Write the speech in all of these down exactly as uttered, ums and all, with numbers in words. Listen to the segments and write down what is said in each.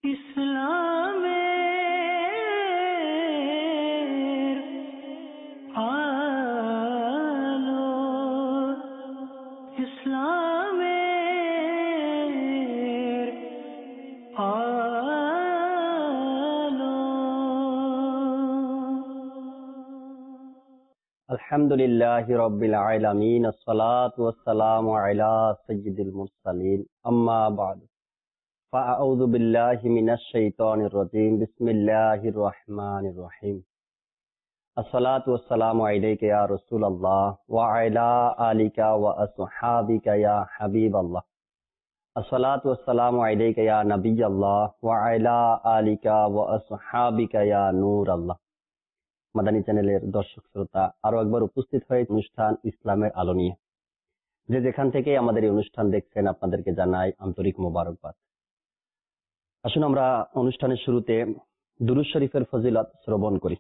ইসলামের আলো, ইসলামের আলো। আলহামদুলিল্লাহি রাব্বিল আলামিন, আসসালাতু ওয়াসসালামু আলা সাইয়্যিদিল মুরসালিন, আম্মা বা'দ। ফাআউযু বিল্লাহি মিনাশ শাইতানির রাজীম, বিসমিল্লাহির রহমানির রহিম। আসসালাতু ওয়াসসালামু আলাইকা ইয়া রাসূলুল্লাহ ওয়া আলা আলিকা ওয়া আসহাবিকা ইয়া হাবিবাল্লাহ। আসসালাতু ওয়াসসালামু আলাইকা ইয়া নবিয়াল্লাহ ওয়া আলা আলিকা ওয়া আসহাবিকা ইয়া নূরাল্লাহ। মাদানী চ্যানেলের দর্শক শ্রোতা, আরো একবার উপস্থিত হয়ে অনুষ্ঠান ইসলামের আলো নিয়ে যে যেখান থেকে আমাদের এই অনুষ্ঠান দেখছেন, আপনাদেরকে জানাই আন্তরিক মোবারকবাদ। আসুন আমরা অনুষ্ঠানের শুরুতে দুরূদ শরীফের ফজিলত শ্রবণ করি।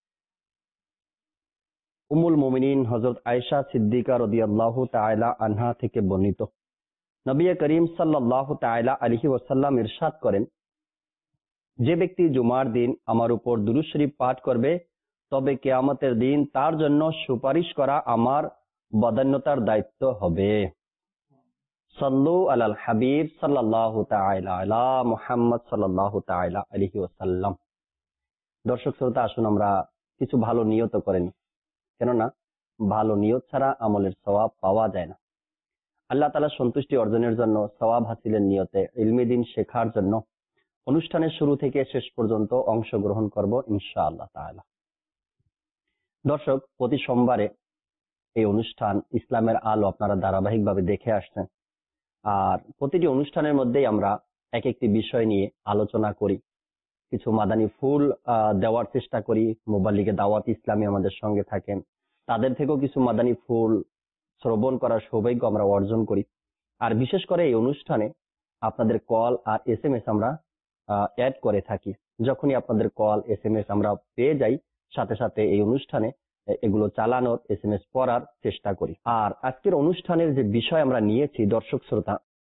উম্মুল মুমিনিন হযরত আয়েশা সিদ্দিকা রাদিয়াল্লাহু তাআলা আনহা থেকে বর্ণিত, নবী করিম সাল্লাল্লাহু তাআলা আলাইহি ওয়াসাল্লাম ইরশাদ করেন, যে ব্যক্তি জুমার দিন আমার উপর দুরূদ শরীফ পাঠ করবে, তবে কিয়ামতের দিন তার জন্য সুপারিশ করা আমার বদান্যতার দায়িত্ব হবে। সাল্লু আলাল হাবিব সাল্লাল্লাহু তাআলা আলা মুহাম্মদ সাল্লাল্লাহু তাআলা আলাইহি ওয়াসাল্লাম। দর্শক শ্রোতা, আসুন আমরা কিছু ভালো নিয়ত করে নিই, কেননা ভালো নিয়ত ছাড়া আমলের সওয়াব পাওয়া যায় না। আল্লাহ তাআলার সন্তুষ্টি অর্জনের জন্য, সওয়াব হাসিলের নিয়তে ইলমে দ্বীন শেখার জন্য অনুষ্ঠানের শুরু থেকে শেষ পর্যন্ত অংশগ্রহণ করব ইনশাআল্লাহ তাআলা। দর্শক, প্রতি সোমবারে এই অনুষ্ঠান ইসলামের আলো আপনারা ধারাবাহিকভাবে দেখে আসছেন, আর প্রতিটি অনুষ্ঠানের মধ্যেই আমরা এক একটি বিষয় নিয়ে আলোচনা করি, কিছু মাদানী ফুল দেওয়ার চেষ্টা করি। মুবাল্লিগে দাওয়াত ইসলামী আমাদের সঙ্গে থাকেন, তাদের থেকেও কিছু মাদানী ফুল শ্রবণ করার সৌভাগ্য আমরা অর্জন করি। আর বিশেষ করে এই অনুষ্ঠানে আপনাদের কল আর এস এম এস আমরা অ্যাড করে থাকি। যখনই আপনাদের কল এস এম এস আমরা পেয়ে যাই, সাথে সাথে এই অনুষ্ঠানে এগুলো চালানোর, এস এম এস পড়ার চেষ্টা করি। আর আজকের অনুষ্ঠানের যে বিষয় আমরা নিয়েছি, দর্শক শ্রোতা,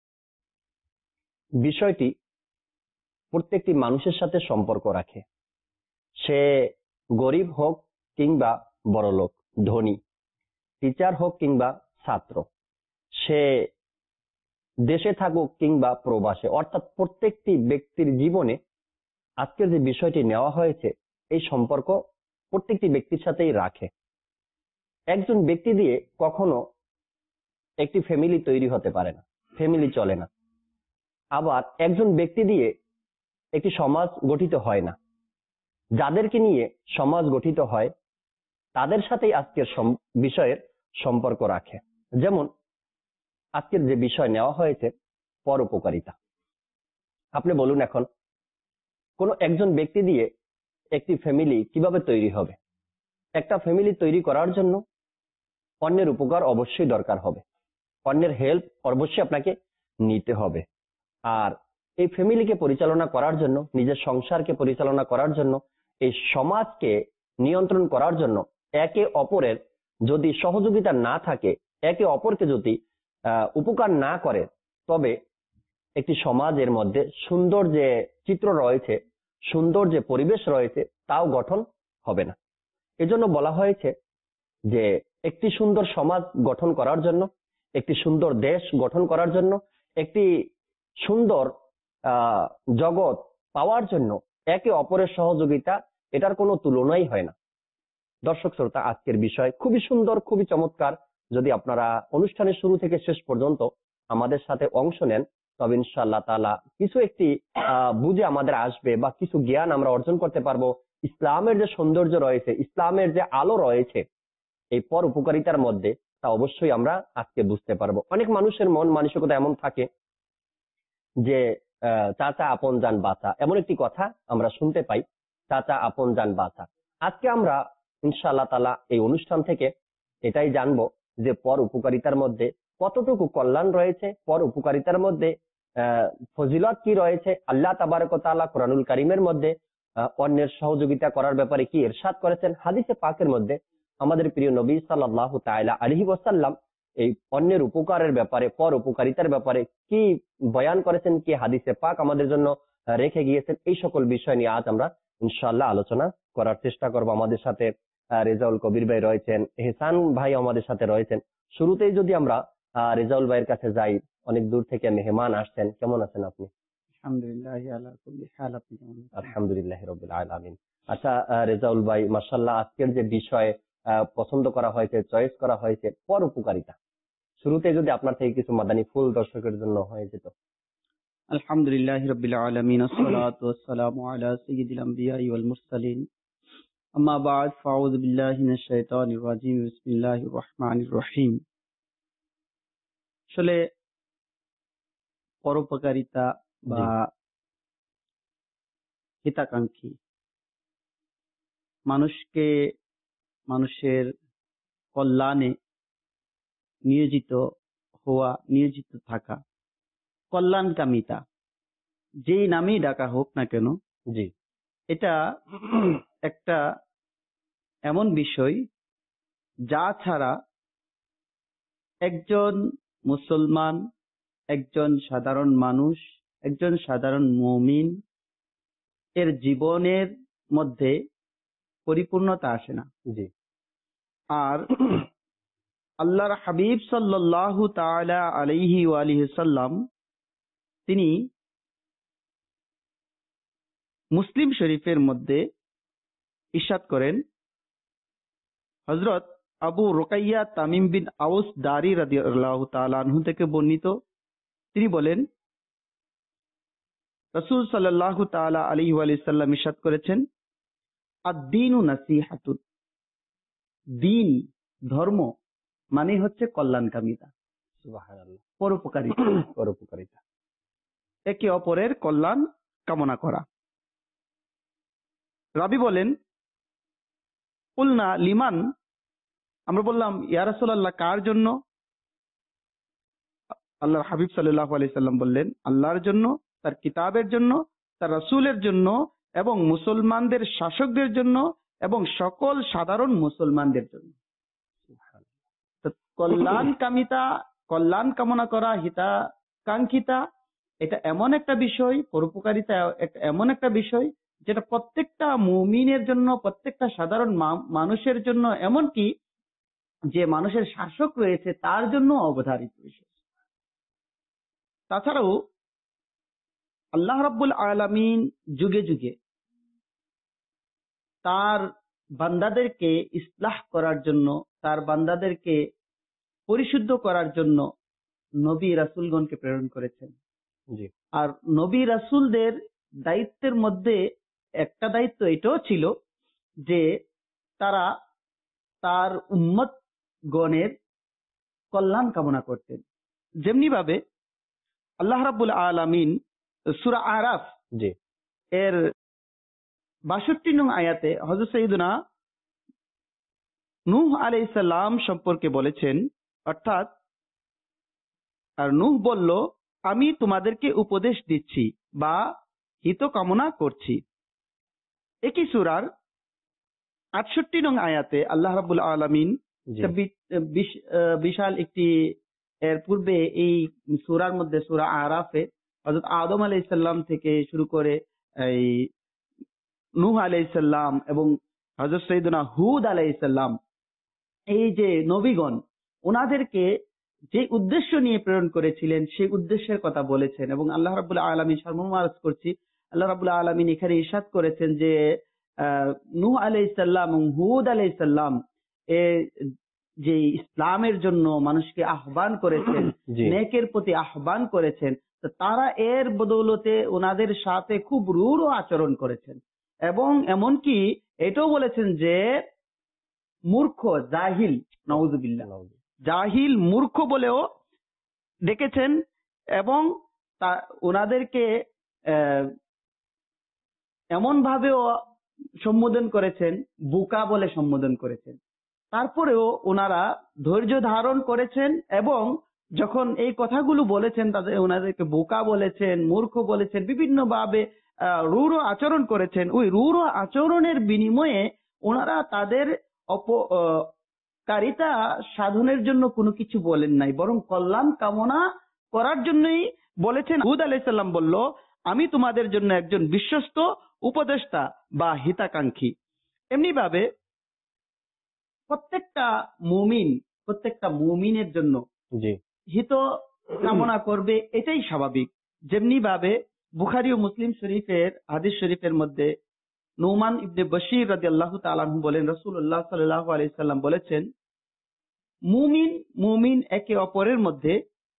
বিষয়টি প্রত্যেকটি মানুষের সাথে সম্পর্ক রাখে। সে গরিব হোক কিংবা বড়লোক, ধনী, টিচার হোক কিংবা ছাত্র, সে দেশে থাকুক কিংবা প্রবাসে, অর্থাৎ প্রত্যেকটি ব্যক্তির জীবনে আজকের যে বিষয়টি নেওয়া হয়েছে, এই সম্পর্ক প্রত্যেকটি ব্যক্তির সাথেই রাখে। একজন ব্যক্তি দিয়ে কখনো একটি ফ্যামিলি তৈরি হতে পারে না, ফ্যামিলি চলে না। আবার একজন ব্যক্তি দিয়ে একটি সমাজ গঠিত হয় না। যাদেরকে নিয়ে সমাজ গঠিত হয়, তাদের সাথেই আজকের বিষয়ের সম্পর্ক রাখে। যেমন আজকের যে বিষয় নেওয়া হয়েছে, পরোপকারিতা। আপনি বলুন, এখন কোন একজন ব্যক্তি দিয়ে একটি ফ্যামিলি কিভাবে তৈরি হবে? একটা ফ্যামিলি তৈরি করার জন্য অন্যের উপকার অবশ্যই দরকার হবে, অন্যের হেল্প অবশ্যই আপনাকে নিতে হবে। আর এই ফ্যামিলিকে পরিচালনা করার জন্য, নিজের সংসারকে পরিচালনা করার জন্য, এই সমাজকে নিয়ন্ত্রণ করার জন্য একে অপরের যদি সহযোগিতা না থাকে, একে অপরকে যদি আহ উপকার না করে, তবে একটি সমাজের মধ্যে সুন্দর যে চিত্র রয়েছে, সুন্দর যে পরিবেশ রয়েছে, তাও গঠন হবে না। এজন্য বলা হয়েছে যে একটি সুন্দর সমাজ গঠন করার জন্য, একটি সুন্দর দেশ গঠন করার জন্য, একটি সুন্দর আহ জগৎ পাওয়ার জন্য একে অপরের সহযোগিতা, এটার কোনো তুলনাই হয় না। দর্শক শ্রোতা, আজকের বিষয় খুবই সুন্দর, খুবই চমৎকার। যদি আপনারা অনুষ্ঠানের শুরু থেকে শেষ পর্যন্ত আমাদের সাথে অংশ নেন, তবে ইনশাআল্লাহ তাআলা কিছু একটি আহ বুঝে আমাদের আসবে, বা কিছু জ্ঞান আমরা অর্জন করতে পারবো। ইসলামের যে সৌন্দর্য রয়েছে, ইসলামের যে আলো রয়েছে এই পর উপকারিতার মধ্যে, তা অবশ্যই আমরা আজকে বুঝতে পারবো। অনেক মানুষের মন মানসিকতা এমন থাকে যে চাচা আপন জান বাঁচা, এমন একটি কথা আমরা শুনতে পাই, চাচা আপন জান বাঁচা। আজকে আমরা ইনশাআল্লাহ তাআলা এই অনুষ্ঠান থেকে এটাই জানবো যে পর উপকারিতার মধ্যে কতটুকু কল্যাণ রয়েছে, পর উপকারিতার মধ্যে আহ ফজিলত কি রয়েছে। আল্লাহ তাবারক ওয়া তাআলা কোরআনুল কারীমের মধ্যে অন্যের সহযোগিতা করার ব্যাপারে কি ইরশাদ করেছেন, হাদিসে পাকের মধ্যে আমাদের প্রিয় নবী সাল্লাল্লাহু তাআলা আলাইহি ওয়াসাল্লাম এই অন্যের উপকারের ব্যাপারে, পর উপকারিতার ব্যাপারে কি বয়ান করেছেন, কি হাদিসে পাক আমাদের জন্য আহ, রেখে গিয়েছেন, এই সকল বিষয় নিয়ে আজ আমরা ইনশাআল্লাহ আলোচনা করার চেষ্টা করব। আমাদের সাথে আহ, রেজাউল কবির ভাই রয়েছেন, এহসান ভাই আমাদের সাথে রয়েছেন। শুরুতেই যদি আমরা আহ, রেজাউল ভাইয়ের কাছে যাই, অনেক দূর থেকে মেহমান আসছেন, কেমন আছেন আপনি? আলহামদুলিল্লাহ আলা কুল্লি হাল। আপনি কেমন আছেন? আলহামদুলিল্লাহ রাব্বিল আলামিন। আচ্ছা আহ, রেজাউল ভাই, মাশাআল্লাহ, আজকের যে বিষয় আহ, পছন্দ করা হয়েছে, চয়েস করা হয়েছে, পরোপকারিতা, শুরুতে যদি আপনার থেকে কিছু মাদানী ফুল দর্শকের জন্য হয়ে যেত। আলহামদুলিল্লাহ রাব্বিল আলামিন, আসসালাতু ওয়াসসালামু আলা সাইয়্যিদিল আমবিয়াই ওয়াল মুরসালিন, আম্মা বা'দ, ফাউযু বিল্লাহি মিনাশ শাইতানির রাজীম, বিসমিল্লাহির রহমানির রহিম। আসলে পরোপকারিতা বা হিতাকাঙ্ক্ষী, মানুষকে মানুষের কল্যাণে নিয়োজিত হওয়া, নিয়োজিত থাকা, কল্যাণকামিতা, যেই নামেই ডাকা হোক না কেন, জি এটা একটা এমন বিষয় যা ছাড়া একজন মুসলমান, একজন সাধারণ মানুষ, একজন সাধারণ মুমিন এর জীবনের মধ্যে পরিপূর্ণতা আসে না। জি আর আল্লাহর হাবিব সাল্লাল্লাহু তাআলা আলাইহি ওয়া আলিহি সাল্লাম তিনি মুসলিম শরীফের মধ্যে ইরশাদ করেন, হযরত আবু রুকাইয়া তামিম বিন আউস দারি রাদিয়াল্লাহু তাআলা আনহু থেকে বর্ণিত, তিনি বলেন, রাসূল সাল্লাল্লাহু তাআলা আলাইহি ওয়া আলিহি সাল্লাম ইরশাদ করেছেন, আদ-দীনু নাসিহাতুন, দ্বীন, ধর্ম মানে হচ্ছে কল্যাণকামিতা, সুবহানাল্লাহ, পরোপকারিতা, পরোপকারিতা, একে অপরের কল্যাণ কামনা করা। রাবি বলেন, কুলনা লিমান, আমরা বললাম ইয়া রাসূলুল্লাহ কার জন্য? আল্লাহর হাবিব সাল্লাল্লাহু আলাইহি সাল্লাম বললেন, আল্লাহর জন্য, তার কিতাবের জন্য, তার রাসূলের জন্য এবং মুসলমানদের শাসকদের জন্য এবং সকল সাধারণ মুসলমানদের জন্য। তো কল্যাণকামিতা, কল্যাণ কামনা করা, হিতাকাঙ্ক্ষিতা, এটা এমন একটা বিষয়, পরোপকারিতা একটা এমন একটা বিষয় যেটা প্রত্যেকটা মুমিনের জন্য, প্রত্যেকটা সাধারণ মানুষের জন্য, এমনকি যে মানুষের শাসক রয়েছে তার জন্য অবধারিত বিষয়। তাছাড়াও আল্লাহ রাব্বুল আলামিন যুগে যুগে তার বান্দাদেরকে ইসলাহ করার জন্য, তার বান্দাদেরকে পরিশুদ্ধ করার জন্য নবী রাসূলগণকে প্রেরণ করেছেন। জি আর নবী রাসূলদের দায়িত্বের মধ্যে একটা দায়িত্ব এটাও ছিল যে তারা তার উম্মত গণের কল্যাণ কামনা করতেন। যেমনি ভাবে আল্লাহ রাব্বুল আলামিন সূরা আরাফ জি এর বাষট্টি নং আয়াতে হযরত সাইয়্যিদুনা নূহ আলাইহিস সালাম সম্পর্কে বলেছেন, অর্থাৎ আর নূহ বলল, আমি তোমাদেরকে উপদেশ দিচ্ছি বা হিত কামনা করছি। একই সূরার আটষট্টি নং আয়াতে আল্লাহ রাব্বুল আলামিন বিশাল একটি, এর পূর্বে এই সূরার মধ্যে, সূরা আরাফে হযরত আদম আলাইহিস সালাম থেকে শুরু করে এই নূহ আলাইহিস সালাম এবং হযরত সাইয়্যিদুনা হুদ আলাইহিস সালাম, এই যে নবীগণ, ওনাদেরকে যে উদ্দেশ্য নিয়ে প্রেরণ করেছিলেন সেই উদ্দেশ্যের কথা বলেছেন। এবং আল্লাহ রাব্বুল আলামিন, সর্বমোট আরজ করছি, আল্লাহ রাব্বুল আলামিন এখানে ইরশাদ করেছেন যে নূহ আলাইহিস সালাম এবং হুদ আলাইহিস সালাম এ যে ইসলামের জন্য মানুষকে আহ্বান করেছেন, নেকের প্রতি আহ্বান করেছেন, তো তারা এর বদৌলতে ওনাদের সাথে খুব রূঢ় আচরণ করেছেন এবং এমনকি এটাও বলেছেন যে মূর্খ, জাহিল, নাউযুবিল্লাহ, জাহিল, মূর্খ বলেও ডেকেছেন এবং ওনাদেরকে এমন ভাবেও সম্বোধন করেছেন, বোকা বলে সম্বোধন করেছেন। তারপরেও ওনারা ধৈর্য ধারণ করেছেন এবং যখন এই কথাগুলো বলেছেন, তাদের ওনাদেরকে বোকা বলেছেন, মূর্খ বলেছেন, বিভিন্ন ভাবে রূঢ় আচরণ করেছেন। ওই রূঢ় আচরণের বিনিময়ে ওনারা তাদের অপকারিতা সাধনের জন্য কোনো কিছু বলেন নাই, বরং কল্যাণ কামনা করার জন্যই বলেছেন। হুদ আলাইহিস সালাম বলল, আমি তোমাদের জন্য একজন বিশ্বস্ত উপদেষ্টা বা হিতাকাঙ্ক্ষী। এমনি ভাবে প্রত্যেকটা মুমিন প্রত্যেকটা মুমিনের জন্য জি হিত কামনা করবে, এটাই স্বাভাবিক। যেমনি ভাবে বুখারী ও মুসলিম শরীফের হাদিস শরীফের মধ্যে নুমান ইবনে বশীর রাদিয়াল্লাহু তাআলা আনহু বলেন, রাসূলুল্লাহ সাল্লাল্লাহু আলাইহি সাল্লাম বলেছেন, মুমিন মুমিন একে অপরের মধ্যে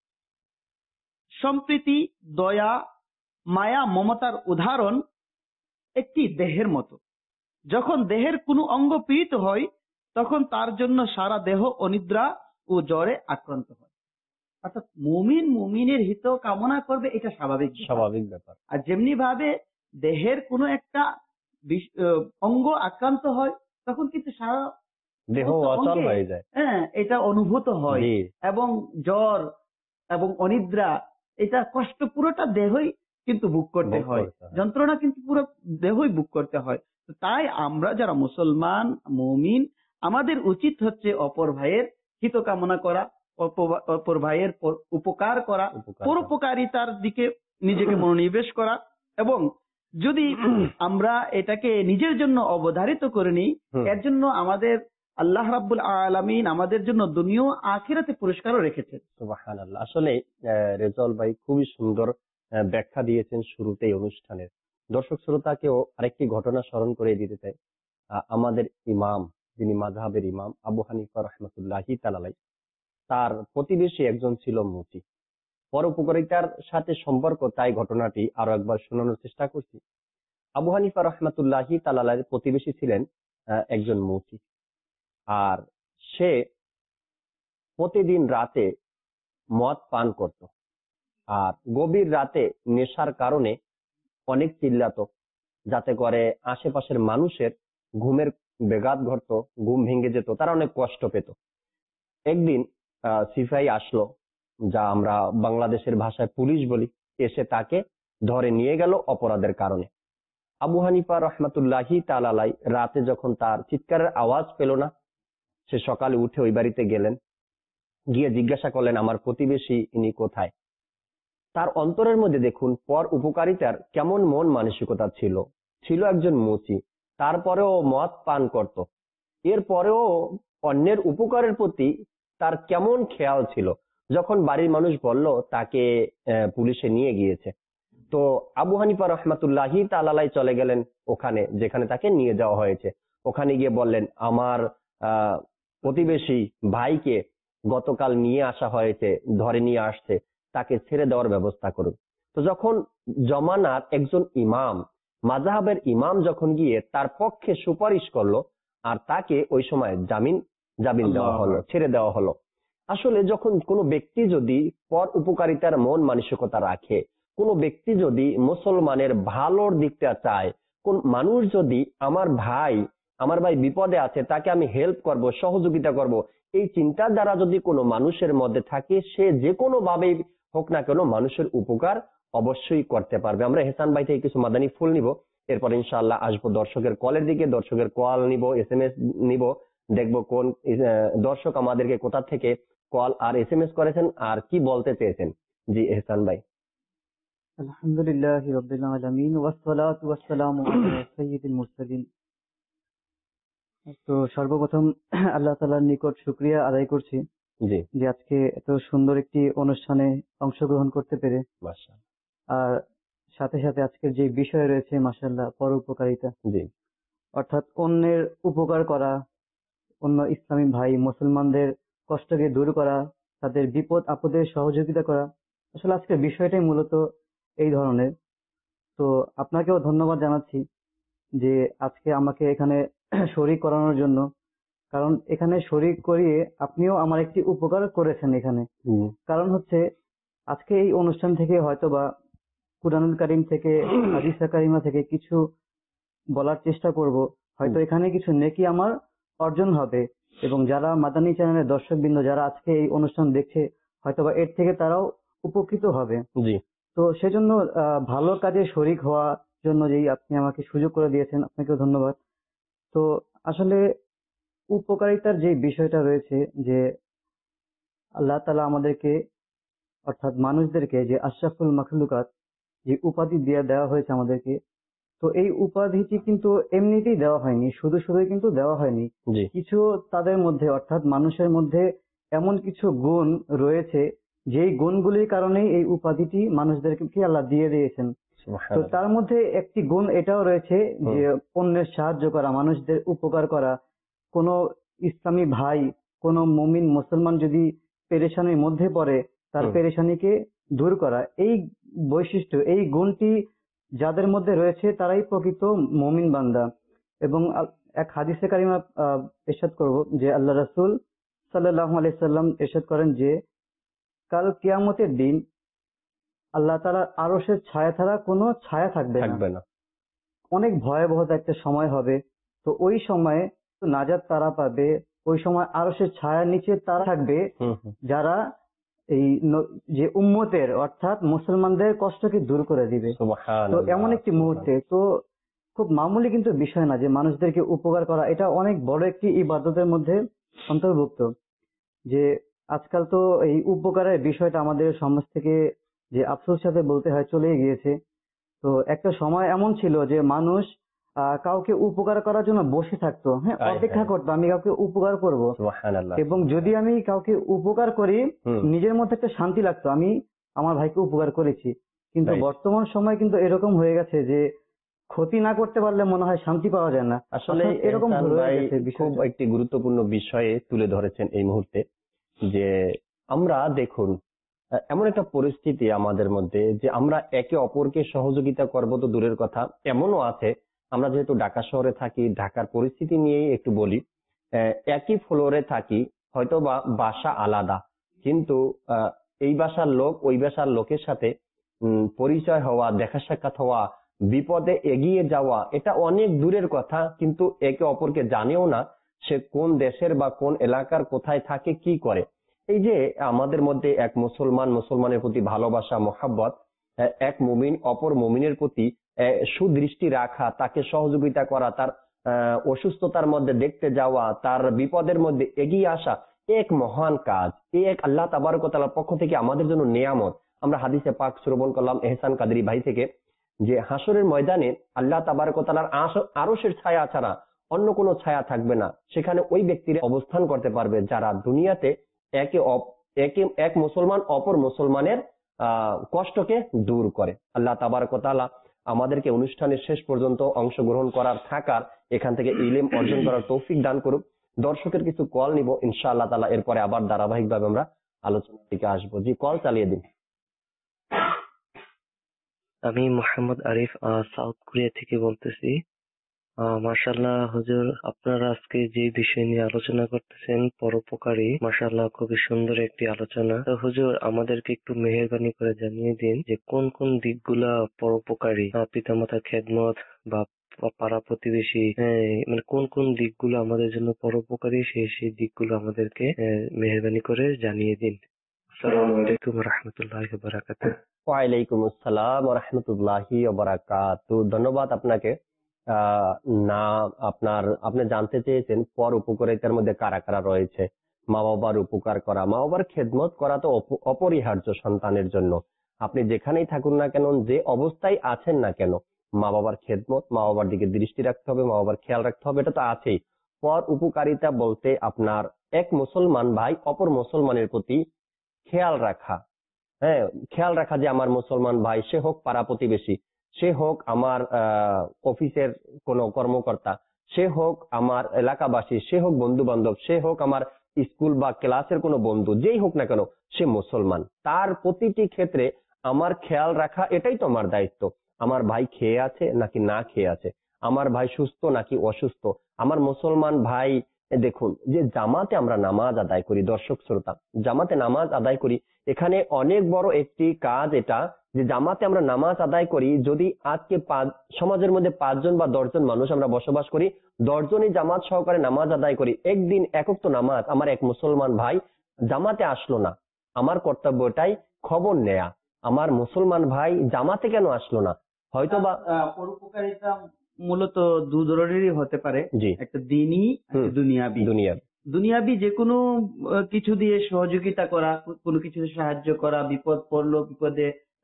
সম্প্রীতি, দয়া, মায়া, মমতার উদাহরণ একটি দেহের মতো। যখন দেহের কোনো অঙ্গ পীড়িত হয় তখন তার জন্য সারা দেহ অনিদ্রা ও জ্বরে আক্রান্ত হয়। অর্থাৎ মুমিন মুমিনের হিত কামনা করবে, এটা স্বাভাবিক ব্যাপার। স্বাভাবিক ব্যাপার। আর যেমনি ভাবে দেহের কোনো একটা বিষ- আহ, অঙ্গ আক্রান্ত হয় তখন কিন্তু সারা দেহ সমস্ত অচল অঙ্গে, হয়ে যায়। হ্যাঁ, এটা অনুভূত হয়। জি এবং জ্বর এবং অনিদ্রা, এটা কষ্ট পুরোটা দেহই কিন্তু ভোগ করতে ভোগ হয়, করতে হয়। যন্ত্রণা কিন্তু পুরো দেহই ভোগ করতে হয়। তো তাই আমরা যারা মুসলমান মুমিন, আমাদের উচিত হচ্ছে অপর ভাইয়ের হিত কামনা করা, অপ- অপর ভাইয়ের প- উপকার করা, উপকার করা। পরোপকারিতার দিকে নিজেকে মনোনিবেশ করা। এবং যদি আমরা এটাকে নিজের জন্য অবধারিত করে নিই, হুম। এর জন্য আমাদের আল্লাহ রাব্বুল আলামিন আমাদের জন্য দুনিয়া ও আখিরাতে পুরস্কারও রেখেছেন। সুবহানাল্লাহ। আসলে আহ, রেজাউল ভাই খুবই সুন্দর আহ, ব্যাখ্যা দিয়েছেন শুরুতেই অনুষ্ঠানের। দর্শক শ্রোতাকেও আরেকটি ঘটনা স্মরণ করে দিতে চাই। আহ, আমাদের ইমাম, যিনি মাযহাবের ইমাম আবু হানিফা রহমতুল্লাহি তাআলাই, তার প্রতিবেশী একজন ছিল মুচি। পরোপকারিতার সাথে সম্পর্ক, তাই ঘটনাটি আরো একবার শোনানোর চেষ্টা করছি। আবু হানিফা রহমতুল্লাহি তাআলার প্রতিবেশী ছিলেন আহ, একজন মুচি। আর সে প্রতিদিন রাতে মদ পান করত। আর গভীর রাতে নেশার কারণে অনেক চিল্লাতো, যাতে করে আশেপাশের মানুষের ঘুমের ব্যাঘাত ঘটতো, ঘুম ভেঙে যেত, তারা অনেক কষ্ট পেত। একদিন আহ, সিপাহী আসলো, যা আমরা বাংলাদেশের ভাষায় পুলিশ বলি, এসে তাকে ধরে নিয়ে গেল অপরাধের কারণে। আবু হানিফা রহমতুল্লাহি তাআলাই রাতে যখন তার চিৎকারের আওয়াজ পেল না, সে সকালে উঠে ওই বাড়িতে গেলেন, গিয়ে জিজ্ঞাসা করলেন আমার প্রতিবেশী ইনি কোথায়। তার অন্তরের মধ্যে দেখুন পর উপকারিতার কেমন মন মানসিকতা ছিল। ছিল একজন মুচি, তারপরেও মদ পান করত। এরপরেও অন্যের উপকারের প্রতি তার কেমন খেয়াল ছিল। যখন বাড়ির মানুষ বলল তাকে আহ, পুলিশে নিয়ে গিয়েছে, তো আবু হানিফা রহমাতুল্লাহি তাআলাই চলে গেলেন ওখানে যেখানে তাকে নিয়ে যাওয়া হয়েছে। ওখানে গিয়ে বললেন আমার আহ প্রতিবেশী ভাইকে গতকাল নিয়ে আসা হয়েছে, ধরে নিয়ে আসছে, তাকে ছেড়ে দেওয়ার ব্যবস্থা করুন। তো যখন জমানার একজন ইমাম, মাযহাবের ইমাম যখন গিয়ে তার পক্ষে সুপারিশ করলো, আর তাকে ওই সময় জামিন জামিন দেওয়া আল্লাহু হলো, আকবার। ছেড়ে দেওয়া হলো। আসলে যখন কোনো ব্যক্তি যদি পর উপকারিতার মন মানসিকতা রাখে, কোনো ব্যক্তি যদি মুসলমানের ভালোর দিকটা চায়, কোন মানুষ যদি আমার ভাই আমার ভাই বিপদে আছে তাকে আমি হেল্প করব, সহযোগিতা করব, এই চিন্তার দ্বারা যদি কোনো মানুষের মধ্যে থাকে, সে যে কোনো ভাবেই হোক না কেন মানুষের উপকার অবশ্যই করতে পারবে। আমরা হেসান ভাই থেকে কিছু মাদানী ফুল নিব, এরপর ইনশাআল্লাহ আসবো দর্শকের কলের দিকে। দর্শকের কল নিব, এস এম এস নিব, দেখবো কোন আহ, দর্শক আমাদেরকে কোথা থেকে কল আর এস এম এস করেছেন আর কি বলতে চেয়েছেন। জি এহসান ভাই। আলহামদুলিল্লাহি রাব্বিল আলামিন ওয়াসসালাতু ওয়াসসালামু আলা সাইয়্যিদিল মুরসালিন। তো সর্বপ্রথম আল্লাহ তাআলার নিকট শুকরিয়া আদায় করছি জি যে আজকে এত সুন্দর একটি অনুষ্ঠানে অংশগ্রহণ করতে পেরে। মাশাআল্লাহ। আর সাথে সাথে আজকের যে বিষয় রয়েছে মাশাআল্লাহ, পরোপকারিতা, জি অর্থাৎ অন্যের উপকার করা, অন্য ইসলামী ভাই মুসলমানদের কষ্টকে দূর করা, তাদের বিপদ আপদে সহযোগিতা করা। আসলে আজকের বিষয়টাই মূলত এই ধরনের। তো আপনাকেও ধন্যবাদ জানাচ্ছি যে আজকে আমাকে এখানে শরীক করানোর জন্য। কারণ এখানে শরীক করিয়ে আপনিও আমার একটি উপকার করেছেন এখানে। হুম, কারণ হচ্ছে আজকে এই অনুষ্ঠান থেকে হয়তোবা কুরআনুল কারীম থেকে, হাদিসে কারিমা থেকে কিছু বলার চেষ্টা করব। হয়তো এখানে কিছু নেকি আমার অর্জন হবে, এবং যারা মাদানী চ্যানেলের দর্শকবৃন্দ যারা আজকে এই অনুষ্ঠান দেখছে হয়তোবা এর থেকে তারাও উপকৃত হবে। জি তো সেজন্য আহ, ভালো কাজে শরিক হওয়ার জন্য যেই আপনি আমাকে সুযোগ করে দিয়েছেন, আপনাকেও ধন্যবাদ। তো আসলে উপকারিতার যে বিষয়টা রয়েছে, যে আল্লাহ তাআলা আমাদেরকে অর্থাৎ মানুষদেরকে যে আশরাফুল মাখলুকাত যে উপাধি দিয়ে দেওয়া হয়েছে আমাদেরকে, তো এই উপাধিটি কিন্তু এমনিতেই দেওয়া হয়নি, শুধু শুধুই কিন্তু দেওয়া হয়নি। জি। কিছু তাদের মধ্যে অর্থাৎ মানুষের মধ্যে এমন কিছু গুণ রয়েছে যেই গুণগুলির কারণেই এই উপাধিটি মানুষদেরকে আল্লাহ দিয়ে দিয়েছেন। তো সুবহানাল্লাহ। তার মধ্যে একটি গুণ এটাও রয়েছে যে অন্যের সাহায্য করা, মানুষদের উপকার করা। কোনো ইসলামী ভাই, কোনো মুমিন মুসলমান যদি পেরেশানির মধ্যে পড়ে, তার হুম। পেরেশানিকে দূর করা, এই বৈশিষ্ট্য, এই গুণটি যাদের মধ্যে রয়েছে তারাই প্রকৃত মুমিন বান্দা। এবং আল- এক হাদিসে কারিমা আহ, ইরশাদ করব যে আল্লাহ রাসূল সাল্লাল্লাহু আলাইহি সাল্লাম ইরশাদ করেন যে কাল কিয়ামতের দিন আল্লাহ তাআলার আরশের ছায়া ছাড়া কোনো ছায়া থাকবে না। থাকবে না। অনেক ভয়াবহ একটা সময় হবে। তো ওই সময়ে নাজাত তারা পাবে, ওই সময় আরশের ছায়ার নিচে তারা থাকবে হুম হুম। যারা এই ন- যে উম্মতের অর্থাৎ মুসলমানদের কষ্টকে দূর করে দিবে। তো সুবহানাল্লাহ। এমন একটি মুহূর্তে, তো খুব মামুলি কিন্তু বিষয় না যে মানুষদেরকে উপকার করা, এটা অনেক বড় একটি ইবাদতের মধ্যে অন্তর্ভুক্ত। যে আজকাল তো এই উপকারের বিষয়টা আমাদের সমাজ থেকে যে আফসোস সাথে বলতে হয় চলে গিয়েছে। তো একটা সময় এমন ছিল যে মানুষ আহ, কাউকে উপকার করার জন্য বসে থাকতো, হ্যাঁ, হায় অপেক্ষা হায়। করতো আমি কাউকে উপকার করব। সুবহানাল্লাহ। এবং যদি আমি কাউকে উপকার করি, হুম। নিজের মধ্যে একটা শান্তি লাগতো, আমি আমার ভাইকে উপকার করেছি। কিন্তু Right. বর্তমান সময় কিন্তু এরকম হয়ে গেছে যে ক্ষতি না করতে পারলে মনে হয় শান্তি পাওয়া যায় না। আসলে অর্থাৎ এরকম এহসান হয়ে ভাই গেছে খুব বিষয়টা। একটি গুরুত্বপূর্ণ বিষয়ে তুলে ধরেছেন এই মুহূর্তে, যে আমরা দেখুন আহ, এমন একটা পরিস্থিতি আমাদের মধ্যে যে আমরা একে অপরকে সহযোগিতা করব তো দূরের কথা, এমনও আছে, আমরা যেহেতু ঢাকা শহরে থাকি, ঢাকার পরিস্থিতি নিয়েই একটু বলি। আহ, একই ফ্লোরে থাকি, হয়তো বা বাসা আলাদা, কিন্তু আহ, এই বাসার লোক ওই বাসার লোকের সাথে উম, পরিচয় হওয়া, দেখা সাক্ষাৎ হওয়া, বিপদে এগিয়ে যাওয়া, এটা অনেক দূরের কথা, কিন্তু একে অপরকে জানেও না সে কোন দেশের বা কোন এলাকার কোথায় থাকে কি করে। এই যে আমাদের মধ্যে এক মুসলমান মুসলমানের প্রতি ভালোবাসা, মোহাব্বত, আহ, এক মুমিন অপর মুমিনের প্রতি আহ, সুদৃষ্টি রাখা, তাকে সহযোগিতা করা, তার আহ, অসুস্থতার মধ্যে দেখতে যাওয়া, তার বিপদের মধ্যে এগিয়ে আসা, এক মহান কাজ। এই এক আল্লাহ তাবারক ওয়া তাআলার পক্ষ থেকে আমাদের জন্য নিয়ামত। আমরা হাদিসে পাক শ্রবণ করলাম এহসান কাদরি ভাই থেকে, যে হাসরের ময়দানে আল্লাহ তাবারক ওয়া তাআলার আশ- আরশের ছায়া ছাড়া অন্য কোনো ছায়া থাকবে না। সেখানে ওই ব্যক্তিরা অবস্থান করতে পারবে যারা দুনিয়াতে একে অপ- একে এক মুসলমান অপর মুসলমানের আহ কষ্টকে দূর করে। আল্লাহ তাবারক ওয়া তাআলা আমাদেরকে অনুষ্ঠানের শেষ পর্যন্ত অংশগ্রহণ করার, থাকার, এখান থেকে ইলম অর্জন করার তৌফিক দান করুক। দর্শকের কিছু কল নিব ইনশাআল্লাহ তাআলা, এরপরে আবার ধারাবাহিকভাবে আমরা আলোচনার দিকে আসবো। জি, কল চালিয়ে দিন। আমি মোহাম্মদ আরিফ আহ, সাউথ কোরিয়া থেকে বলতেছি। আহ, মাশাআল্লাহ হুজুর, আপনারা আজকে যে বিষয় নিয়ে আলোচনা করতেছেন পরোপকারী, মাশাআল্লাহ খুবই সুন্দর একটি আলোচনা। তো হুজুর, আমাদেরকে একটু মেহেরবানি করে জানিয়ে দিন যে কোন কোন দিকগুলা পরোপকারী, আহ, পিতামাতার খেদমত বা পা- পাড়া প্রতিবেশী, হ্যাঁ, মানে কোন কোন দিকগুলো আমাদের জন্য পরোপকারী, সেই সেই দিকগুলো আমাদেরকে আহ, মেহেরবানি করে জানিয়ে দিন। আসসালামু আলাইকুম রহমতুল্লাহি ওয়া বারাকাতুহু। ওয়ালাইকুম আসসালাম ওয়া রাহমাতুল্লাহি ওয়া বারাকাতুহু। ধন্যবাদ আপনাকে। আহ, না, আপনার আপনি জানতে চেয়েছেন পর উপকারিতার মধ্যে কারা কারা রয়েছে। মা বাবার উপকার করা, মা বাবার খেদমত করা তো অপ- অপরিহার্য সন্তানের জন্য। আপনি যেখানেই থাকুন না কেন, যে অবস্থায় আছেন না কেন, মা বাবার খেদমত, মা বাবার দিকে দৃষ্টি রাখতে হবে, মা বাবার খেয়াল রাখতে হবে, এটা তো আছেই। পর উপকারিতা বলতে আপনার এক মুসলমান ভাই অপর মুসলমানের প্রতি খেয়াল রাখা। হ্যাঁ, খেয়াল রাখা যে আমার মুসলমান ভাই, সে হোক পাড়া প্রতিবেশী, সে হোক আমার আহ, অফিসের কোনো কর্মকর্তা, সে হোক আমার এলাকাবাসী, সে হোক বন্ধু বান্ধব, সে হোক আমার স্কুল বা ক্লাসের কোনো বন্ধু, যেই হোক না কেন, সে মুসলমান, তার প্রতিটি ক্ষেত্রে আমার খেয়াল রাখা, এটাই তো আমার দায়িত্ব। আমার ভাই খেয়ে আছে নাকি না খেয়ে আছে, আমার ভাই সুস্থ নাকি অসুস্থ, আমার মুসলমান ভাই। এ দেখুন, যে জামাতে আমরা নামাজ আদায় করি, দর্শক শ্রোতা, জামাতে নামাজ আদায় করি, এখানে অনেক বড় একটি কাজ এটা, যে জামাতে আমরা নামাজ আদায় করি। যদি আজকে পাঁচ সমাজের মধ্যে পাঁচজন বা দশজন মানুষ আমরা বসবাস করি, দশজনই জামাত সহকারে নামাজ আদায় করি, একদিন একক তো নামাজ আমার এক মুসলমান ভাই জামাতে আসলো না, আমার কর্তব্য এটাই খবর নেয়া, আমার মুসলমান ভাই জামাতে কেন আসলো না, হয়তো বা। আহ, পরোপকারিতা মূলত দু ধরনেরই হতে পারে, জি। একটা দিনই, একটা হুম। দুনিয়াবি। দুনিয়া। দুনিয়াবি যে কোনো আহ, কিছু দিয়ে সহযোগিতা করা, কোনো কিছু সাহায্য করা, বিপদ পড়লো বিপদে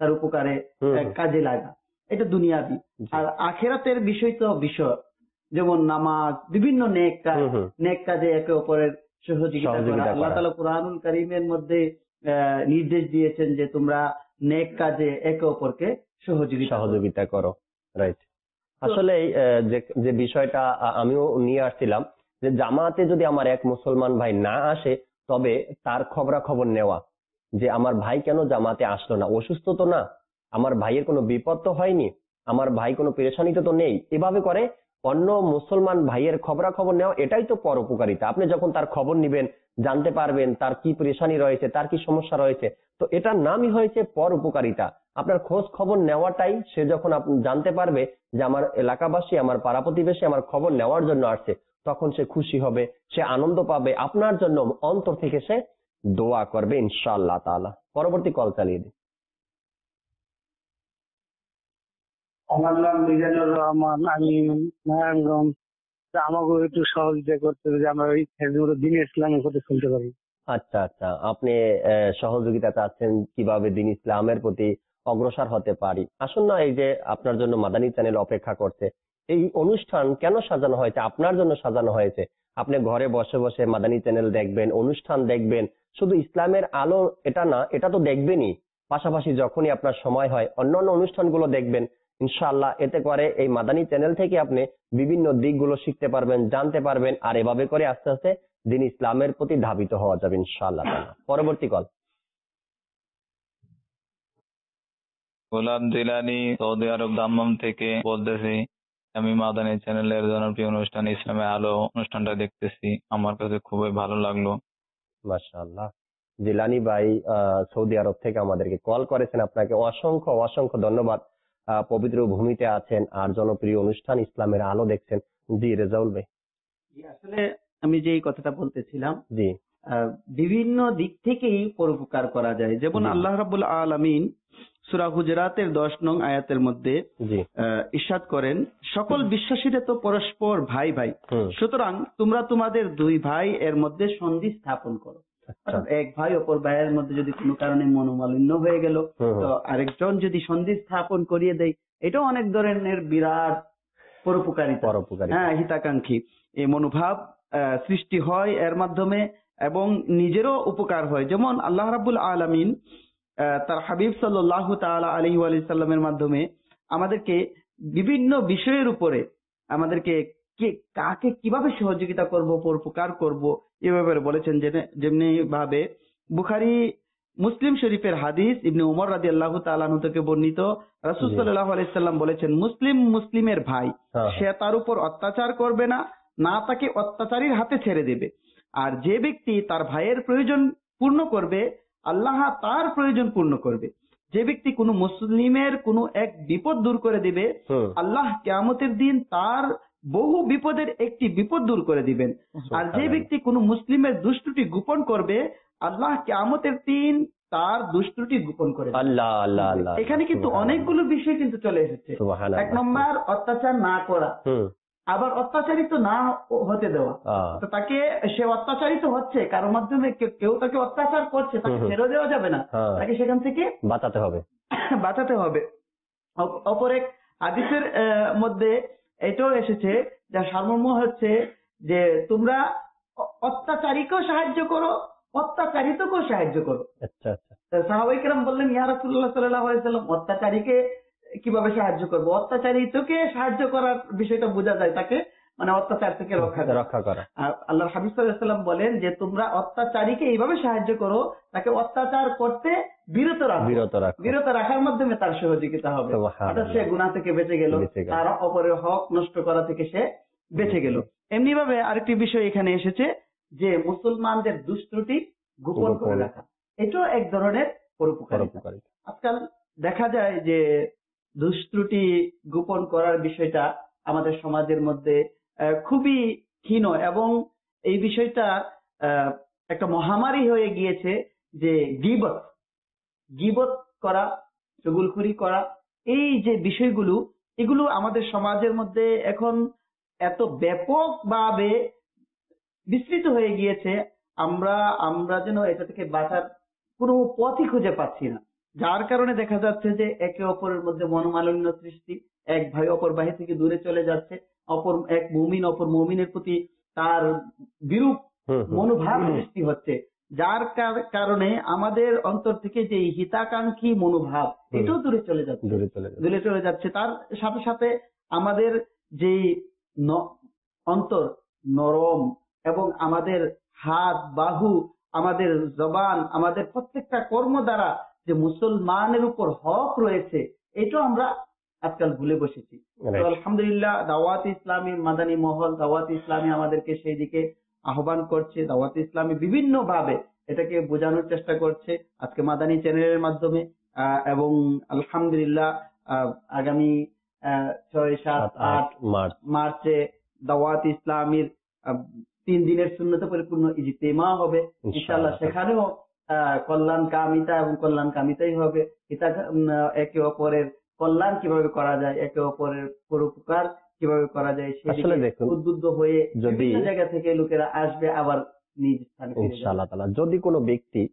তার উপকারে হুম, আহ, হুম। কাজে লাগা, এটা দুনিয়াবি। জি। আর আখেরাতের বিষয় তো বিষয়, যেমন নামাজ, বিভিন্ন নেক কাজ, হুম, হুম। নেক কাজে একে অপরের সহযোগিতা করা। সহযোগিতা আল্লাহ করা। তাআলা কুরআনুল কারীমের মধ্যে আহ, নির্দেশ দিয়েছেন যে তোমরা নেক কাজে একে অপরকে সহযোগিতা করো। সহযোগিতা করো, রাইট। তো আসলে যে যে বিষয়টা আ- আমিও নিয়ে আসছিলাম, যে জামাতে যদি আমার এক মুসলমান ভাই না আসে, তবে তার খবরাখবর নেওয়া, যে আমার ভাই কেন জামাতে আসলো না, অসুস্থ তো না, আমার ভাইয়ের কোনো বিপদ তো হয়নি, আমার ভাই কোনো পেরেশানিতে তো নেই, এভাবে করে অন্য মুসলমান ভাইয়ের খবরাখবর নেওয়া, এটাই তো পরোপকারিতা। আপনি যখন তার খবর নিবেন, জানতে পারবেন তার কি পেরেশানি রয়েছে, তার কি সমস্যা রয়েছে, তো এটার নামই হয়েছে পরোপকারিতা। আপনার খোঁজ খবর নেওয়াটাই, সে যখন আপনি জানতে পারবে যে আমার এলাকাবাসী, আমার পাড়া প্রতিবেশী আমার খবর নেওয়ার জন্য আসছে, তখন সে খুশি হবে, সে আনন্দ পাবে, আপনার জন্য অন্তর থেকে সে দোয়া করবে ইনশাআল্লাহ তাআলা। পরবর্তী কল চালিয়ে দিই। আমার নাম মিজানুর রহমান, আমি নারায়ণগঞ্জ। তা আমাকে একটু সহযোগিতা করতে হবে যে আমরা ওই খেজুর দিন ইসলামের প্রতি চলতে পারি। আচ্ছা আচ্ছা, আপনি আহ, সহযোগিতা চাচ্ছেন কিভাবে দিন ইসলামের প্রতি অগ্রসর হতে পারি। আসুন না, এই যে আপনার জন্য মাদানী চ্যানেল অপেক্ষা করছে। এই অনুষ্ঠান কেন সাজানো হয়েছে? আপনার জন্য সাজানো হয়েছে। আপনি ঘরে বসে বসে মাদানী চ্যানেল দেখবেন, অনুষ্ঠান দেখবেন, শুধু ইসলামের আলো এটা না, এটা তো দেখবেনই, পাশাপাশি যখনই আপনার সময় হয় অন্যান্য অনুষ্ঠানগুলো দেখবেন ইনশাআল্লাহ। এতে করে এই মাদানী চ্যানেল থেকে আপনি বিভিন্ন দিকগুলো শিখতে পারবেন, জানতে পারবেন, আর এভাবে করে আস্তে আস্তে দিন ইসলামের প্রতি ধাবিত হওয়া যাবে ইনশাআল্লাহ তাআলা। পরবর্তী call. Golam Jilani, Saudi Arab Dammam থেকে বলতেছি। আমি মাদানী চ্যানেলের জনপ্রিয় অনুষ্ঠান ইসলামে আলো অনুষ্ঠানটা দেখতেছি, আমার কাছে খুবই ভালো লাগলো। মাশাআল্লাহ, জিলানি ভাই আহ, সৌদি আরব থেকে আমাদেরকে কল করেছেন, আপনাকে অসংখ্য অসংখ্য ধন্যবাদ। আহ, পবিত্র ভূমিতে আছেন আর জনপ্রিয় অনুষ্ঠান ইসলামের আলো দেখছেন। জি রেজাউল ভাই। জি, আসলে আমি যে এই কথাটা বলতেছিলাম, জি আহ, বিভিন্ন দিক থেকেই পরোপকার করা যায়। যেমন জি আল্লাহ রাব্বুল আলামিন সূরা হুজরাতের দশ নং আয়াতের মধ্যে জি আহ, ইরশাদ করেন, সকল বিশ্বাসীরা তো পরস্পর ভাই ভাই, হুম সুতরাং তোমরা তোমাদের দুই ভাই এর মধ্যে সন্ধি স্থাপন করো। আচ্ছা অর্থাৎ এক ভাই অপর ভাইয়ের মধ্যে যদি কোনো কারণে মনোমালিন্য হয়ে গেল, হুম তো হুম আরেকজন যদি সন্ধি স্থাপন করিয়ে দেয়, এটাও অনেক ধরনের বিরাট পরোপকারিতা। পরোপকারিতা। হ্যাঁ, হিতাকাঙ্ক্ষী এই মনোভাব আহ, সৃষ্টি হয় এর মাধ্যমে, এবং নিজেরও উপকার হয়। যেমন আল্লাহ রাব্বুল আলামিন আহ, তার হাবিব সাল্লাল্লাহু তাআলা আলাইহি ওয়া সাল্লামের মাধ্যমে আমাদেরকে বিভিন্ন বিষয়ের উপরে আমাদেরকে কে কাকে কিভাবে সহযোগিতা করব, পরোপকার করব, এ ব্যাপারে বলেছেন। যেনে- যেমনি ভাবে বুখারী মুসলিম শরীফের হাদিস, ইবনে উমর রাদিয়াল্লাহু তাআলা আনহু থেকে বর্ণিত, রাসূল জি সাল্লাল্লাহু আলাইহি সাল্লাম বলেছেন, মুসলিম মুসলিমের ভাই, হ্যাঁ সে হ্যাঁ তার উপর অত্যাচার করবে না, না তাকে অত্যাচারীর হাতে ছেড়ে দেবে। আর যে ব্যক্তি তার ভাইয়ের প্রয়োজন পূর্ণ করবে, আল্লাহ তার প্রয়োজন পূর্ণ করবে। যে ব্যক্তি কোনো মুসলিমের কোনো এক বিপদ দূর করে দিবে, হুম আল্লাহ কিয়ামতের দিন তার বহু বিপদের একটি বিপদ দূর করে দিবেন। আর যে ব্যক্তি কোনো মুসলিমের দুষ্টুটি গোপন করবে, আল্লাহ কিয়ামতের দিন তার দুষ্টুটি গোপন করে দিবেন। আল্লাহ আল্লাহ আল্লাহ। এখানে কিন্তু অনেকগুলো বিষয় কিন্তু চলে এসেছে। সুবহানাল্লাহ। এক নম্বর, অত্যাচার না করা, হুম আবার অত্যাচারিত না হতে দেওয়া। আহ, তো তাকে, সে অত্যাচারিত হচ্ছে কারোর মাধ্যমে, কে- কেউ তাকে অত্যাচার করছে, তাকে হুম হুম। ছেড়ে দেওয়া যাবে না, হ্যাঁ, তাকে সেখান থেকে বাঁচাতে হবে। বাঁচাতে হবে। অপ- অপর এক হাদিসের আহ, মধ্যে এটাও এসেছে, যার সারমর্ম হচ্ছে যে তোমরা অ- অত্যাচারীকেও সাহায্য করো, অত্যাচারিতকেও সাহায্য করো। আচ্ছা আচ্ছা। সাহাবাই কেরাম বললেন, ইয়া রাসূলুল্লাহ সাল্লাল্লাহু আলাইহি সাল্লাম, অত্যাচারীকে কিভাবে সাহায্য করবো? অত্যাচারিতকে সাহায্য করার বিষয়টা বোঝা যায়, তাকে মানে অত্যাচার থেকে রক্ষা করা। রক্ষা করা। আর আল্লাহর হাবিব সাল্লাল্লাহু আলাইহি সাল্লাম বলেন যে তোমরা অত্যাচারীকে এইভাবে সাহায্য করো, তাকে অত্যাচার করতে বিরত রাখো। বিরত রাখো। বিরত রাখার মাধ্যমে তার সহযোগিতা হবে। সুবহানাল্লাহ। অর্থাৎ সে গুনাহ থেকে বেঁচে গেল, বেঁচে গেল। তার অপরের হক নষ্ট করা থেকে সে বেঁচে গেল। এমনি ভাবে আরেকটি বিষয় এখানে এসেছে যে মুসলমানদের দুষ্ত্রুটি গোপন করে গোপন। রাখা, এটাও এক ধরনের পরোপকারিতা। পরোপকারিতা। আজকাল দেখা যায় যে দুষ্ত্রুটি গোপন করার বিষয়টা আমাদের সমাজের মধ্যে আহ, খুবই ক্ষীণ, এবং এই বিষয়টা আহ, একটা মহামারী হয়ে গিয়েছে। যে গীবত গীবত করা, চুগলখড়ি করা, এই যে বিষয়গুলো, এগুলো আমাদের সমাজের মধ্যে এখন এত ব্যাপকভাবে বিস্তৃত হয়ে গিয়েছে, আমরা আমরা যেন এটা থেকে বাঁচার কোনো পথই খুঁজে পাচ্ছি না। যার কারণে দেখা যাচ্ছে যে একে অপরের মধ্যে মনোমালিন্য সৃষ্টি, এক ভাই অপর ভাই থেকে দূরে চলে যাচ্ছে, অপর এক মুমিন অপর মুমিনের প্রতি তার বিরূপ হুম হুম মনোভাব সৃষ্টি হচ্ছে, যার কার- কারণে আমাদের অন্তর থেকে যে হিতাকাঙ্ক্ষী মনোভাব হুম। এটাও দূরে চলে যাচ্ছে দূরে চলে যাবে। দূরে চলে যাচ্ছে। তার সাথে সাথে আমাদের যে ন- অন্তর নরম এবং আমাদের হাত বাহু আমাদের জবান আমাদের প্রত্যেকটা কর্ম দ্বারা যে মুসলমানের উপর হক রয়েছে এটাও আমরা আজকাল ভুলে বসেছি। তো Right. আলহামদুলিল্লাহ দাওয়াত ইসলামী মাদানী মহল দাওয়াত ইসলামী আমাদেরকে সেই দিকে আহ্বান করছে। দাওয়াত ইসলামী বিভিন্ন ভাবে এটাকে বোঝানোর চেষ্টা করছে আজকে মাদানী চ্যানেলের মাধ্যমে, আহ, এবং আলহামদুলিল্লাহ আহ, আগামী আহ, ছয় সাত সাত আট আট মার্চ মার্চে দাওয়াত ইসলামীর আহ, তিন দিনের শূন্যতে পরিপূর্ণ ইজতেমা হবে ইনশাআল্লাহ। ইনশাআল্লাহ। সেখানেও আহ, কল্যাণ কামিতা এবং কল্যাণ কামিতাই হবে। এটা উম, একে অপরের কল্যাণ কিভাবে করা যায়, একে অপরের পরোপকার কিভাবে করা যায় আসলে সেদিকে দেখুন, উদ্বুদ্ধ হয়ে যদি- বিভিন্ন জায়গা থেকে লোকেরা আসবে, আবার নিজ স্থানে ফিরে যাবে। ইনশাআল্লাহ তাআলা যদি কোনো ব্যক্তি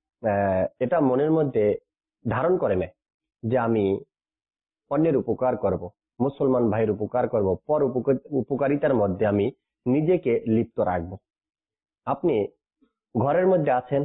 আহ, এটা মনের মধ্যে ধারণ করে নেয় যে আমি অন্যের উপকার করব, মুসলমান ভাইয়ের উপকার করব, পর উপকার- উপকারিতার মধ্যে আমি নিজেকে লিপ্ত রাখবো। আপনি ঘরের মধ্যে আছেন,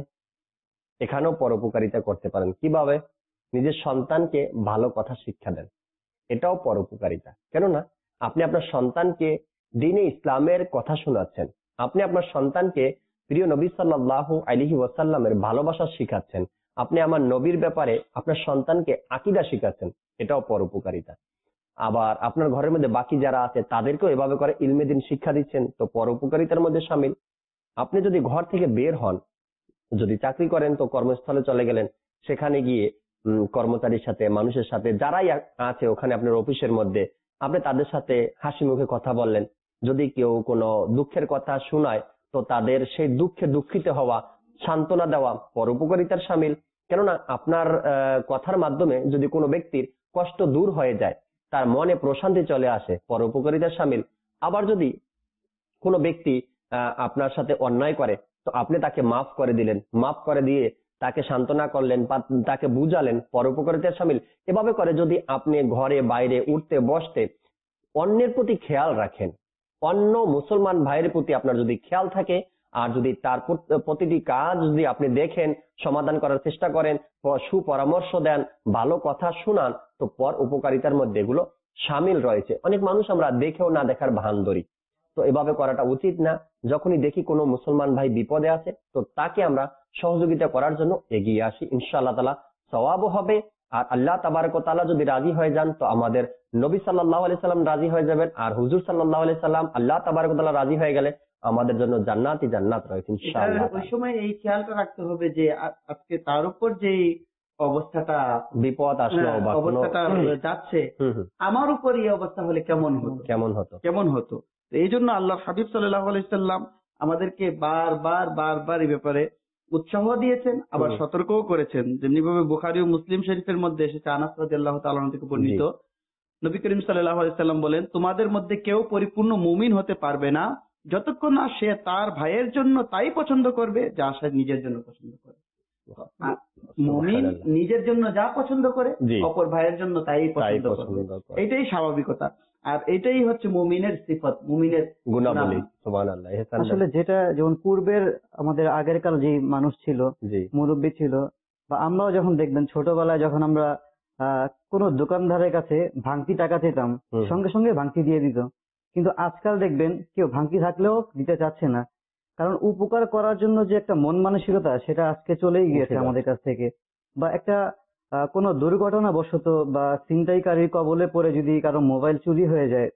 এখানেও পরোপকারিতা করতে পারেন। কিভাবে? নিজের সন্তানকে ভালো কথা শিক্ষা দেন, এটাও পরোপকারিতা। কেননা আপনি আপনার সন্তানকে দ্বীনে ইসলামের কথা শোনাচ্ছেন, আপনি আপনার সন্তানকে প্রিয় নবী সাল্লাল্লাহু আলাইহি ওয়াসাল্লামের ভালোবাসা শিখাচ্ছেন, আপনি আমার নবীর ব্যাপারে আপনার সন্তানকে আকীদা শিখাচ্ছেন, এটাও পরোপকারিতা। আবার আপনার ঘরের মধ্যে বাকি যারা আছে তাদেরকেও এভাবে করে ইলমে দ্বীন শিক্ষা দিচ্ছেন, তো পরোপকারিতার মধ্যে শামিল। আপনি যদি ঘর থেকে বের হন, যদি চাকরি করেন তো কর্মস্থলে চলে গেলেন, সেখানে গিয়ে উম, কর্মচারীর সাথে মানুষের সাথে যারাই আ- আছে ওখানে আপনার অফিসের মধ্যে, আপনি তাদের সাথে হাসি মুখে কথা বললেন। যদি কেউ কোনো দুঃখের কথা শোনায় তো তাদের সেই দুঃখে দুঃখিত হওয়া, সান্ত্বনা দেওয়া পরোপকারিতার শামিল। কেননা আপনার আহ, কথার মাধ্যমে যদি কোনো ব্যক্তির কষ্ট দূর হয়ে যায়, তার মনে প্রশান্তি চলে আসে, পরোপকারিতার শামিল। আবার যদি কোনো ব্যক্তি আহ, আপনার সাথে অন্যায় করে তো আপনি তাকে মাফ করে দিলেন, মাফ করে দিয়ে তাকে সান্ত্বনা করলেন বা তাকে বুঝালেন, পরোপকারিতার শামিল। এভাবে করে যদি আপনি ঘরে বাইরে উঠতে বসতে অন্যের প্রতি খেয়াল রাখেন, অন্য মুসলমান ভাইয়ের প্রতি আপনার যদি খেয়াল থাকে, আর যদি তার প্রত- প্রতিটি কাজ যদি আপনি দেখেন, সমাধান করার চেষ্টা করেন, প- সুপরামর্শ দেন, ভালো কথা শোনান, তো পর উপকারিতার মধ্যে এগুলো শামিল রয়েছে। অনেক মানুষ আমরা দেখেও না দেখার ভান ধরি, তো এভাবে করাটা উচিত না। যখনই দেখি কোনো মুসলমান ভাই বিপদে আছে তো তাকে আমরা সহযোগিতা করার জন্য এগিয়ে আসি, ইনশাআল্লাহ তাআলা সওয়াবও হবে। আর আল্লাহ তাবারক ওয়া তাআলা যদি রাজি হয়ে যান তো আমাদের নবী সাল্লাল্লাহু আলাইহি সাল্লাম রাজি হয়ে যাবেন, আর হুজুর সাল্লাল্লাহু আলাইহি সাল্লাম আল্লাহ তাবারক ওয়া তাআলা রাজি হয়ে গেলে আমাদের জন্য জান্নাতই জান্নাত রয়েছে এটা ইনশাআল্লাহ ওই তাআলা। সময় এই খেয়ালটা রাখতে হবে যে আ- আজকে তার উপর যে অবস্থাটা বিপদ আসলো হ্যাঁ, বা কোনো অবস্থাটা যাচ্ছে, হুম হুম আমার উপর এই অবস্থা হলে কেমন হতো কেমন হতো। কেমন হতো তো এই জন্য আল্লাহ হাবিব সাল্লাল্লাহু আলাইহি সাল্লাম আমাদেরকে বারবার বারবার এই ব্যাপারে উৎসাহ দিয়েছেন, আবার হুম। সতর্কও করেছেন। যেমনি ভাবে বুখারী ও মুসলিম শরীফের মধ্যে এসেছে, আনাস রাদিয়াল্লাহু তাআলা আনহু থেকে বর্ণিত, নবী করিম সাল্লাল্লাহু আলাইহি সাল্লাম বলেন, তোমাদের মধ্যে কেউ পরিপূর্ণ মুমিন হতে পারবে না যতক্ষণ না সে তার ভাইয়ের জন্য তাই পছন্দ করবে যা সে নিজের জন্য পছন্দ করে। আর মুমিন সুবহানাল্লাহ। নিজের জন্য যা পছন্দ করে জি। অপর ভাইয়ের জন্য তাই তাই পছন্দ পছন্দ করবে, করে। এটাই স্বাভাবিকতা। আর এটাই হচ্ছে মুমিনের সিফত, মুমিনের গুণাবলী। গুণ। সুবহানাল্লাহ। এহসান আসলে যেটা যেমন পূর্বের আমাদের আগের কাল যে মানুষ ছিল, জি মুরব্বী ছিল, বা আমরাও যখন দেখবেন ছোটবেলায় যখন আমরা আহ কোনো দোকানদারের কাছে ভাঙতি টাকা চেতাম, হুম। সঙ্গে সঙ্গে ভাঙতি দিয়ে দিত। কিন্তু আজকাল দেখবেন কেউ ভাঙতি থাকলেও দিতে চাচ্ছে না, কারণ উপকার করার জন্য যে একটা মন মানসিকতা সেটা আজকে চলেই গিয়েছে উঠে আমাদের কাছ থেকে। বা একটা আহ, কোনো দুর্ঘটনা বশত বা ছিনতাইকারীর কবলে পড়ে যদি কারো মোবাইল চুরি হয়ে যায়,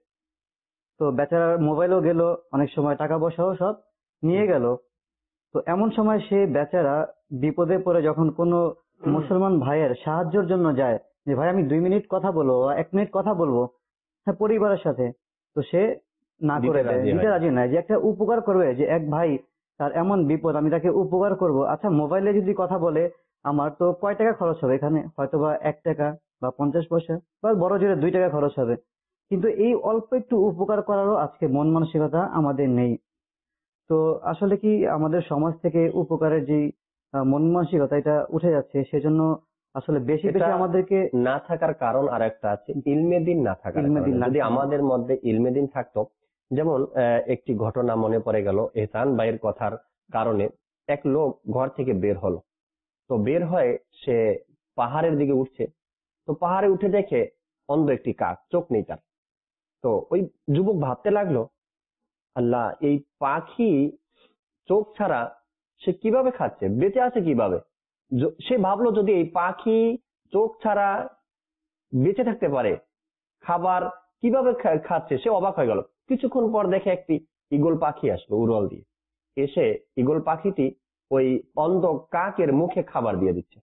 তো বেচারার মোবাইলও গেল, অনেক সময় টাকা পয়সাও সব নিয়ে গেল। তো এমন সময় সে বেচারা বিপদে পড়ে যখন কোনো মুসলমান ভাইয়ের সাহায্যের জন্য যায়, যে ভাই আমি দুই মিনিট কথা বলবো বা এক মিনিট কথা বলবো, হ্যাঁ পরিবারের সাথে, তো সে না দিতে করে দেয়, রাজি দিতে হয়। রাজি নয়, যে একটা উপকার করবে, যে এক ভাই তার এমন বিপদ আমি তাকে উপকার করব। আচ্ছা মোবাইলে যদি কথা বলে আমার তো কয় টাকা খরচ হবে, এখানে হয়তো বা এক টাকা বা পঞ্চাশ পয়সা বা বড় জোরে দুই টাকা খরচ হবে, কিন্তু এই অল্প একটু উপকার করারও আজকে মন মানসিকতা আমাদের নেই। তো আসলে কি আমাদের সমাজ থেকে উপকারের যে আহ, মন মানসিকতা এটা উঠে যাচ্ছে, সেজন্য আসলে বেশি এটা বেশি আমাদেরকে না থাকার কারণ আর একটা আছে, ইলমে দিন না থাকার ইলমে দিন কারণে। না যদি থাকা। আমাদের মধ্যে ইলমে দিন থাকতো, যেমন আহ, একটি ঘটনা মনে পড়ে গেল এহসান ভাইয়ের কথার কারণে। এক লোক ঘর থেকে বের হলো, তো বের হয়ে সে পাহাড়ের দিকে উঠছে। তো পাহাড়ে উঠে দেখে অন্ধ একটি কাক, চোখ নেই তার। তো ওই যুবক ভাবতে লাগলো, আল্লাহ, এই পাখি চোখ ছাড়া সে কিভাবে খাচ্ছে, বেঁচে আছে কিভাবে? য- সে ভাবলো যদি এই পাখি চোখ ছাড়া বেঁচে থাকতে পারে, খাবার কিভাবে খা- খাচ্ছে, সে অবাক হয়ে গেল। কিছুক্ষণ পর দেখে একটি ঈগল পাখি আসলো উড়াল দিয়ে, এসে ঈগল পাখিটি ওই অন্ধ কাকের মুখে খাবার দিয়ে দিচ্ছে।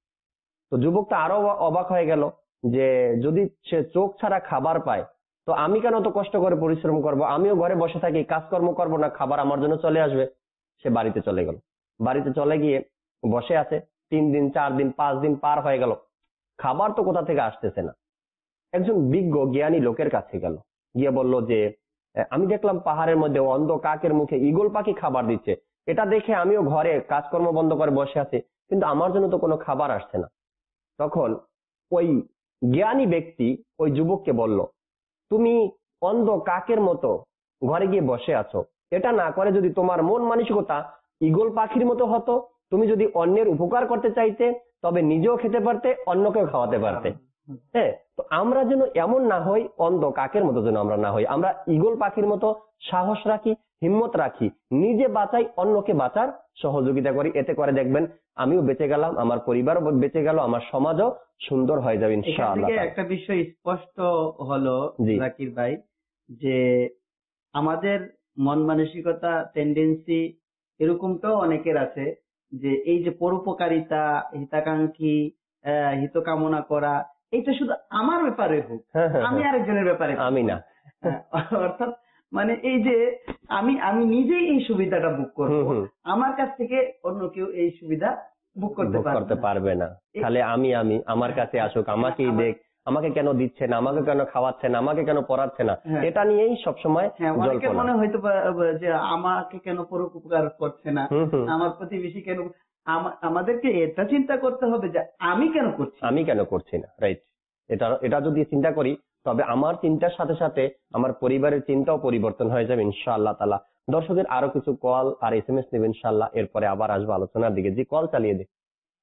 তো যুবকটা আরো অবা- অবাক হয়ে গেল যে যদি সে চোখ ছাড়া খাবার পায়, তো আমি কেন তো কষ্ট করে পরিশ্রম করব, আমিও ঘরে বসে থাকি, কাজকর্ম করব না, খাবার আমার জন্য চলে আসবে। সে বাড়িতে চলে গেল। বাড়িতে চলে গিয়ে বসে আছে। তিন দিন, চার দিন, পাঁচ দিন পার হয়ে গেল, খাবার তো কোথা থেকে আসতেছে না। একজন বিজ্ঞ জ্ঞানী লোকের কাছে গেল, গিয়ে বলল যে "আহ, আমি দেখলাম পাহাড়ের মধ্যে অন্ধ কাকের মুখে ঈগল পাখি খাবার দিচ্ছে, এটা দেখে আমিও ঘরে কাজকর্ম বন্ধ করে বসে আছি, কিন্তু আমার জন্য তো কোনো খাবার আসছে না।" তখন ওই জ্ঞানী ব্যক্তি ওই যুবককে বলল, তুমি অন্ধ কাকের মতো ঘরে গিয়ে বসে আছো, এটা না করে যদি তোমার মন মানসিকতা ঈগল পাখির মতো হতো, তুমি যদি অন্যের উপকার করতে চাইতে, তবে নিজেও খেতে পারতে, অন্যকেও খাওয়াতে পারতে। হ্যাঁ, তো আমরা যেন এমন না হই, অন্ধ কাকের মতো যেন আমরা না হই, আমরা ঈগল পাখির মতো সাহস রাখি, হিম্মত রাখি, নিজে বাঁচাই, অন্যকে বাঁচার সহযোগিতা করি। এতে করে দেখবেন আমিও বেঁচে গেলাম, আমার পরিবারও বেঁচে গেল, আমার সমাজও সুন্দর হয়ে যাবে এখান ইনশাআল্লাহ থেকে তাআলা। একটা বিষয় স্পষ্ট হলো জি। জাকির ভাই, যে আমাদের মন মানসিকতা টেন্ডেন্সি এরকমটাও অনেকের আছে, যে এই যে পরোপকারিতা, হিতাকাঙ্ক্ষী, আহ, হিত কামনা করা, এটা শুধু আমার ব্যাপারে হোক, হ্যাঁ, হ্যাঁ, আমি হ্যাঁ। আরেকজনের ব্যাপারে করবো আমি না। হ্যাঁ, অর্থাৎ মানে এই যে আমি আমি নিজেই এই সুবিধাটা বুক করব, হুম, হুম। আমার কাছ থেকে অন্য কেউ এই সুবিধা বুক করতে ভোগ পারবে করতে না। পারবে না। এ- তাহলে আমি আমি আমার কাছে আসুক, আমাকেই আমার- দেখ, আমাকে কেন দিচ্ছে না, আমাকে কেন খাওয়াচ্ছে না, আমাকে কেন পড়াচ্ছে না, হ্যাঁ। এটা নিয়েই সবসময় হ্যাঁ, অনেকের জল্পনা। মনে হয়তো পারে যে আমাকে কেন পরোপকার করছে না, হুম, হুম। আমার প্রতিবেশী কেন। আমা- আমাদেরকে এটা চিন্তা করতে হবে যে আমি কেন করছি। আমি কেন করছি না, রাইট। এটা এটা যদি চিন্তা করি, তবে আমার চিন্তার সাথে সাথে আমার পরিবারের চিন্তাও পরিবর্তন হয়ে যাবে ইনশাআল্লাহ তাআলা। দর্শকের আরো কিছু কল আর এস এম এস নেবেন ইনশাআল্লাহ, এরপরে আবার আসবো আলোচনার দিকে। জি, কল চালিয়ে দিন।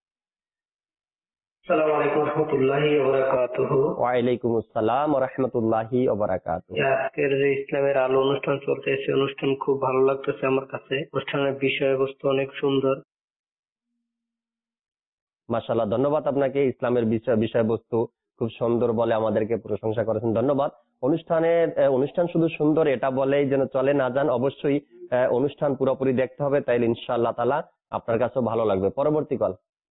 আসসালামু আলাইকুম রহমতুল্লাহি ওয়া বারাকাতুহু। ওয়ালাইকুম আসসালাম ওয়া রাহমাতুল্লাহি ওয়া বারাকাতুহু। আজকের যে ইসলামের আলো অনুষ্ঠান চলছে, সেই অনুষ্ঠান খুব ভালো লাগতেছে আমার কাছে। অনুষ্ঠানের বিষয়বস্তু অনেক সুন্দর। মাশাআল্লাহ, ধন্যবাদ আপনাকে। ইসলামের বিষয় বিষয়বস্তু খুব সুন্দর বলে আমাদেরকে প্রশংসা করেছেন, ধন্যবাদ। অনুষ্ঠানের আহ, অনুষ্ঠান শুধু সুন্দর এটা বলেই যেন চলে না যান, অবশ্যই আহ, অনুষ্ঠান পুরোপুরি দেখতে হবে, তাইলে ইনশাআল্লাহ তাআলা আপনার কাছেও ভালো লাগবে। পরবর্তী কল।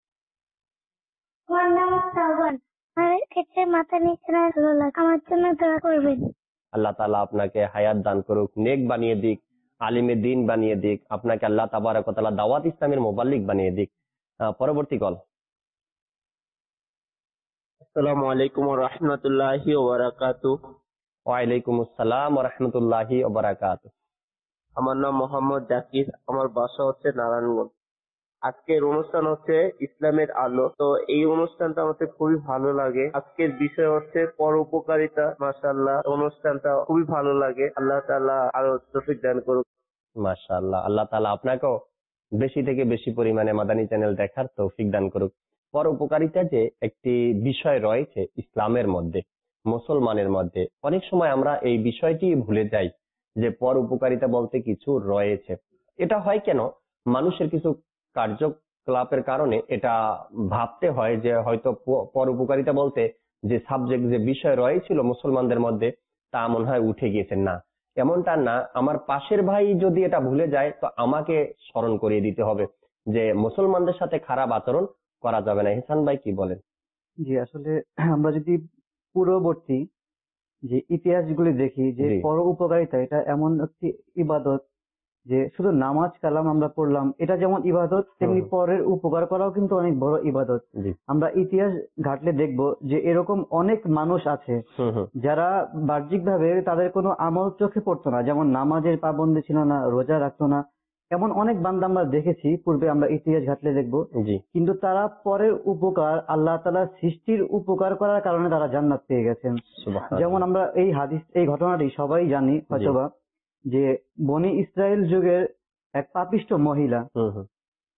আমার নাম শ্রাবণ। আমার ক্ষেত্রে মাথা নিচে না ভালো লাগে, আমার জন্য দোয়া করবেন। আল্লাহ তাআলা আপনাকে হায়াত দান করুক, নেক বানিয়ে দিক, আলিমে দিন বানিয়ে দিক, আপনাকে আল্লাহ তাবারক ওয়া তাআলা দাওয়াত ইসলামের মুবাল্লিগ বানিয়ে দিক। আহ, পরবর্তী কল। আসসালামু আলাইকুম ওয়া রাহমাতুল্লাহি ওয়া বারাকাতুহু। ওয়ালাইকুম আসসালাম ওয়া রাহমাতুল্লাহি ওয়া বারাকাতুহু। আমার নাম মোহাম্মদ জাকির, আমার বাসা হচ্ছে নারায়ণগঞ্জ। আজকের অনুষ্ঠান হচ্ছে ইসলামের আলো। তো এই অনুষ্ঠানটা আমাদের খুবই ভালো লাগে। আজকের বিষয় হচ্ছে পরোপকারিতা। মাশাআল্লাহ, অনুষ্ঠানটা খুবই ভালো লাগে। আল্লাহ তাআলা আরো তৌফিক দান করুক। মাশাআল্লাহ, আল্লাহ তাআলা আপনাকেও বেশি থেকে বেশি পরিমাণে মাদানী চ্যানেল দেখার তৌফিক দান করুক। পরোপকারিতা যে একটি বিষয় রয়েছে ইসলামের মধ্যে, মুসলমানের মধ্যে, অনেক সময় আমরা এই বিষয়টি ভুলে যাই যে পর উপকারিতা বলতে কিছু রয়েছে। এটা হয় কেন, মানুষের কিছু কার্যকলাপের কারণে এটা ভাবতে হয় যে হয়তো প- পর উপকারিতা বলতে যে সাবজেক্ট, যে বিষয় রয়েছিল মুসলমানদের মধ্যে, তা মনে হয় উঠে গিয়েছে। না, এমনটা না। আমার পাশের ভাই যদি এটা ভুলে যায়, তো আমাকে স্মরণ করিয়ে দিতে হবে যে মুসলমানদের সাথে খারাপ আচরণ করা যাবে না। হিসান ভাই কি বলেন? জি, আসলে আমরা যদি পূর্ববর্তী যে ইতিহাসগুলি দেখি, যে জি। পর উপকারিতা এটা এমন একটি ইবাদত, যে শুধু নামাজ কালাম আমরা পড়লাম এটা যেমন ইবাদত, তেমনি হুম। পরের উপকার করাও কিন্তু অনেক বড় ইবাদত। জি। আমরা ইতিহাস ঘাটলে দেখব যে এরকম অনেক মানুষ আছে হুম হুম যারা বাহ্যিকভাবে তাদের কোনো আমল চোখে পড়তো না, যেমন নামাজের পাবন্দি ছিল না, রোজা রাখতো না, এমন অনেক বান্দা আমরা দেখেছি, পূর্বে আমরা ইতিহাস ঘাটলে দেখবো, জি কিন্তু তারা পরের উপকার, আল্লাহ তাআলার সৃষ্টির উপকার করার কারণে তারা জান্নাত পেয়ে গেছেন। সুবহানাল্লাহ। যেমন আমরা এই হাদিস, এই ঘটনাটি সবাই জানি হয়তোবা, যে বনি ইসরায়েল যুগের এক পাপিষ্ঠ মহিলা, হুম হুম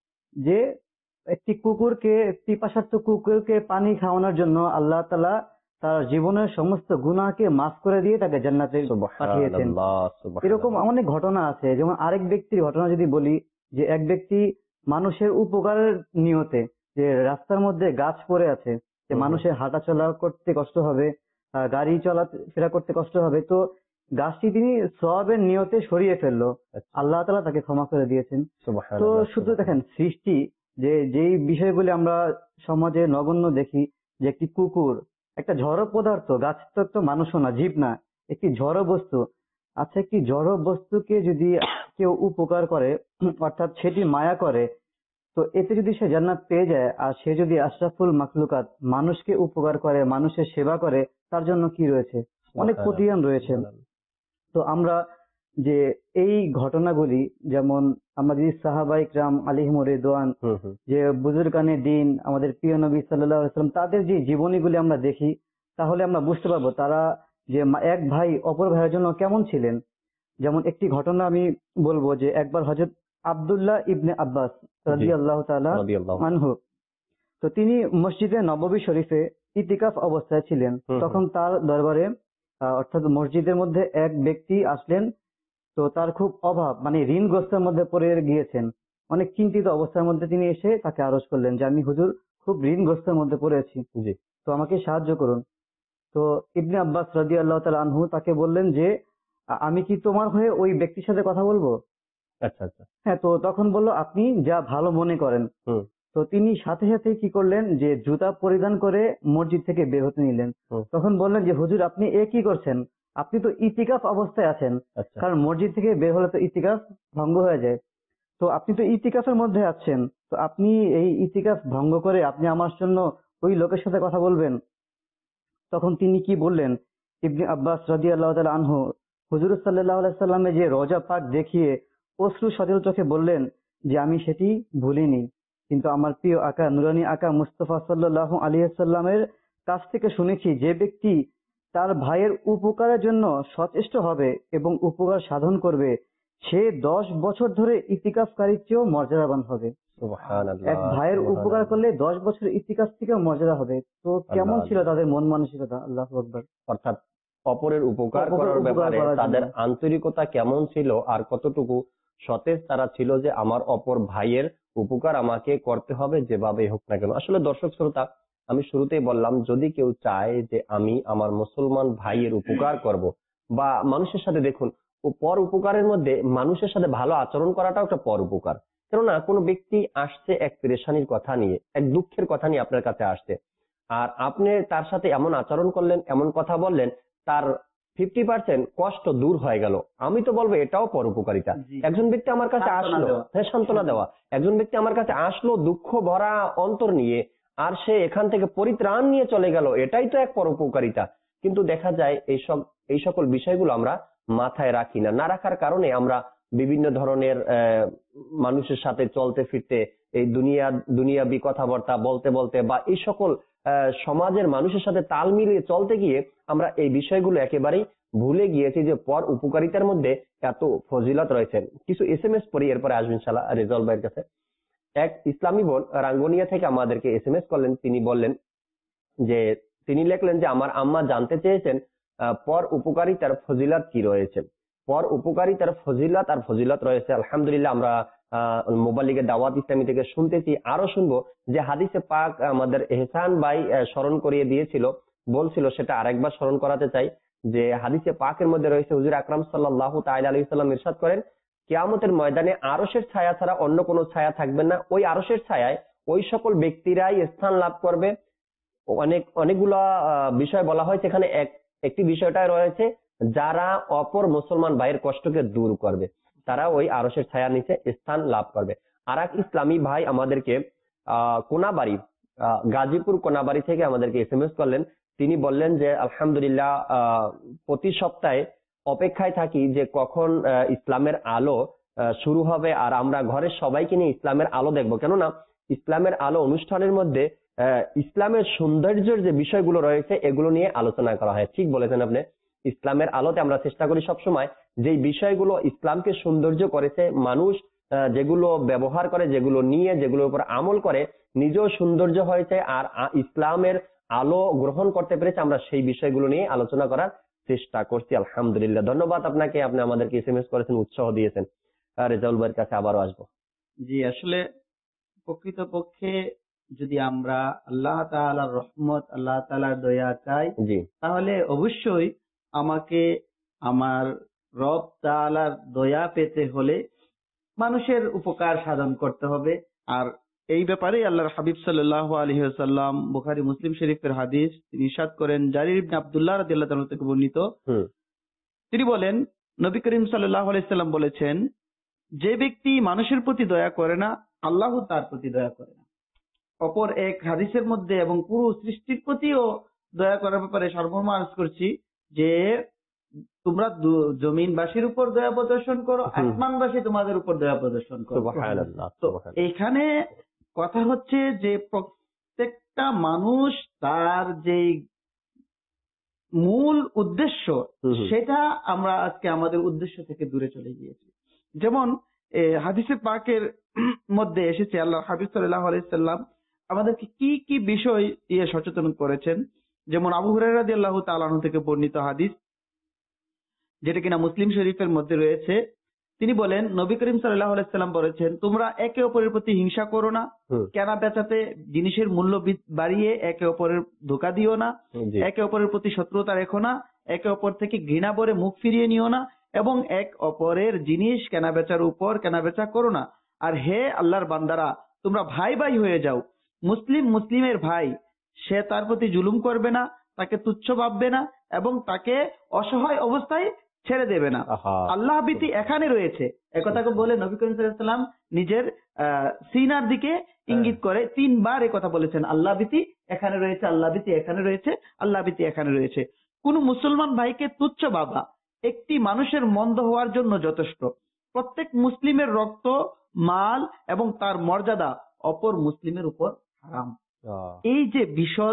যে একটি কুকুরকে, পিপাসার্থ কুকুরকে পানি খাওয়ানোর জন্য আল্লাহ তাআলা তার জীবনের সমস্ত গুনাহকে মাফ করে দিয়ে তাকে জান্নাতে পাঠিয়েছেন। সুবহানাল্লাহ, সুবহানাল্লাহ। এরকম অনেক ঘটনা আছে। যেমন আরেক ব্যক্তির ঘটনা যদি বলি, যে এক ব্যক্তি মানুষের উপকারের নিয়তে, যে রাস্তার মধ্যে গাছ পড়ে আছে, যে হুম। মানুষের হাঁটা চলা করতে কষ্ট হবে, আহ, গাড়ি চলা ফেরা করতে কষ্ট হবে, তো গাছটি তিনি সওয়াবের নিয়তে সরিয়ে ফেললো, আচ্ছা। আল্লাহ তাআলা তাকে ক্ষমা করে দিয়েছেন। তো সুবহানাল্লাহ, শুধু দেখেন সৃষ্টি, যে যেই বিষয়গুলি আমরা সমাজে নগণ্য দেখি, যে একটি কুকুর একটা জড় পদার্থ, গাছ তো একটা মানুষও না, জীব না, একটি জড় বস্তু। আচ্ছা, একটি জড় বস্তুকে যদি কেউ উপকার করে, অর্থাৎ সেটি মায়া করে, তো এতে যদি সে জান্নাত পেয়ে যায়, আর সে যদি আশরাফুল মাখলুকাত মানুষকে উপকার করে, মানুষের সেবা করে, তার জন্য কি রয়েছে? অনেক প্রতিদান রয়েছে। তো আমরা যে এই ঘটনাগুলি, যেমন আমরা যদি সাহাবা ইকরাম আলাইহিমুর রিদওয়ান, হুম হুম যে বুজুর্গানে দিন, আমাদের প্রিয় নবী সাল্লাল্লাহু আলাইহি ওয়াসাল্লাম, তাদের যে জীবনীগুলি আমরা দেখি, তাহলে আমরা বুঝতে পারবো তারা যে মা- এক ভাই অপর ভাইয়ের জন্য কেমন ছিলেন। যেমন একটি ঘটনা আমি বলবো, যে একবার হযরত আব্দুল্লাহ ইবনে আব্বাস রাদিয়াল্লাহু তাআলা রাদিয়াল্লাহু আনহু, তো তিনি মসজিদে নববী শরীফে ইতিকাফ অবস্থায় ছিলেন। হুম হুম। তখন তার দরবারে, আহ, অর্থাৎ মসজিদের মধ্যে এক ব্যক্তি আসলেন। তো তার খুব অভাব, মানে ঋণগ্রস্তের মধ্যে পড়ে গিয়েছেন, অনেক চিন্তিত অবস্থার মধ্যে তিনি এসে তাকে আরজ করলেন যে আমি হুজুর খুব ঋণগ্রস্তের মধ্যে পড়েছি, জি তো আমাকে সাহায্য করুন। তো ইবনে আব্বাস রাদিয়াল্লাহু তাআলা আনহু তাকে বললেন যে আ- আমি কি তোমার হয়ে ওই ব্যক্তির সাথে কথা বলবো? আচ্ছা আচ্ছা হ্যাঁ। তো তখন বলল, আপনি যা ভালো মনে করেন। হুম তো তিনি সাথে সাথে কি করলেন, যে জুতা পরিধান করে মসজিদ থেকে বের হতে নিলেন। হুম। তখন বললেন যে হুজুর, আপনি এ কি করছেন? আপনি তো ইতিকাফ অবস্থায় আছেন, আচ্ছা কারণ মসজিদ থেকে বের হলে তো ইতিকাফ ভঙ্গ হয়ে যায়। তো আপনি তো ইতিকাফের মধ্যে আছেন, তো আপনি এই ইতিকাফ ভঙ্গ করে আপনি আমার জন্য ওই লোকের সাথে কথা বলবেন? তখন তিনি কি বললেন, ইবনে আব্বাস রাদিয়াল্লাহু তাআলা আনহু হুজুর সাল্লাল্লাহু আলাইহি সাল্লামের যে রওজা পাক দেখিয়ে অশ্রু সজল চোখে বললেন যে আমি সেটি ভুলিনি, কিন্তু আমার প্রিয় আকা নুরানি আকা মুস্তাফা সাল্লাল্লাহু আলাইহি সাল্লামের কাছ থেকে শুনেছি, যে ব্যক্তি তার ভাইয়ের উপকারের জন্য সচেষ্ট হবে এবং উপকার সাধন করবে, সে দশ বছর ধরে ইতিকাফকারীর চেয়েও মর্যাদাবান হবে। সুবহানাল্লাহ, এক ভাইয়ের উপকার সুবহানাল্লাহ। করলে দশ বছর ইতিকাফ থেকে মর্যাদা হবে। তো কেমন আল্লাহ, ছিল আল্লাহ। তাদের মন মানসিকতা! আল্লাহু আকবার। অর্থাৎ অপরের উপকার অপরের করার উপকার ব্যাপারে করার জন্য। তাদের আন্তরিকতা কেমন ছিল, আর কতটুকু সতেজ তারা ছিল যে আমার অপর ভাইয়ের উপকার আমাকে করতে হবে যেভাবে হোক না কেন। আসলে দর্শক শ্রোতা, আমি শুরুতেই বললাম, যদি কেউ চায় যে আমি আমার মুসলমান ভাইয়ের উপকার করব, বা মানুষের সাথে, দেখুন, ও পর উপকারের মধ্যে মানুষের সাথে ভালো আচরণ করাটাও একটা পর উপকার। কেননা কোনো ব্যক্তি আসছে এক পেরেশানির কথা নিয়ে, এক দুঃখের কথা নিয়ে আপনার কাছে আসছে, আর আপনি তার সাথে এমন আচরণ করলেন, এমন কথা বললেন, তার ফিফটি পার্সেন্ট কষ্ট দূর হয়ে গেল। আমি তো বলবো এটাও পরোপকারিতা। জি। একজন ব্যক্তি আমার কাছে সান্ত্বনা আসলো, দেওয়া। হ্যাঁ, সান্ত্বনা দেওয়া। একজন ব্যক্তি আমার কাছে আসলো দুঃখ ভরা অন্তর নিয়ে, আর সে এখান থেকে পরিত্রাণ নিয়ে চলে গেল, এটাই তো এক পরোপকারিতা। কিন্তু দেখা যায় এইসব এই সকল বিষয়গুলো আমরা মাথায় রাখি না, না রাখার কারণে আমরা বিভিন্ন ধরনের আহ, মানুষের সাথে চলতে ফিরতে, এই দুনিয়া দুনিয়াবি কথাবার্তা বলতে বলতে, বা এই সকল আহ, সমাজের মানুষের সাথে তাল মিলিয়ে চলতে গিয়ে আমরা এই বিষয়গুলো একেবারেই ভুলে গিয়েছি যে পর উপকারিতার মধ্যে এত ফজিলত রয়েছে। কিছু এস এম এস পড়ি, এরপরে আসবেন ইনশাআল্লাহ রেজাউল ভাইয়ের কাছে। এক ইসলামী বোন রাঙ্গুনিয়া থেকে আমাদেরকে এস এম এস করলেন। তিনি বললেন যে, তিনি লিখলেন যে আমার আম্মা জানতে চেয়েছেন আহ, পর উপকারিতার ফজিলত কি রয়েছে। পর উপকারিতার ফজিলত আর ফজিলত রয়েছে, আলহামদুলিল্লাহ, আমরা আহ মোবালিগের দাওয়াত ইসলামী থেকে শুনতেছি, আরো শুনবো। যে হাদিসে পাক আমাদের এহসান ভাই আহ, স্মরণ করিয়ে দিয়েছিল, বলছিল, সেটা আরেকবার স্মরণ করাতে চাই। যে হাদিসে পাকের মধ্যে রয়েছে, হুজুর আকরাম সাল্লাল্লাহু তাআলা আলাইহি সাল্লাম ইরশাদ করেন, কিয়ামতের ময়দানে আরশের ছায়া ছাড়া অন্য কোনো ছায়া থাকবে না, ওই আরশের ছায়ায় ওই সকল ব্যক্তিরাই স্থান লাভ করবে। অনেক অনেকগুলা আহ, বিষয় বলা হয়েছে এখানে, এক একটি বিষয়টাই রয়েছে, যারা অপর মুসলমান ভাইয়ের কষ্টকে দূর করবে, তারা ওই আরশের ছায়া নিচে স্থান লাভ করবে। আর এক ইসলামী ভাই আমাদেরকে আহ কোনাবাড়ি, আহ গাজীপুর কোনাবাড়ি থেকে আমাদেরকে এস এম এস করলেন। তিনি বললেন যে আলহামদুলিল্লাহ, আহ প্রতি সপ্তাহে অপেক্ষায় থাকি যে কখন আহ, ইসলামের আলো আহ, শুরু হবে, আর আমরা ঘরের সবাইকে নিয়ে ইসলামের আলো দেখবো। কেননা ইসলামের আলো অনুষ্ঠানের মধ্যে আহ, ইসলামের সৌন্দর্যের যে বিষয়গুলো রয়েছে এগুলো নিয়ে আলোচনা করা হয়। ঠিক বলেছেন আপনি। ইসলামের আলোতে আমরা চেষ্টা করি সবসময় যে বিষয়গুলো ইসলামকে সৌন্দর্য করেছে, মানুষ আহ, যেগুলো ব্যবহার করে, যেগুলো নিয়ে, যেগুলোর উপর আমল করে নিজেও সৌন্দর্য হয়েছে আর আ- ইসলামের আলো গ্রহণ করতে পেরেছে, আমরা সেই বিষয়গুলো নিয়ে আলোচনা করার চেষ্টা করছি। আলহামদুলিল্লাহ, ধন্যবাদ আপনাকে। আপনি আমাদেরকে এস এম এস করেছেন, উৎসাহ দিয়েছেন। আহ, রেজাউল ভাইয়ের কাছে আবারও আসবো। জি, আসলে প্রকৃতপক্ষে যদি আমরা আল্লাহ তাআলার রহমত, আল্লাহ তাআলার দয়া চাই, জি তাহলে অবশ্যই আমাকে আমার রব তাআলার দয়া পেতে হলে মানুষের উপকার সাধন করতে হবে। আর এই ব্যাপারে আল্লাহর হাবিব সাল্লাল্লাহু আলাইহি ওয়াসাল্লাম, বুখারী মুসলিম শরীফের হাদিস, তিনি ইরশাদ করেন, জারির ইবনে আব্দুল্লাহ রাদিয়াল্লাহু তাআলা থেকে বর্ণিত, হুম তিনি বলেন, নবী করিম সাল্লাল্লাহু আলাইহি সাল্লাম বলেছেন, যে ব্যক্তি মানুষের প্রতি দয়া করে না, আল্লাহ তার প্রতি দয়া করে না। অপর এক হাদিসের মধ্যে এবং পুরো সৃষ্টির প্রতিও দয়া করার ব্যাপারে সর্বমা আরজ করছি যে তোমরা দু- জমিনবাসীর উপর দয়া প্রদর্শন করো, হুম। আসমানবাসী তোমাদের উপর দয়া প্রদর্শন করো। সুবহানাল্লাহ, তো সুবহানাল্লাহ। এখানে কথা হচ্ছে যে প্রত্যেকটা মানুষ তার যে মূল উদ্দেশ্য, হুম হুম। সেটা আমরা আজকে আমাদের উদ্দেশ্য থেকে দূরে চলে গিয়েছি। যেমন এ, হাদিসে পাকের মধ্যে এসেছে, আল্লাহ হাবিব সাল্লাল্লাহু আলাইহি সাল্লাম আমাদেরকে কি কি বিষয় দিয়ে সচেতন করেছেন। যেমন আবু হুরায়রা রাদিয়াল্লাহু তাআলা আনহু থেকে বর্ণিত হাদিস, যেটা কিনা মুসলিম শরীফের মধ্যে রয়েছে। তিনি বলেন, নবী করিম সাল্লাল্লাহু আলাইহি সাল্লাম বলেছেন, তোমরা একে অপরের প্রতি হিংসা করো না, হুম। কেনা বেচাতে জিনিসের মূল্য বি- বাড়িয়ে একে অপরের ধোঁকা দিও না, জি একে অপরের প্রতি শত্রুতা রেখো না, একে অপর থেকে ঘৃণা ভরে মুখ ফিরিয়ে নিও না, এবং এক অপরের জিনিস কেনা বেচার উপর কেনা বেচা করো না। আর হে আল্লাহর বান্দারা, তোমরা ভাই ভাই হয়ে যাও। মুসলিম মুসলিমের ভাই, সে তার প্রতি জুলুম করবে না, তাকে তুচ্ছ ভাববে না, এবং তাকে অসহায় অবস্থায় ছেড়ে দেবে না। আহা। আল্লাহ ভীতি এখানে রয়েছে। একথাকে বলে নবী করিম সাল্লাল্লাহু আলাইহি ওয়াসাল্লাম নিজের আহ, সিনার দিকে ইঙ্গিত করে তিনবার এই কথা বলেছেন, আল্লাহ ভীতি এখানে রয়েছে, আল্লাহ ভীতি এখানে রয়েছে, আল্লাহ ভীতি এখানে রয়েছে। কোন মুসলমান ভাইকে তুচ্ছ ভাবা একটি মানুষের মন্দ হওয়ার জন্য যথেষ্ট। প্রত্যেক মুসলিমের রক্ত, মাল এবং তার মর্যাদা অপর মুসলিমের উপর হারাম। আহ, এই যে বিশদ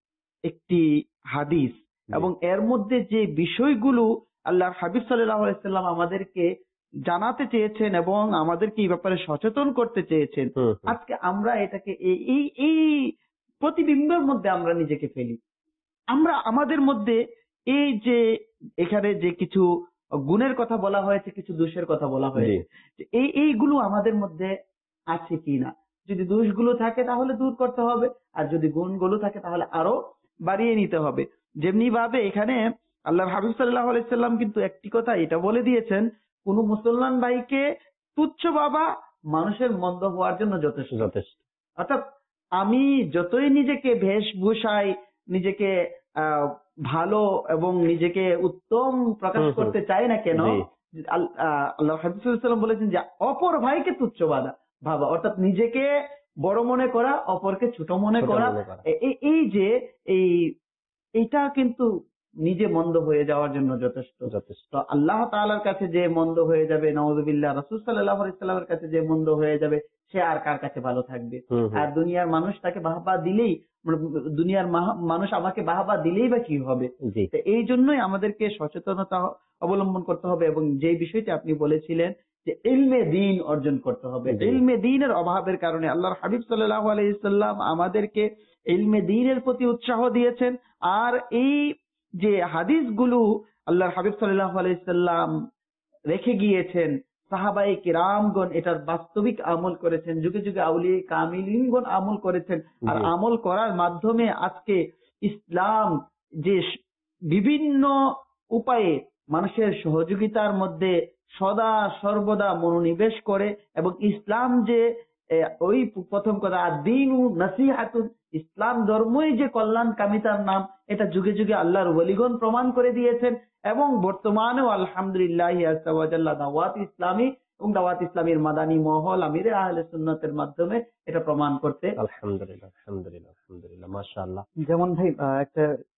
একটি হাদিস, এবং এর মধ্যে যে বিষয়গুলো আল্লাহর হাবিব সাল্লাল্লাহু আলাইহি সাল্লাম আমাদেরকে জানাতে চেয়েছেন এবং আমাদেরকে এই ব্যাপারে সচেতন করতে চেয়েছেন, হুম, হুম। আজকে আমরা এটাকে এই এই এই প্রতিবিম্বের মধ্যে আমরা নিজেকে ফেলি। আমরা আমাদের মধ্যে এই যে এখানে যে কিছু গুণের কথা বলা হয়েছে, কিছু দোষের কথা বলা হয়েছে, যে এই এইগুলো আমাদের মধ্যে আছে কিনা। যদি দোষগুলো থাকে তাহলে দূর করতে হবে, আর যদি গুণগুলো থাকে তাহলে আরো বাড়িয়ে নিতে হবে। যেমনি ভাবে এখানে আল্লাহর হাবিব সাল্লাল্লাহু আলাইহি সাল্লাম কিন্তু একটি কথা এটা বলে দিয়েছেন, কোন মুসলমান ভাইকে তুচ্ছ ভাবা মানুষের মন্দ হওয়ার জন্য যথেষ্ট। যথেষ্ট। অর্থাৎ আমি যতই নিজেকে বেশভূষায়, নিজেকে আহ, ভালো এবং নিজেকে উত্তম প্রকাশ হুম, হুম। করতে চাই না কেন, জি। আল- আহ, আল্লাহ হাবিব সাল্লাল্লাহু আলাইহি সাল্লাম বলেছেন যে অপর ভাইকে তুচ্ছ ভাবা ভাবা, অর্থাৎ নিজেকে বড় মনে করা, অপরকে ছোট মনে ছোট করা। মনে করা। এ- এই এই যে এই এইটা কিন্তু নিজে মন্দ হয়ে যাওয়ার জন্য যথেষ্ট। যথেষ্ট। তো আল্লাহ তাআলার কাছে যে মন্দ হয়ে যাবে, নাউযুবিল্লাহ, রাসূল সাল্লাল্লাহু আলাইহি সাল্লামের কাছে যে মন্দ হয়ে যাবে, সে আর কার কাছে ভালো থাকবে? হুম, হুম। আর দুনিয়ার মানুষ তাকে বাহবা দিলেই, মানে দুনিয়ার মাহ- মানুষ আমাকে বাহবা দিলেই বা কি হবে? জি তো এই জন্যই আমাদেরকে সচেতনতা অবলম্বন করতে হবে, এবং যে বিষয়টি আপনি বলেছিলেন যে ইলমে দ্বীন অর্জন করতে হবে। জি। ইলমে দ্বীনের অভাবের কারণে আল্লাহর হাবিব সাল্লাল্লাহু আলাইহি সাল্লাম আমাদেরকে ইলমে দ্বীনের প্রতি উৎসাহ দিয়েছেন। আর এই যে হাদিসগুলো আল্লাহর হাবিব সাল্লাল্লাহু আলাইহি সাল্লাম রেখে গিয়েছেন, সাহাবায়ে কিরামগণ এটার বাস্তবিক আমল করেছেন, যুগে যুগে আউলিয়ে কামিলিনগণ আমল করেছেন। আর জি। আমল করার মাধ্যমে আজকে ইসলাম যে স- বিভিন্ন উপায়ে মানুষের সহযোগিতার মধ্যে সদা সর্বদা মনোনিবেশ করে, এবং ইসলাম যে এ, ওই প্রথম কথা দ্বীন নসিহাতুন, ইসলাম ধর্মই যে কল্যাণ কামিতার নাম, এটা যুগে যুগে আল্লাহর ওলিগণ প্রমাণ করে দিয়েছেন। এবং বর্তমানেও আলহামদুলিল্লাহ আযজা ওয়া জাল্লা দাওয়াত ইসলামী এবং দাওয়াত ইসলামীর মাদানী মহল, আমিরে আহলে সুন্নাতের মাধ্যমে এটা প্রমাণ করতে। আলহামদুলিল্লাহ, আলহামদুলিল্লাহ, আলহামদুলিল্লাহ, মাশাআল্লাহ। যেমন ভাই আহ, একটা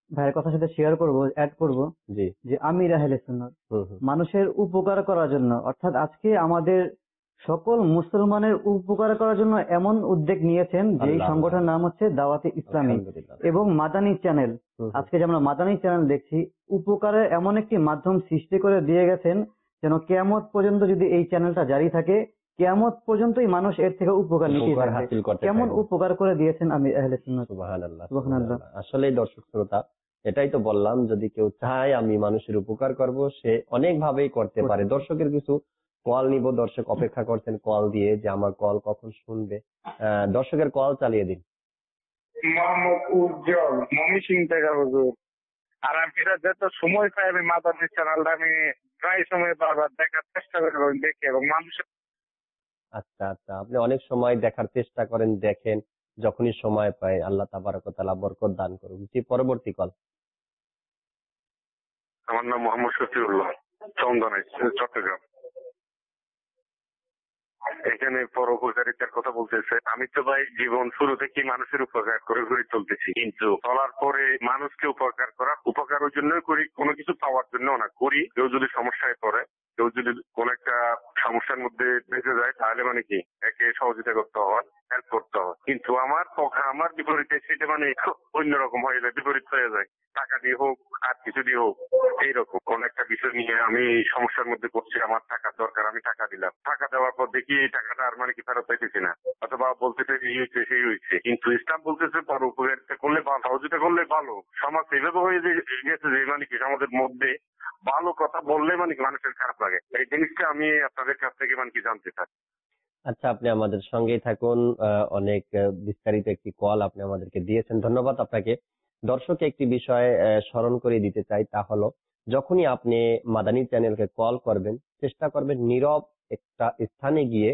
ভাইয়ের কথার সাথে শেয়ার করব, অ্যাড করব জি। যে আমির আহলে সুন্নাত হুম হুম। মানুষের উপকার করার জন্য, অর্থাৎ আজকে আমাদের সকল মুসলমানের উপকার করার জন্য এমন উদ্যোগ নিয়েছেন যে এই আল্লাহ সংগঠনের নাম হচ্ছে দাওয়াতে ইসলামী আলহামদুলিল্লাহ। এবং মাদানী চ্যানেল। হুম হুম। আজকে যে আমরা মাদানী চ্যানেল দেখছি, উপকারের এমন একটি মাধ্যম সৃষ্টি করে দিয়ে গেছেন যেন কিয়ামত পর্যন্ত যদি এই চ্যানেলটা জারি থাকে, কিয়ামত পর্যন্তই মানুষ এর থেকে উপকার নিতেই উপকার থাকবে। হাসিল করতে কেমন থাকবে। উপকার করে দিয়েছেন আমি আহলে সুন্নাত। সুবহানাল্লাহ সুবহানাল্লাহ। সুবহানাল্লাহ। আসলেই দর্শক শ্রোতা, এটাই তো বললাম, যদি কেউ চায় আমি মানুষের উপকার করব, সে অনেক ভাবেই করতে পারে। দর্শকের কিছু কল নিব, দর্শক অপেক্ষা করছেন কল দিয়ে যে আমার কল কখন শুনবে। আহ, দর্শকের কল চালিয়ে দিন। মোহাম্মদ উজ্জ্বল ময়মনসিংহ থেকে হুজুর। আর আমি এটা যত সময় পাই আমি মাদানী চ্যানেলটা আমি প্রায় সময় বারবার দেখার চেষ্টা করি এবং দেখি এবং মানুষের আচ্ছা আচ্ছা, আপনি অনেক সময় দেখার চেষ্টা করেন, দেখেন, যখনই সময় পায়। আল্লাহ তাবারক ওয়া তাআলা বরকত দান করুন। জি, পরবর্তী কল। আমার নাম মোহাম্মদ শফিউল্লাহ, চন্দনাই, চট্টগ্রাম। এখানে পরোপকারিতার কথা বলতেছে। আমি তো ভাই জীবন শুরু থেকে মানুষের উপকার করে গড়ে চলতেছি, কিন্তু চলার পরে মানুষকে উপকার করা উপকারের জন্যই করি, কোনো কিছু পাওয়ার জন্য না করি। কেউ যদি সমস্যায় পড়ে, কেউ যদি কোন একটা সমস্যার মধ্যে বেঁচে যায়, তাহলে মানে কি একে সহযোগিতা করতে হয়, হেল্প করতে হয়। কিন্তু আমার পক্ষে আমার বিপরীতে সেটা মানে অন্যরকম হয়ে যায়, বিপরীত হয়ে যায়। টাকা দিয়ে হোক আর কিছু দিয়ে হোক, এইরকম কোন একটা বিষয় নিয়ে আমি সমস্যার মধ্যে পড়ছি, আমার টাকার দরকার, আমি টাকা দিলাম। টাকা দেওয়ার পর দেখি এই টাকাটা আর মানে কি ফেরত পাইতেছি না, অথবা বলতেছে এই হয়েছে সেই হয়েছে। কিন্তু ইসলাম বলতেছে পরোপকারিতা করলে ভালো, সহযোগিতা করলে ভালো। সমাজ এইভাবে হয়ে গেছে যে মানে কি আমাদের মধ্যে ভালো কথা বললে মানে কি মানুষের খারাপ লাগে। এই জিনিসটা আমি আপনাদের কাছ থেকে মানে কি জানতে চাই। আচ্ছা, আপনি আমাদের সঙ্গেই থাকুন। আহ, অনেক আহ, বিস্তারিত একটি কল আপনি আমাদেরকে দিয়েছেন, ধন্যবাদ আপনাকে। দর্শক একটি বিষয় আহ, স্মরণ করে দিতে চাই, তা হলো যখনই আপনি মাদানী চ্যানেলকে কল করবেন, চেষ্টা করবেন নীরব একটা স্থানে গিয়ে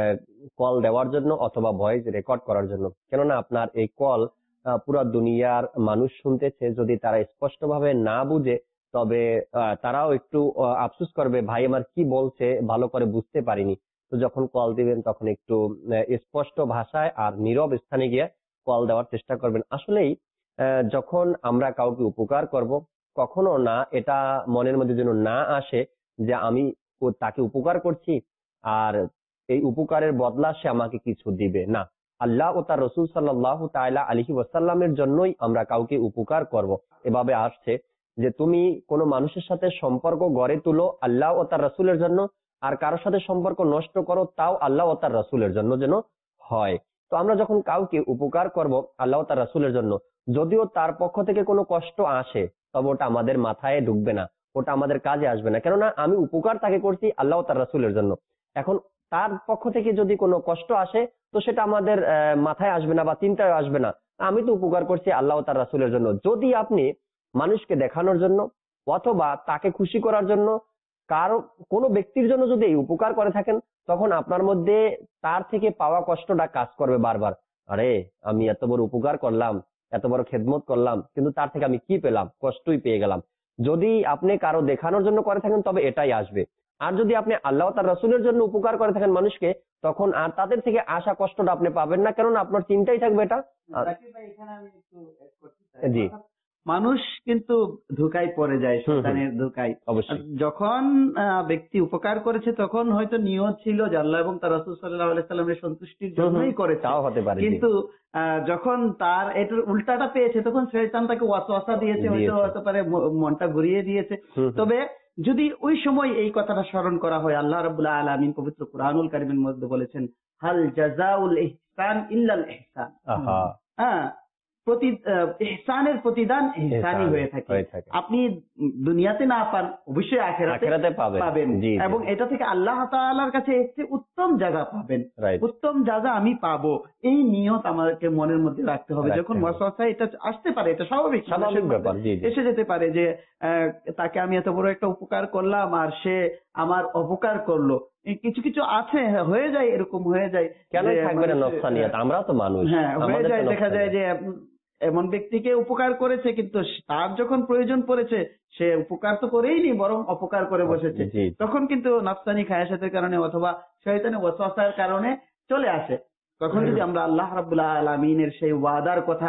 কল দেওয়ার জন্য অথবা ভয়েস রেকর্ড করার জন্য। কেননা আপনার এই কল পুরো দুনিয়ার মানুষ শুনতেছে, যদি তারা স্পষ্টভাবে না বুঝে তবে আহ, তারাও একটু আহ, আফসোস করবে, ভাই আমার কি বলছে ভালো করে বুঝতে পারিনি। তো যখন কল দিবেন তখন একটু আহ, স্পষ্ট ভাষায় আর নীরব স্থানে গিয়ে কল দেওয়ার চেষ্টা করবেন। আসলেই আহ, যখন আমরা কাউকে উপকার করব, কখনো না এটা মনের মধ্যে যেন না আসে যে আমি ও- তাকে উপকার করছি আর এই উপকারের বদলা সে আমাকে কিছু দিবে না। আল্লাহ ও তার রসুল সাল্লাল্লাহু তাআলা আলাইহি ওয়াসাল্লামের জন্যই আমরা কাউকে উপকার করব। এভাবে আসছে যে তুমি কোনো মানুষের সাথে সম্পর্ক গড়ে তুলো আল্লাহ ও তার রসুলের জন্য, আর কারোর সাথে সম্পর্ক নষ্ট করো তাও আল্লাহ ও তার রসুলের জন্য যেন হয়। তো আমরা যখন কাউকে উপকার করব আল্লাহ ও তার রসুলের জন্য, যদিও তার পক্ষ থেকে কোনো কষ্ট আসে, তবে ওটা আমাদের মাথায় ঢুকবে না, ওটা আমাদের কাজে আসবে না। কেননা আমি উপকার তাকে করছি আল্লাহ ও তার রসুলের জন্য। এখন তার পক্ষ থেকে যদি কোনো কষ্ট আসে তো সেটা আমাদের আহ, মাথায় আসবে না বা চিন্তায় আসবে না। আমি তো উপকার করছি আল্লাহ ও তার রাসূলের জন্য। যদি আপনি মানুষকে দেখানোর জন্য অথবা তাকে খুশি করার জন্য কারো কোনো ব্যক্তির জন্য যদি এই উপকার করে থাকেন, তখন আপনার মধ্যে তার থেকে পাওয়া কষ্টটা কাজ করবে বারবার। আরে আমি এত বড় উপকার করলাম, এত বড় খেদমত করলাম, কিন্তু তার থেকে আমি কি পেলাম? কষ্টই পেয়ে গেলাম। যদি আপনি কারো দেখানোর জন্য করে থাকেন তবে এটাই আসবে। আর যদি আপনি আল্লাহ তার রাসূলের জন্য উপকার করে থাকেন মানুষকে, তখন আর তাদের থেকে আসা কষ্টটা আপনি পাবেন না, কেননা আপনার চিন্তাই থাকবে এটা। জাকির ভাই, এখানে আমি একটু add করতে চাই। জি। মানুষ কিন্তু ধোঁকায় পড়ে যায়, শয়তানের ধোঁকায়। অবশ্যই। যখন আহ, ব্যক্তি উপকার করেছে তখন হয়তো নিয়ত ছিল যে আল্লাহ এবং তার রাসূল সাল্লাল্লাহু আলাইহি সাল্লামের সন্তুষ্টির জন্যই করেছে, তাও হতে পারে। জি। কিন্তু আহ, যখন তার এটার উল্টাটা পেয়েছে তখন শয়তান তাকে ওয়াসওয়াসা দিয়েছে, হয়তো দিয়েছে। হতে পারে ম- মনটা ঘুরিয়ে দিয়েছে। হুম হুম। তবে যদি ওই সময় এই কথাটা স্মরণ করা হয়, আল্লাহ রাব্বুল আলামিন পবিত্র কুরআনুল কারীমের মধ্যে বলেছেন, হাল জাযাউল ইহসান ইল্লাল ইহসান। আহা। হ্যাঁ, প্রতি আহ, ইহসানের প্রতিদান ইহসানই ইহসান হয়ে থাকে। হয়ে থাকে। আপনি দুনিয়াতে না পান, অবশ্যই আখিরাতে আখিরাতে পাবেন। পাবেন, জি, জি। এবং এটা থেকে আল্লাহ তাআলার কাছে একটি উত্তম জায়গা পাবেন। Right. উত্তম জায়গা আমি পাবো, এই নিয়ত আমাদেরকে মনের মধ্যে রাখতে হবে। রাখতে যখন হবে। ওয়াসওয়াসা এটা আসতে পারে, এটা স্বাভাবিক স্বাভাবিক মানুষের মধ্যে ব্যাপার। জি, জি। এসে যেতে পারে যে আহ, তাকে আমি এত বড় একটা উপকার করলাম আর সে আমার অপকার করলো। এই কিছু কিছু আছে, হয়ে যায়, এরকম হয়ে যায়। কেন যে থাকবে না মানুষের- নফসানিয়াত? আমরা তো মানুষ। হ্যাঁ, হয়ে আমাদের তো যায়, দেখা যায় নফসানিয়াত। যে উম, এমন ব্যক্তিকে উপকার করেছে কিন্তু তার যখন প্রয়োজন পড়েছে সে উপকার তো করেইনি, বরং অপকার করে বসেছে। জি। তখন কিন্তু নাফসানি খায়াসাতের কারণে অথবা শয়তানি ওয়াসওয়াসার কারণে চলে আসে। তখন যদি আমরা আল্লাহ রাব্বুল আলামিনের সেই ওয়াদার কথা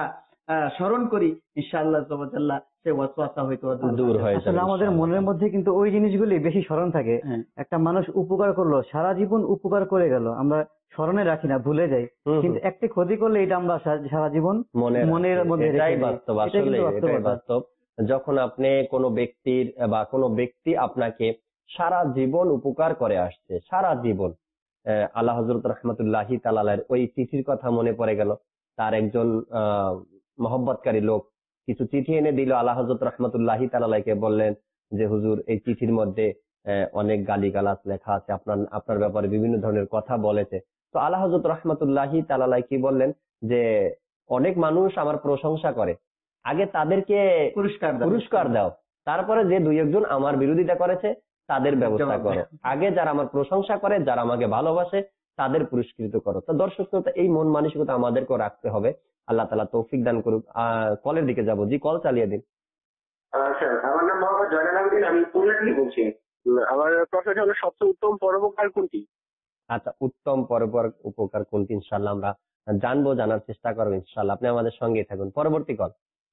আহ, স্মরণ করি, ইনশাআল্লাহ তাআলা সে ওয়াসওয়াসা হয়তো দূর হয়ে যাবে আসলে আমাদের ইনশাআল্লাহ। মনের মধ্যে কিন্তু ওই জিনিসগুলি বেশি স্মরণ থাকে। হ্যাঁ। একটা মানুষ উপকার করলো, সারা জীবন উপকার করে গেল, আমরা স্মরণে রাখি না, ভুলে যাই। হুম হুম। কিন্তু একটি ক্ষতি করলে এটা আমরা সা- সারা জীবন মনে মনের রাখে। মধ্যে এটাই রেখে দিই। বাস্তব, এটাই আসলে কিন্তু এটাই বাস্তবতা। বাস্তব। যখন আপনি কোনো ব্যক্তির বা কোনো ব্যক্তি আপনাকে সারা জীবন উপকার করে আসছে, সারা জীবন, আহ, আল্লাহ হযরত রাহমাতুল্লাহি তাআলা আলাইহির ওই চিঠির কথা মনে পড়ে গেল। তার একজন আহ মহব্বতকারী লোক কিছু চিঠি এনে দিল, আল্লাহ হযরত রাহমাতুল্লাহি তাআলা আলাইহিকে বললেন যে হুজুর এই চিঠির মধ্যে আহ, অনেক গালিগালাজ লেখা আছে, আপনার আপনার ব্যাপারে বিভিন্ন ধরনের কথা বলেছে। তো আল্লাহ হযরত রাহমাতুল্লাহি তাআলা আলাইহি কি বললেন যে অনেক মানুষ আমার প্রশংসা করে, আগে তাদেরকে পুরস্কার দাও। পুরস্কার দাও, তারপরে যে দুই একজন আমার বিরোধিতা করেছে তাদের ব্যবস্থা জবাব করো। দাও। আগে যারা আমার প্রশংসা করে, যারা আমাকে ভালোবাসে তাদের পুরস্কৃত করো। তো দর্শক শ্রোতা, এই মন মানসিকতা আমাদেরকেও রাখতে হবে। আল্লাহ তাআলা তৌফিক দান করুক। আহ, কলের দিকে যাব। জি, কল চালিয়ে দিন। স্যার, আমার নাম মোহাম্মদ জয়নাল আবেদিন, আমি খুলনা থেকে বলছি। উম, আমার প্রশ্নটা হলো সবচেয়ে উত্তম পরোপকার কোনটি? আচ্ছা, উত্তম পরোপকার উপকার কোনটি ইনশাআল্লাহ আমরা জানবো, জানার চেষ্টা করবো ইনশাআল্লাহ। আপনি আমাদের সঙ্গেই থাকুন। পরবর্তী কল।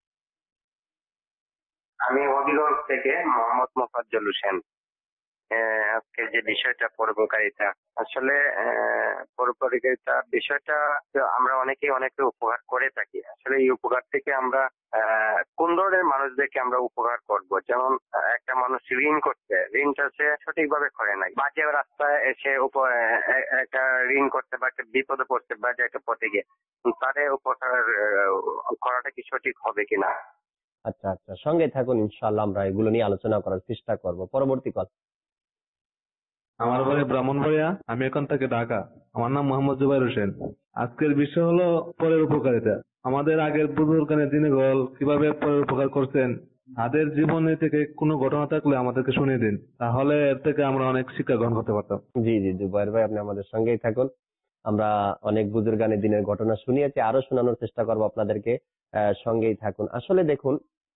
আমি হবিগঞ্জ থেকে মোহাম্মদ মোফাজ্জল হোসেন। আহ, আজকে যে বিষয়টা পরোপকারিতা, আসলে আহ, পরোপকারিতা বিষয়টা তো আমরা অনেকেই অনেকে উপকার করে থাকি। আসলে এই উপকার থেকে আমরা আহ, কোন ধরনের মানুষদেরকে আমরা উপকার করব? যেমন আহ, একটা মানুষ ঋণ করছে, ঋণটা সে সঠিকভাবে করে নাই, বাজে রাস্তায় এসে উপ- এ- একটা ঋণ করতে বা একটা বিপদে পড়তে বা যে একটা পথে গিয়ে তাদের উপকার আহ, করাটা কি সঠিক হবে কিনা? আচ্ছা আচ্ছা, সঙ্গে থাকুন ইনশাআল্লাহ, আমরা এগুলো নিয়ে আলোচনা করার চেষ্টা করব। পরবর্তী কল। আমার বাড়ি ব্রাহ্মণবাড়িয়া, আমি এখন থেকে ঢাকা। আমার নাম মোহাম্মদ জুবাইর হোসেন। আজকের বিষয় হলো পরের উপকারিতা। আমাদের আগের বুজুর্গানের দিনে গল কিভাবে পরের উপকার করছেন, তাদের জীবনে থেকে কোনো ঘটনা থাকলে আমাদেরকে শুনিয়ে দিন, তাহলে এর থেকে আমরা অনেক শিক্ষা গ্রহণ করতে পারতাম। জি জি, জুবাইর ভাই, আপনি আমাদের সঙ্গেই থাকুন। আমরা অনেক বুজুর্গানের দিনের ঘটনা শুনিয়েছি, আরো শোনানোর চেষ্টা করবো আপনাদেরকে। আহ, সঙ্গেই থাকুন। আসলে দেখুন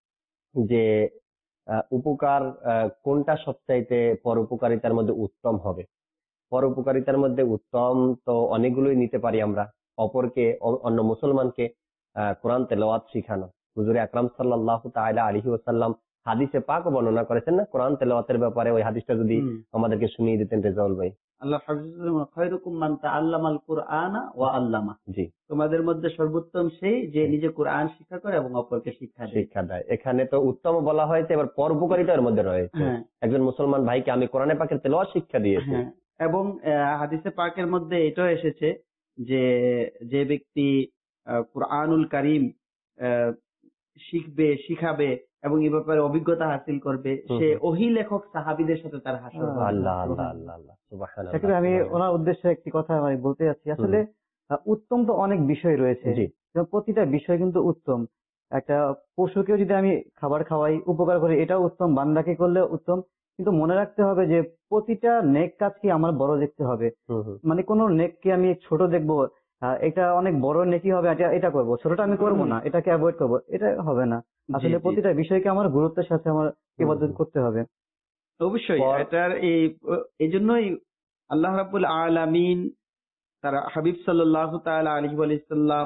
যে আহ, উপকার আহ, কোনটা সবচাইতে পরোপকারিতার মধ্যে উত্তম হবে। পরোপকারিতার মধ্যে উত্তম তো অনেকগুলোই নিতে পারি আমরা। অপরকে, অ- অন্য মুসলমানকে আহ, কোরআন তেলাওয়াত শিখানো। হুজুর আকরাম সাল্লাল্লাহু তাআলা আলাইহি ওয়াসাল্লাম হাদিসে পাক বর্ণনা করেছেন না কোরআন তেলাওয়াতের ব্যাপারে, ওই হাদিসটা যদি হুম। আমাদেরকে শুনিয়ে দিতেন রেজাউল ভাই। আল্লাহ হাফিজ খায়রুকুম মান তাআল্লামাল কুরআনা ওয়া আল্লামা। জি, তোমাদের মধ্যে সর্বোত্তম সেই যে নিজে কোরআন শিক্ষা করে এবং অপরকে শিক্ষা দেয়। শিক্ষা দেয়। এখানে তো উত্তম বলা হয়েছে, এবার পরোপকারিতার মধ্যে রয়েছে। হ্যাঁ। একজন মুসলমান ভাইকে আমি কোরআনে পাকের তেলাওয়াত শিক্ষা দিয়েছি। হ্যাঁ, এবং আহ, হাদিসে পাকের মধ্যে এটাও এসেছে যে যে ব্যক্তি আহ, কুরআনুল কারীম আহ, শিখবে, শিখাবে এবং এই ব্যাপারে অভিজ্ঞতা হাসিল করবে, হুম, সে হুম। ওহী লেখক সাহাবীদের সাথে তার হাসর হবে। আল্লাহ আল্লাহ আল্লাহ আল্লাহ, সুবহানাল্লাহ, শাকির ভাই, আমি সুবহানাল্লাহ। ওনার উদ্দেশ্যে একটি কথা আমি বলতে যাচ্ছি। আসলে আহ, উত্তম তো অনেক বিষয় রয়েছে, জি, যেমন প্রতিটা বিষয় কিন্তু উত্তম। একটা পশুকেও যদি আমি খাবার খাওয়াই, উপকার করি, এটাও উত্তম, বান্দাকে করলে উত্তম। কিন্তু মনে রাখতে হবে যে প্রতিটা নেক কাজকে আমার বড় দেখতে হবে। হুম হুম। মানে কোনো নেককে আমি ছোট দেখবো, আহ, এটা অনেক বড় নেকি হবে, এটা এটা করবো, ছোটটা আমি করবো না, এটাকে অ্যাভয়েড করবো, এটা হবে না। আসলে জি। প্রতিটা বিষয়কে আমার গুরুত্বের সাথে আমার ইবাদত হুম। করতে হবে। অবশ্যই পর- এটার এই এই জন্যই আল্লাহ রাব্বুল আলামিন তার হাবিব সাল্লাল্লাহু তাআলা আলাইহি ওয়া সাল্লাম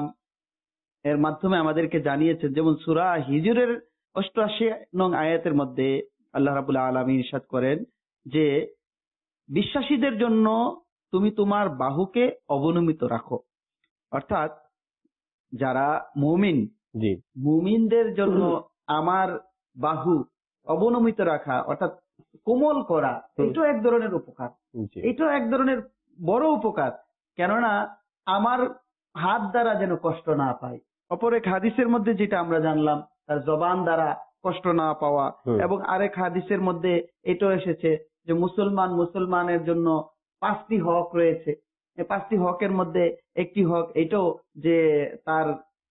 এর মাধ্যমে আমাদেরকে জানিয়েছেন। যেমন সূরা হিজরের অষ্টআশি নং আয়াতের মধ্যে আল্লাহ রাব্বুল আলামিন ইরশাদ করেন যে বিশ্বাসীদের জন্য তুমি তোমার বাহুকে অবনমিত রাখো। অর্থাৎ যারা মুমিন, জি, মুমিনদের জন্য আমার বাহু অবনমিত রাখা অর্থাৎ কোমল করা, হুম। এটাও এক ধরনের উপকার। জি, এটাও এক ধরনের বড় উপকার। কেননা আমার হাত দ্বারা যেন কষ্ট না পায়। অপর এক হাদিসের মধ্যে যেটা আমরা জানলাম, তার জবান দ্বারা কষ্ট না পাওয়া। হুম। এবং আরেক হাদিসের মধ্যে এটাও এসেছে যে মুসলমান মুসলমানের জন্য পাঁচটি হক রয়েছে। এই পাঁচটি হকের মধ্যে একটি হক এটাও যে তার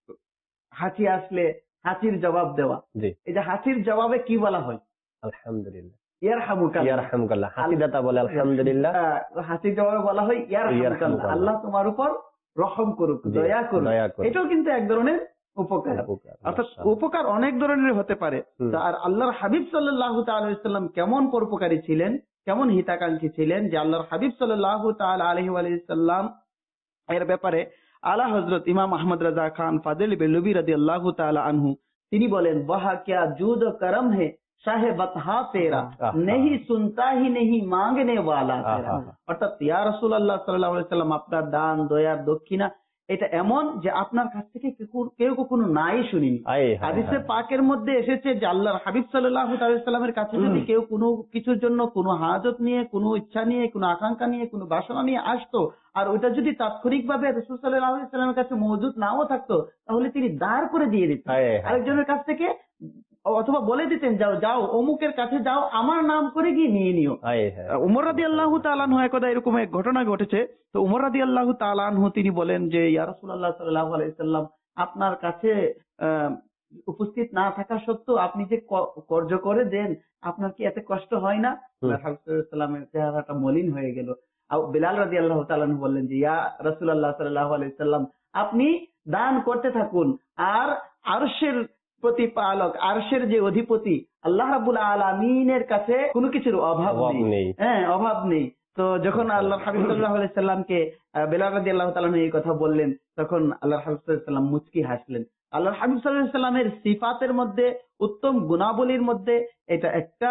হাঁচি আসলে হাঁচির জবাব দেওয়া। জি, এই যে হাঁচির জবাবে কি বলা হয়? আলহামদুলিল্লাহ, ইয়ারহামুকাল্লাহ। ইয়ারহামুকাল্লাহ। হাসিদাতা বলে আলহামদুলিল্লাহ। আহ, হাসির জবাবে বলা হয় ইয়ারহামুকাল্লাহ, ইয়ারহামুকাল্লাহ। আল্লাহ তোমার উপর রহম করুক, জি, দয়া করুক। দয়া করুক। এটাও কিন্তু এক ধরনের উপকার। উপকার, অর্থাৎ মাশাআল্লাহ। উপকার অনেক ধরনের হতে পারে। হুম। তো আর আল্লাহর হাবিব সাল্লাল্লাহু তাআলা আলাইহি ওয়াসাল্লাম কেমন পরোপকারী ছিলেন, কেমন হিতাকাঙ্ক্ষী ছিলেন, যে আল্লাহর হাবিব সাল্লাল্লাহু তাআলা আলাইহি ওয়াসাল্লাম এর ব্যাপারে আলা হযরত ইমাম আহমদ রাজা খান ফাদিল বেলুবি রাদিয়াল্লাহু তাআলা আনহু তিনি বলেন ওয়াহা কিয়া জুদ ও করম হে শাহে বতহা তেরা नहीं सुनता ही नहीं मांगने वाला तेरा। অর্থাৎ ইয়া রাসূলুল্লাহ সাল্লাল্লাহু আলাইহি সাল্লাম আপনার দান দয়া দক্ষিণা এটা এমন যে আপনার কাছ থেকে কেউ কখনো নাই শুনিনি। হাদিসে পাকের মধ্যে এসেছে যে আল্লাহর হাবিব সাল্লাল্লাহু আলাইহি সাল্লামের কাছে যদি কেউ কোনো কিছুর জন্য কোনো হাজত নিয়ে কোনো ইচ্ছা নিয়ে কোনো আকাঙ্ক্ষা নিয়ে কোনো বাসনা নিয়ে আসতো আর ওইটা যদি তাৎক্ষণিকভাবে রাসূল সাল্লাল্লাহু আলাইহি সাল্লামের কাছে মওজুদ নাও থাকতো তাহলে তিনি দাঁড় করে দিয়ে দিতেন আরেকজনের কাছ থেকে, অথবা বলে দিতেন যাও যাও অমুকের কাছে যাও আমার নাম করে গিয়ে নিয়ে নিও। উমর রাদিয়াল্লাহু তাআলা আনহু একদা এরকম এক ঘটনা ঘটেছে। তো উমর রাদিয়াল্লাহু তাআলা আনহু তিনি বলেন যে ইয়া রাসূলুল্লাহ সাল্লাল্লাহু আলাইহি সাল্লাম আপনার কাছে উপস্থিত না থাকা সত্ত্বেও আপনি যে কর্য করে দেন আপনার কি এত কষ্ট হয় না? রাসূলুল্লাহের চেহারাটা মলিন হয়ে গেল। আর বিলাল রাদিয়াল্লাহু তাআলা আনহু বললেন যে ইয়া রাসূলুল্লাহ সাল্লাল্লাহু আলাইহি সাল্লাম আপনি দান করতে থাকুন আর আরশের প্রতিপালক আরশের যে অধিপতি আল্লাহ রাব্বুল আলামিনের কাছে কোনো কিছুর অভাব নেই। হ্যাঁ অভাব নেই। তো যখন আল্লাহ হাবিব সাল্লাল্লাহু আলাইহি সাল্লামকে বিলাল রাদিয়াল্লাহু তাআলা এই কথা বললেন তখন আল্লাহ হাবিব সাল্লাল্লাহু আলাইহি সাল্লাম মুচকি হাসলেন। আল্লাহ হাবিব সাল্লাল্লাহু আলাইহি সাল্লামের সিফাতের মধ্যে উত্তম গুণাবলীর মধ্যে এটা একটা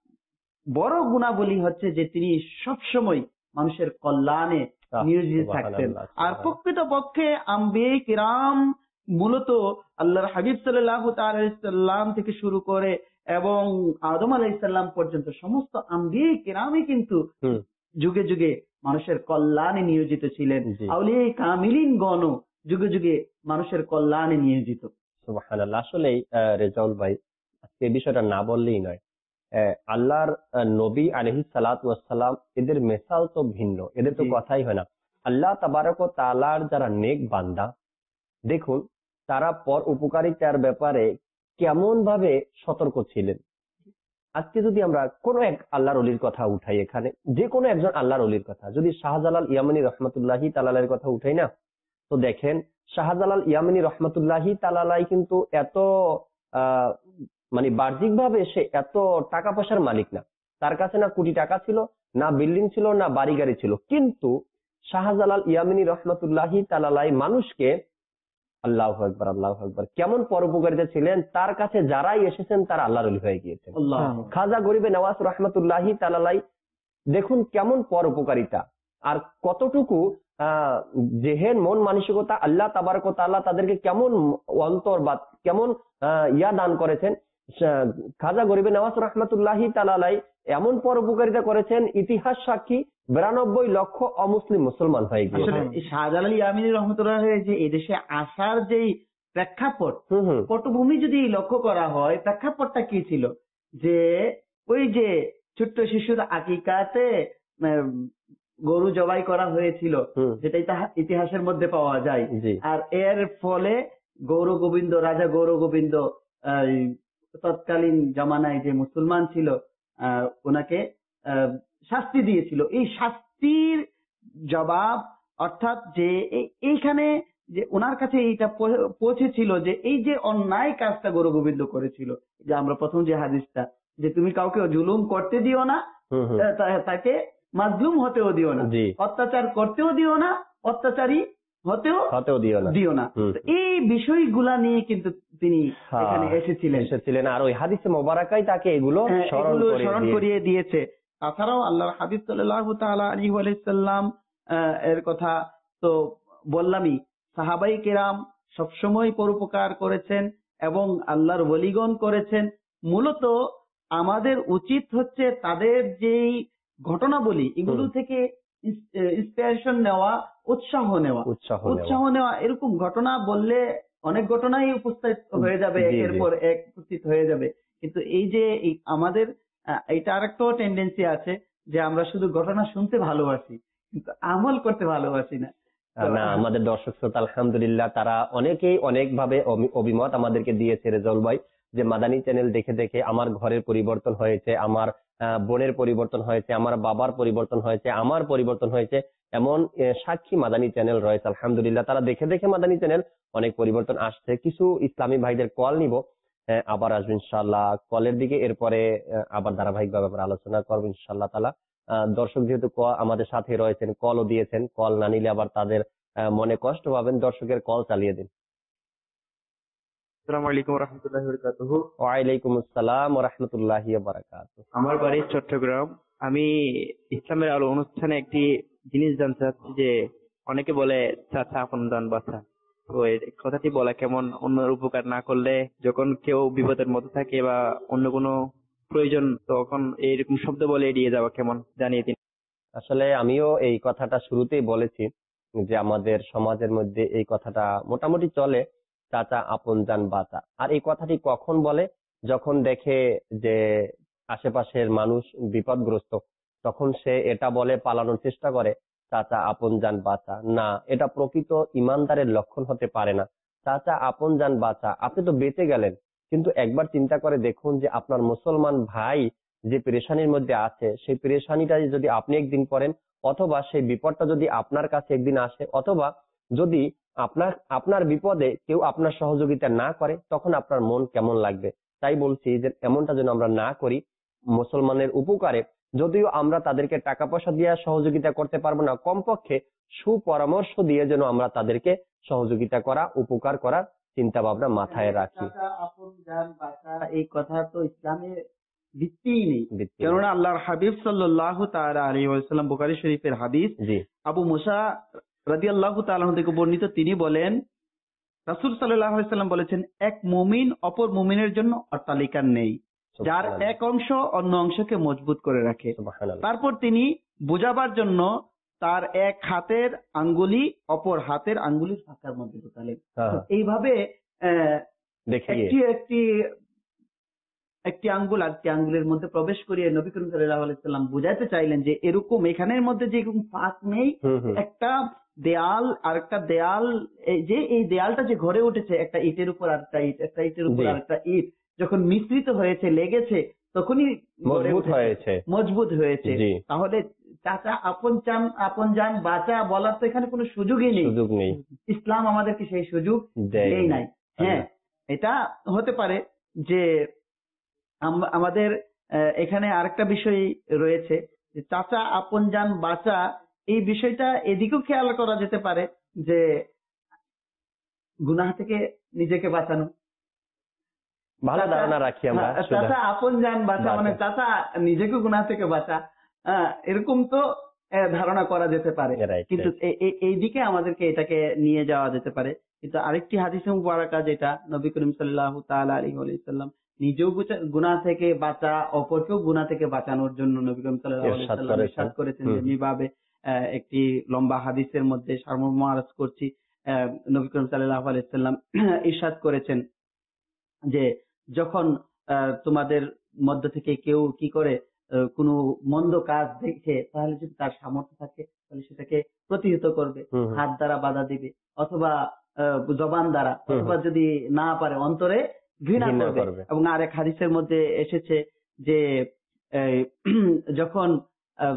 বড় গুণাবলী হচ্ছে যে তিনি সবসময় মানুষের কল্যাণে নিয়োজিত থাকতেন। আর প্রকৃত পক্ষে আম্বিয়ে কিরাম মূলত আল্লাহর হাবিব সাল্লাল্লাহু তাআলা আলাইহি সাল্লাম থেকে শুরু করে এবং আদম আলাইহিস সালাম পর্যন্ত সমস্ত আম্বিয়ে কিরামই কিন্তু যুগে যুগে মানুষের কল্যাণে নিয়োজিত ছিলেন। আউলিয়া কামিলিন গণ যুগে যুগে মানুষের কল্যাণে নিয়োজিত। সুবহানাল্লাহ। আসলেই রেজাউল ভাই আজকে এই বিষয়টা না বললেই নয়। আল্লাহর নবী আলাইহিস সালাতু ওয়াস সালাম এদের মেসাল তো ভিন্ন, এদের তো কথাই হয় না। আল্লাহ তাবারক ওয়া তাআলার যারা নেক বান্দা দেখুন তারা পর উপকারিতার ব্যাপারে কেমন ভাবে সতর্ক ছিলেন। আজকে যদি আমরা কোন এক আল্লাহর ওলির কথা উঠাই, এখানে যে কোনো একজন আল্লাহর ওলির কথা, যদি শাহজালাল ইয়ামানি রহমাতুল্লাহি তাআলার কথা উঠাই না, তো দেখেন শাহজালাল ইয়ামানি রহমাতুল্লাহি তাআলাই কিন্তু এত আহ মানে বাহ্যিক ভাবে সে এত টাকা পয়সার মালিক না, তার কাছে না কোটি টাকা ছিল, না বিল্ডিং ছিল, না বাড়ি গাড়ি ছিল, কিন্তু শাহজালাল ইয়ামানি রহমাতুল্লাহি তাআলাই মানুষকে আল্লাহু আকবার আল্লাহু আকবার কেমন পরোপকারিতা ছিলেন, তার কাছে যারাই এসেছেন তারা আল্লাহর ওলি হয়ে গিয়েছেন। খাজা গরিবে নওয়াজ রহমাতুল্লাহি তাআলাই দেখুন কেমন পরোপকারিতা আর কতটুকু আহ জেহেন মন মানসিকতা আল্লাহ তাবারক ওয়া তাআলা তাদেরকে কেমন অন্তর বা কেমন ইয়া দান করেছেন। খাজা গরিবে নওয়াজ রহমাতুল্লাহি তাআলাই এমন পরোপকারিতা করেছেন ইতিহাস সাক্ষী বিরানব্বই লক্ষ অমুসলিম মুসলমান হয়ে গিয়েছে। শাহজালাল ইয়ামানি রহমাতুল্লাহ যে এদেশে আসার যে প্রেক্ষাপট পটভূমি যদি লক্ষ্য করা হয়, প্রেক্ষাপটটা কি ছিল যে ওই যে ছোট্ট শিশুর আকিকাতে গরু জবাই করা হয়েছিল, যেটা ইতিহাসের মধ্যে পাওয়া যায়। আর এর ফলে গৌর গোবিন্দ রাজা গৌর গোবিন্দ তৎকালীন জামানায় যে মুসলমান ছিল আহ ওনাকে আহ শাস্তি দিয়েছিল। এই শাস্তির জবাব অর্থাৎ যে এইখানে যে ওনার কাছে এইটা পৌঁছেছিল যে এই যে অন্যায় কাজটা গৌর গোবিন্দ করেছিল, যে আমরা প্রথম যে হাদিসটা যে তুমি কাউকে জুলুম করতে দিও না, তাকে মাজলুম হতেও দিও না, অত্যাচার করতেও দিও না, অত্যাচারী হতেও হতেও দিও না দিও না এই বিষয়গুলা নিয়ে কিন্তু তিনি এখানে এসেছিলেন এসেছিলেন আর ওই হাদিসে মোবারকাই তাকে এগুলো স্মরণ করিয়ে দিয়েছে। তাছাড়াও আল্লাহর হাবিব সাল্লাল্লাহু তাআলা আলাইহি ওয়া সাল্লাম এর কথা তো বললামই, সাহাবাই কেরাম সবসময় পরোপকার করেছেন এবং আল্লাহর ওলিগণ করেছেন। মূলত আমাদের উচিত হচ্ছে তাদের যেই ঘটনাবলী এগুলো থেকে ইন্সপিরেশন নেওয়া, উৎসাহ নেওয়া উৎসাহ নেওয়া এরকম ঘটনা বললে অনেক ঘটনাই উপস্থিত হয়ে যাবে, একের পর এক উপস্থিত হয়ে যাবে। কিন্তু এই যে আমাদের এটা আরেকটা টেন্ডেন্সি আছে যে আমরা শুধু ঘটনা শুনতে ভালোবাসি কিন্তু আমল করতে ভালোবাসি না। না, আমাদের দর্শক শ্রোতা আলহামদুলিল্লাহ তারা অনেকেই অনেক ভাবে অভিমত আমাদেরকে দিয়েছে রেজাউল ভাই, যে মাদানী চ্যানেল দেখে দেখে আমার ঘরের পরিবর্তন হয়েছে, আমার বোনের পরিবর্তন হয়েছে, আমার বাবার পরিবর্তন হয়েছে, আমার পরিবর্তন হয়েছে, এমন সাক্ষী মাদানী চ্যানেল রয়েছে। আলহামদুলিল্লাহ তারা দেখে দেখে মাদানী চ্যানেল অনেক পরিবর্তন আসছে। কিছু ইসলামী ভাইদের কল নিব, আবার আসবো ইনশাল্লাহ কলের দিকে, এরপরে আবার ধারাবাহিকভাবে আমরা আলোচনা করবো ইনশাল্লাহ তাআলা। দর্শক যেহেতু আমাদের সাথে রয়েছেন, কলও দিয়েছেন, কল না নিলে আবার তাদের আহ, মনে কষ্ট পাবেন, দর্শকের কল চালিয়ে দিন। আসসালামু আলাইকুম রহমতুল্লাহি বারাকাতুহু। ওয়ালাইকুম আসসালাম ওয়া রাহমাতুল্লাহি ওয়া বারাকাতুহু। আমার বাড়ি চট্টগ্রাম। আমি ইসলামের আলো অনুষ্ঠানে একটি জিনিস জানতে চাচ্ছি যে অনেকে বলে চাচা আপন দান বাঁচা, তো এই কথাটি বলা কেমন? অন্যের উপকার না করলে যখন কেউ বিপদের মধ্যে থাকে বা অন্য কোনো প্রয়োজন, তখন এইরকম শব্দ বলে এড়িয়ে যাওয়া কেমন, জানিয়ে দিন। আসলে আমিও এই কথাটা শুরুতেই বলেছি যে আমাদের সমাজের মধ্যে এই কথাটা মোটামুটি চলে, চাচা আপন জান বাঁচা। আর এই কথাটি কখন বলে? যখন দেখে যে আশেপাশের মানুষ বিপদগ্রস্ত, তখন সে এটা বলে পালানোর চেষ্টা করে, চাচা আপন জান বাঁচা। না, এটা প্রকৃত ইমানদারের লক্ষণ হতে পারে না। চাচা আপন জান বাঁচা, আপনি তো বেঁচে গেলেন, কিন্তু একবার চিন্তা করে দেখুন যে আপনার মুসলমান ভাই যে পেরেশানির মধ্যে আছে, সেই পেরেশানিটা যদি আপনি একদিন করেন, অথবা সেই বিপদটা যদি আপনার কাছে একদিন আসে, অথবা যদি আপনার আপনার বিপদে কেউ আপনার সহযোগিতা না করে, তখন আপনার মন কেমন লাগবে? তাই বলছি যে এমনটা যেন আমরা না করি। মুসলমানের উপকারে যদিও আমরা তাদেরকে টাকা পয়সা দিয়ে সহযোগিতা করতে পারবো না, কমপক্ষে সুপরামর্শ দিয়ে যেন আমরা তাদেরকে সহযোগিতা করা, উপকার করার চিন্তা ভাবনা মাথায় রাখি। চাচা আপন জান বাঁচা, এই কথা তো ইসলামে ভিত্তিই নেই। ভিত্তি নেই। কেননা আল্লাহর হাবিব সাল্লাল্লাহু তাআলা আলাইহি ওয়াসাল্লাম, বুখারী শরীফের হাদিস, জি, আবু মুসা রাদিয়াল্লাহু তাআলা আনহু থেকে বর্ণিত, তিনি বলেন রাসূল সাল্লাল্লাহু আলাইহি ওয়াসাল্লাম বলেছেন, এক মুমিন অপর মুমিনের জন্য অট্টালিকা নেই, যার সুবহানাল্লাহ, এক অংশ অন্য অংশকে মজবুত করে রাখে। সুবহানাল্লাহ। তারপর তিনি বোঝাবার জন্য তার এক হাতের আঙ্গুলি অপর হাতের আঙ্গুলির ফাঁকার মধ্যে ঢোকালেন। হ্যাঁ, তো এইভাবে আহ, দেখে একটি একটি একটি আঙ্গুল আরেকটি আঙ্গুলের মধ্যে প্রবেশ করিয়ে নবী করিম সাল্লাল্লাহু আলাইহি ওয়াসাল্লাম বুঝাতে চাইলেন যে এরকম এখানের মধ্যে যে এরকম ফাঁক নেই, হুম হুম, একটা দেয়াল আর একটা দেয়াল, এই যে এই দেয়ালটা যে গড়ে উঠেছে একটা ইটের উপর আরেকটা ইট, একটা ইটের উপর জি। আরেকটা ইট যখন মিশ্রিত হয়েছে, লেগেছে, তখনই গড়ে মজবুত উঠেছে, হয়েছে। মজবুত হয়েছে। জি, তাহলে চাচা আপন চান আপন জান বাঁচা বলার তো এখানে কোনো সুযোগই নেই। সুযোগ নেই, ইসলাম আমাদেরকে সেই সুযোগ দেয় দেয় নাই। হ্যাঁ, এটা হতে পারে যে আম- আমাদের আহ, এখানে আরেকটা বিষয় রয়েছে যে চাচা আপন জান বাঁচা, এই বিষয়টা এদিকেও খেয়াল করা যেতে পারে যে গুনাহ থেকে নিজেকে বাঁচানো। ভালো চাচা- ধারণা রাখি আমরা। হ্যাঁ, সুধা। চাচা আপন জান বাঁচা বাঁচা। মানে চাচা নিজেকে গুনাহ থেকে বাঁচা, হ্যাঁ, এরকম তো আহ, ধারণা করা যেতে পারে। Right, কিন্তু right. এ- এ- এই দিকে আমাদেরকে এটাকে নিয়ে যাওয়া যেতে পারে। কিন্তু আরেকটি হাদিসে মুবারাকা যেটা নবী করিম সাল্লাল্লাহু তাআলা আলাইহি ওয়াসাল্লাম নিজেও গুচা- গুনাহ থেকে বাঁচা, অপরকেও গুনাহ থেকে বাঁচানোর জন্য নবী করিম সাল্লাল্লাহু আলাইহি ইরশাদ ওয়াসাল্লাম করেছেন। ইরশাদ করেছেন হুম। যে যেভাবে আহ, একটি লম্বা হাদিসের মধ্যে সারমর্ম আরজ করছি, আহ, নবী করিম সাল্লাল্লাহু আলাইহি ওয়াসাল্লাম ইরশাদ করেছেন যে যখন আহ, তোমাদের মধ্য থেকে কেউ কি করে আহ, কোনো মন্দ কাজ দেখে, তাহলে যদি তার সামর্থ্য থাকে তাহলে সেটাকে প্রতিহত করবে, হুম হুম। হাত দ্বারা বাধা দিবে, অথবা আহ, জবান দ্বারা, হুম হুম। অথবা যদি না পারে অন্তরে ঘৃণা ঘৃণা করবে। করবে। এবং আরেক হাদিসের মধ্যে এসেছে যে এই, যখন আহ,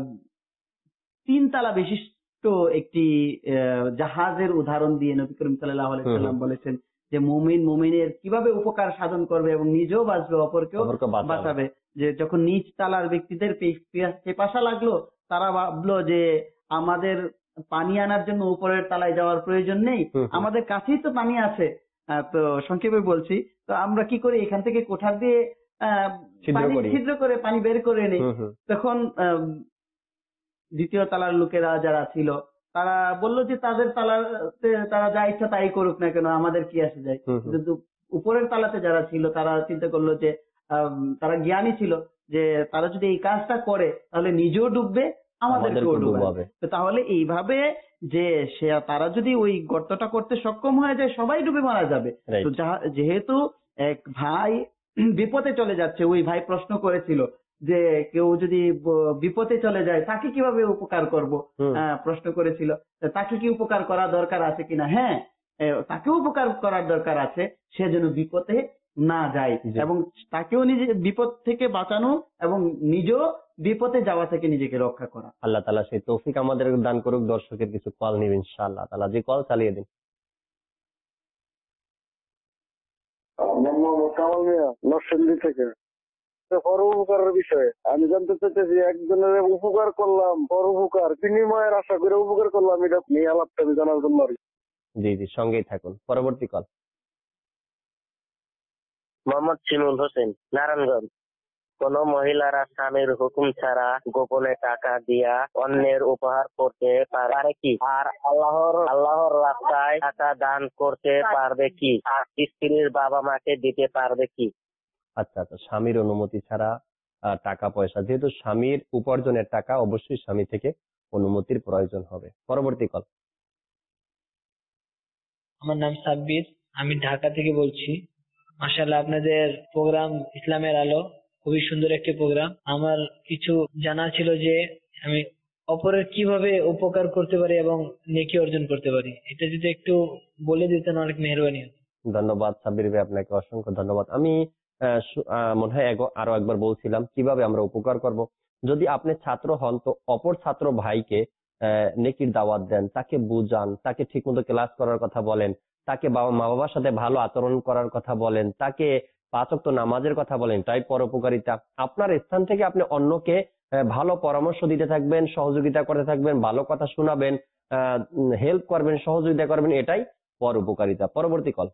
তিন তালা বিশিষ্ট একটি আহ, জাহাজের উদাহরণ দিয়ে নবী করিম সাল্লাল্লাহু আলাইহি হুম হুম। সাল্লাম বলেছেন যে মুমিন মুমিনের কিভাবে উপকার সাধন করবে এবং নিজেও বাঁচবে, অপরকেও অপরকে বাঁচাবে। বাঁচাবে। যে যখন নিচ তালার ব্যক্তিদের পে- পে- পেপাসা লাগলো, তারা ভাবলো যে আমাদের পানি আনার জন্য উপরের তালায় যাওয়ার প্রয়োজন নেই, হুম হুম। আমাদের কাছেই তো পানি আছে। আহ, তো সংক্ষেপে বলছি, তো আমরা কি করি, এখান থেকে কোঠার দিয়ে আহ, ছিদ্র পানি করি। ছিদ্র করে পানি বের করে নেই। হুম হুম। তখন আহ, দ্বিতীয় তালার লোকেরা যারা ছিল তারা বলল যে তাদের তালাতে তারা যা ইচ্ছা তাই করুক না কেন, আমাদের কি আসে যায়। হুম হুম। কিন্তু উপরের তালাতে যারা ছিল তারা চিন্তা করলো যে আম, তারা জ্ঞানী ছিল যে তারা যদি এই কাজটা করে তাহলে নিজেও ডুববে, আমাদেরকেও আমাদেরকেও ডুবাবে। ডুবাবে। তো তাহলে এইভাবে যে সে তারা যদি ওই গর্তটা করতে সক্ষম হয়ে যায়, সবাই ডুবে মারা যাবে। Right. তো যা- যেহেতু এক ভাই বিপদে চলে যাচ্ছে, ওই ভাই প্রশ্ন করেছিল যে কেউ যদি ব- বিপদে চলে যায় তাকে কিভাবে উপকার করব, হুম। আহ, প্রশ্ন করেছিল। তো তাকে কি উপকার করা দরকার আছে কিনা? হ্যাঁ, এ, তাকেও উপকার করার দরকার আছে, সে যেন বিপদে না যায় জি। এবং তাকেও নিজে বিপদ থেকে বাঁচানো এবং নিজেও বিপদে যাওয়া থেকে নিজেকে রক্ষা করা। আল্লাহ তাআলা সেই তৌফিক আমাদের দান করুক। দর্শকের কিছু কল নিব ইনশাআল্লাহ তাআলা। যে কল চালিয়ে দিন। মোহাম্মদ কামাল মিয়া, নরসিংদী থেকে। পরোপকারের বিষয়ে আমি জানতে চাইতেছি, একজনের উপকার করলাম, পরোপকার বিনিময়ের আশা করে উপকার করলাম, এটা নিয়ে আলাপটা আমি জানার জন্য আর কি। জি জি, সঙ্গেই থাকুন। পরবর্তী কল। মোহাম্মদ শিমুল হোসেন, নারায়ণগঞ্জ। কোন মহিলারা স্বামীর হুকুম ছাড়া গোপনে টাকা দিয়া অন্যের উপহার করতে পারে কি? আর আল্লাহর আল্লাহর রাস্তায় টাকা দান করতে পারবে কি? আর স্ত্রীর বাবা মাকে দিতে পারবে কি? আচ্ছা আচ্ছা, স্বামীর অনুমতি ছাড়া আহ, টাকা পয়সা, যেহেতু স্বামীর উপার্জনের টাকা, অবশ্যই স্বামী থেকে অনুমতির প্রয়োজন হবে। পরবর্তী কল। আমার নাম সাব্বির, আমি ঢাকা থেকে বলছি। মাশাআল্লাহ, আপনাদের প্রোগ্রাম ইসলামের আলো খুবই সুন্দর একটি প্রোগ্রাম। আমার কিছু জানা ছিল যে আমি অপরের কিভাবে উপকার করতে পারি এবং নেকি অর্জন করতে পারি, এটা যদি একটু বলে দিতেন অনেক মেহেরবানি হতো। ধন্যবাদ সাব্বির ভাই, আপনাকে অসংখ্য ধন্যবাদ। আমি আহ, সু- আহ, মনে হয় এগো- আরো একবার বলছিলাম কিভাবে আমরা উপকার করব। যদি আপনি ছাত্র হন তো অপর ছাত্র ভাইকে আহ, নেকির দাওয়াত দেন, তাকে বুঝান, তাকে ঠিকমতো ক্লাস করার কথা বলেন, তাকে বাবা মা বাবার সাথে ভালো আচরণ করার কথা বলেন, তাকে পাঁচ ওয়াক্ত নামাজের কথা বলেন, তাই পরোপকারিতা। আপনার স্থান থেকে আপনি অন্যকে আহ, ভালো পরামর্শ দিতে থাকবেন, সহযোগিতা করতে থাকবেন, ভালো কথা শোনাবেন, হেল্প করবেন, সহযোগিতা করবেন, এটাই পরোপকারিতা। পরবর্তী কল।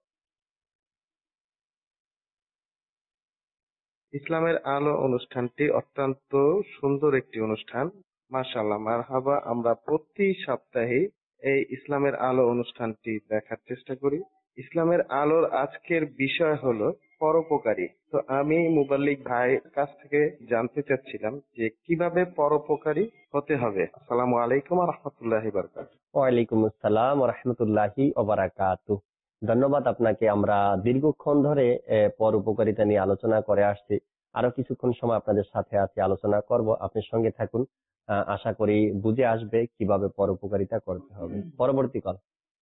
ইসলামের আলো অনুষ্ঠানটি অত্যন্ত সুন্দর একটি অনুষ্ঠান। মাশাআল্লাহ, মারহাবা। আমরা প্রতি সপ্তাহে এই ইসলামের আলো অনুষ্ঠানটি দেখার চেষ্টা করি। ইসলামের আলোর আজকের বিষয় হলো পরোপকারী। তো আমি মুবাল্লিক ভাইয়ের কাছ থেকে জানতে চাচ্ছিলাম যে কিভাবে পরোপকারী হতে হবে। আসসালামু আলাইকুম ওয়া রাহমাতুল্লাহি ওয়া বারাকাতুহু। ওয়ালাইকুম আসসালাম ওয়া রাহমাতুল্লাহি ওয়া বারাকাতুহু। ধন্যবাদ আপনাকে। আমরা দীর্ঘক্ষণ ধরে আহ, পর উপকারিতা নিয়ে আলোচনা করে আসছি। আরো কিছুক্ষণ সময় আপনাদের সাথে আছি, আলোচনা করব। আপনি সঙ্গে থাকুন। আহ, আশা করি বুঝে আসবে কিভাবে পর উপকারিতা করতে হবে। পরবর্তী কল।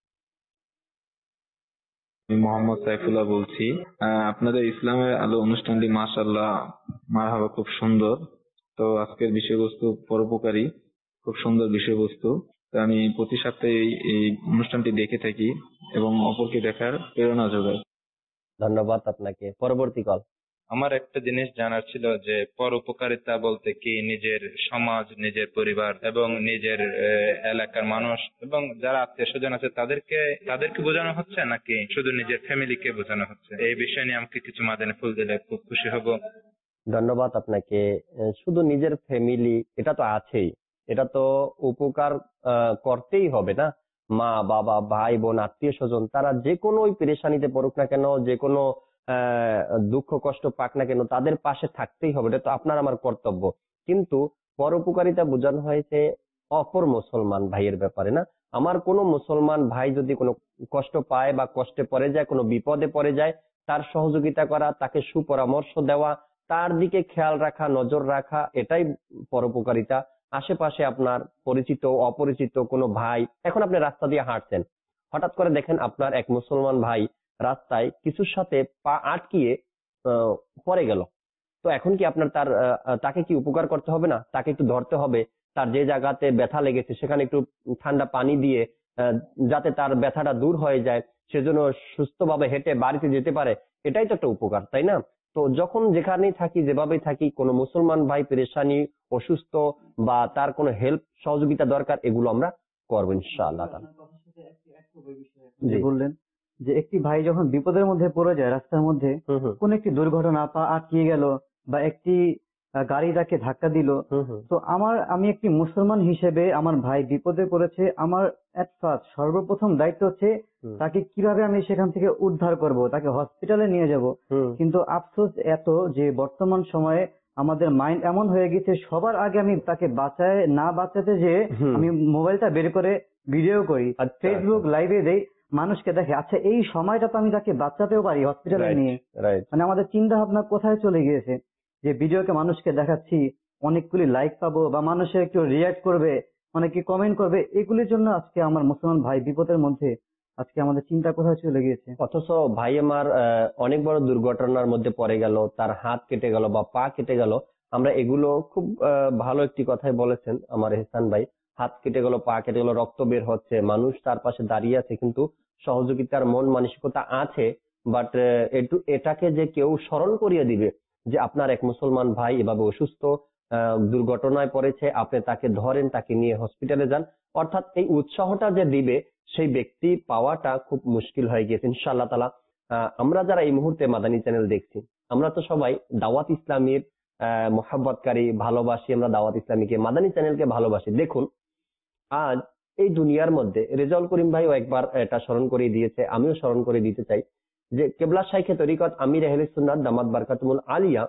আমি মোহাম্মদ সাইফুল্লাহ বলছি। আহ, আপনাদের ইসলামের আলো অনুষ্ঠানটি মাশাআল্লাহ মারহাবা, খুব সুন্দর। তো আজকের বিষয়বস্তু পরোপকারী, খুব সুন্দর বিষয়বস্তু। তো আমি প্রতি সপ্তাহে এই এই অনুষ্ঠানটি দেখে থাকি এবং অপরকে দেখার প্রেরণা যোগায়। ধন্যবাদ আপনাকে। পরবর্তী কল। আমার একটা জিনিস জানার ছিল যে পরোপকারিতা বলতে কি নিজের সমাজ, নিজের পরিবার এবং নিজের আহ, এলাকার মানুষ এবং যারা আত্মীয় স্বজন আছে তাদেরকে তাদেরকে বোঝানো হচ্ছে নাকি শুধু নিজের ফ্যামিলিকে বোঝানো হচ্ছে? এই বিষয় নিয়ে আমাকে কিছু মাদানে ফুল দিলে খুব খুশি হব। ধন্যবাদ আপনাকে। আহ, শুধু নিজের ফ্যামিলি এটা তো আছেই, এটা তো উপকার আহ, করতেই হবে না। মা বাবা ভাই বোন আত্মীয় স্বজন তারা যে কোনো ওই পেরেশানিতে পড়ুক না কেন, যে কোনো আহ, দুঃখ কষ্ট পাক না কেন, তাদের পাশে থাকতেই হবে, এটা তো আপনার আমার কর্তব্য। কিন্তু পরোপকারিতা বোঝানো হয়েছে অপর মুসলমান ভাইয়ের ব্যাপারে না। আমার কোনো মুসলমান ভাই যদি কোনো কষ্ট পায় বা কষ্টে পড়ে যায়, কোনো বিপদে পড়ে যায়, তার সহযোগিতা করা, তাকে সুপরামর্শ দেওয়া, তার দিকে খেয়াল রাখা, নজর রাখা, এটাই পরোপকারিতা। আশেপাশে আপনার পরিচিত অপরিচিত কোনো ভাই, এখন আপনি রাস্তা দিয়ে হাঁটছেন, হঠাৎ করে দেখেন আপনার এক মুসলমান ভাই রাস্তায় কিছুর সাথে পা আটকিয়ে আহ, পড়ে গেল। তো এখন কি আপনার তার আহ, তাকে কি উপকার করতে হবে না? তাকে একটু ধরতে হবে, তার যে জায়গাতে ব্যথা লেগেছে সেখানে একটু ঠান্ডা পানি দিয়ে আহ, যাতে তার ব্যথাটা দূর হয়ে যায়, সেজন্য সুস্থভাবে হেঁটে বাড়িতে যেতে পারে। এটাই তো একটা উপকার, তাই না? তো যখন যেখানেই থাকি, যেভাবেই থাকি, কোনো মুসলমান ভাই পেরেশানি, অসুস্থ বা তার কোনো হেল্প সহযোগিতা দরকার, এগুলো আমরা করবো ইনশাআল্লাহ তাআলা। যে জি। বললেন যে একটি ভাই যখন বিপদের মধ্যে পড়ে যায় রাস্তার মধ্যে, হুম হুম কোন একটি দুর্ঘটনা, পা আটকিয়ে গেল বা একটি আহ, গাড়ি তাকে ধাক্কা দিল, হুম হুম তো আমার আমি একটি মুসলমান হিসেবে আমার ভাই বিপদে পড়েছে, আমার at first সর্বপ্রথম দায়িত্ব হচ্ছে হুম তাকে কিভাবে আমি সেখান থেকে উদ্ধার করব, তাকে হসপিটালে নিয়ে যাব। হুম কিন্তু আফসোস এত যে বর্তমান সময়ে আমাদের মাইন্ড এমন হয়ে গেছে, সবার আগে আমি তাকে বাঁচায় না বাঁচাতে যে হুম। আমি মোবাইলটা বের করে ভিডিও করি, আচ্ছা, ফেসবুক লাইভে দেই, মানুষকে দেখে, আচ্ছা এই সময়টা তো আমি তাকে বাঁচাতেও পারি হসপিটালে রাইট নিয়ে। রাইট। মানে আমাদের চিন্তা ভাবনা কোথায় চলে গিয়েছে যে ভিডিওকে মানুষকে দেখাচ্ছি, অনেকগুলি লাইক পাবো বা মানুষে একটু রিয়াক্ট করবে, অনেকে কমেন্ট করবে, এগুলির জন্য আজকে আমার মুসলমান ভাই বিপদের মধ্যে, আজকে আমাদের চিন্তা কোথায় চলে গিয়েছে। অথচ ভাই আমার আহ, অনেক বড় দুর্ঘটনার মধ্যে পড়ে গেল, তার হাত কেটে গেল বা পা কেটে গেল। আমরা এগুলো খুব আহ, ভালো একটি কথাই বলেছেন আমার এহসান ভাই। হাত কেটে গেল, পা কেটে গেল, রক্ত বের হচ্ছে, মানুষ তার পাশে দাঁড়িয়ে আছে, কিন্তু সহযোগিতার মন মানসিকতা আছে, বাট এটাকে যে কেউ স্মরণ করিয়ে দিবে, যে আপনার এক মুসলমান ভাই এভাবে অসুস্থ, আহ, দুর্ঘটনায় পড়েছে, আপনি তাকে ধরেন, তাকে নিয়ে হসপিটালে যান। অর্থাৎ এই উৎসাহটা যে দিবে সেই ব্যক্তি পাওয়াটা খুব মুশকিল হয়ে গিয়েছে ইনশাআল্লাহ তাআলা। আহ, আমরা যারা এই মুহূর্তে মাদানী চ্যানেল দেখছি, আমরা তো সবাই দাওয়াত ইসলামীর আহ মোহাব্বতকারী, ভালোবাসি, আমরা দাওয়াত ইসলামীকে, মাদানী চ্যানেলকে ভালোবাসি। দেখুন আজ এই দুনিয়ার মধ্যে রেজাউল করিম ভাইও একবার এটা স্মরণ করে দিয়েছে, আমিও স্মরণ করে দিতে চাই যে কেবলা শাইখে তরিকত আমির আহলে সুন্নাত দামাত বারকাতুল আলিয়া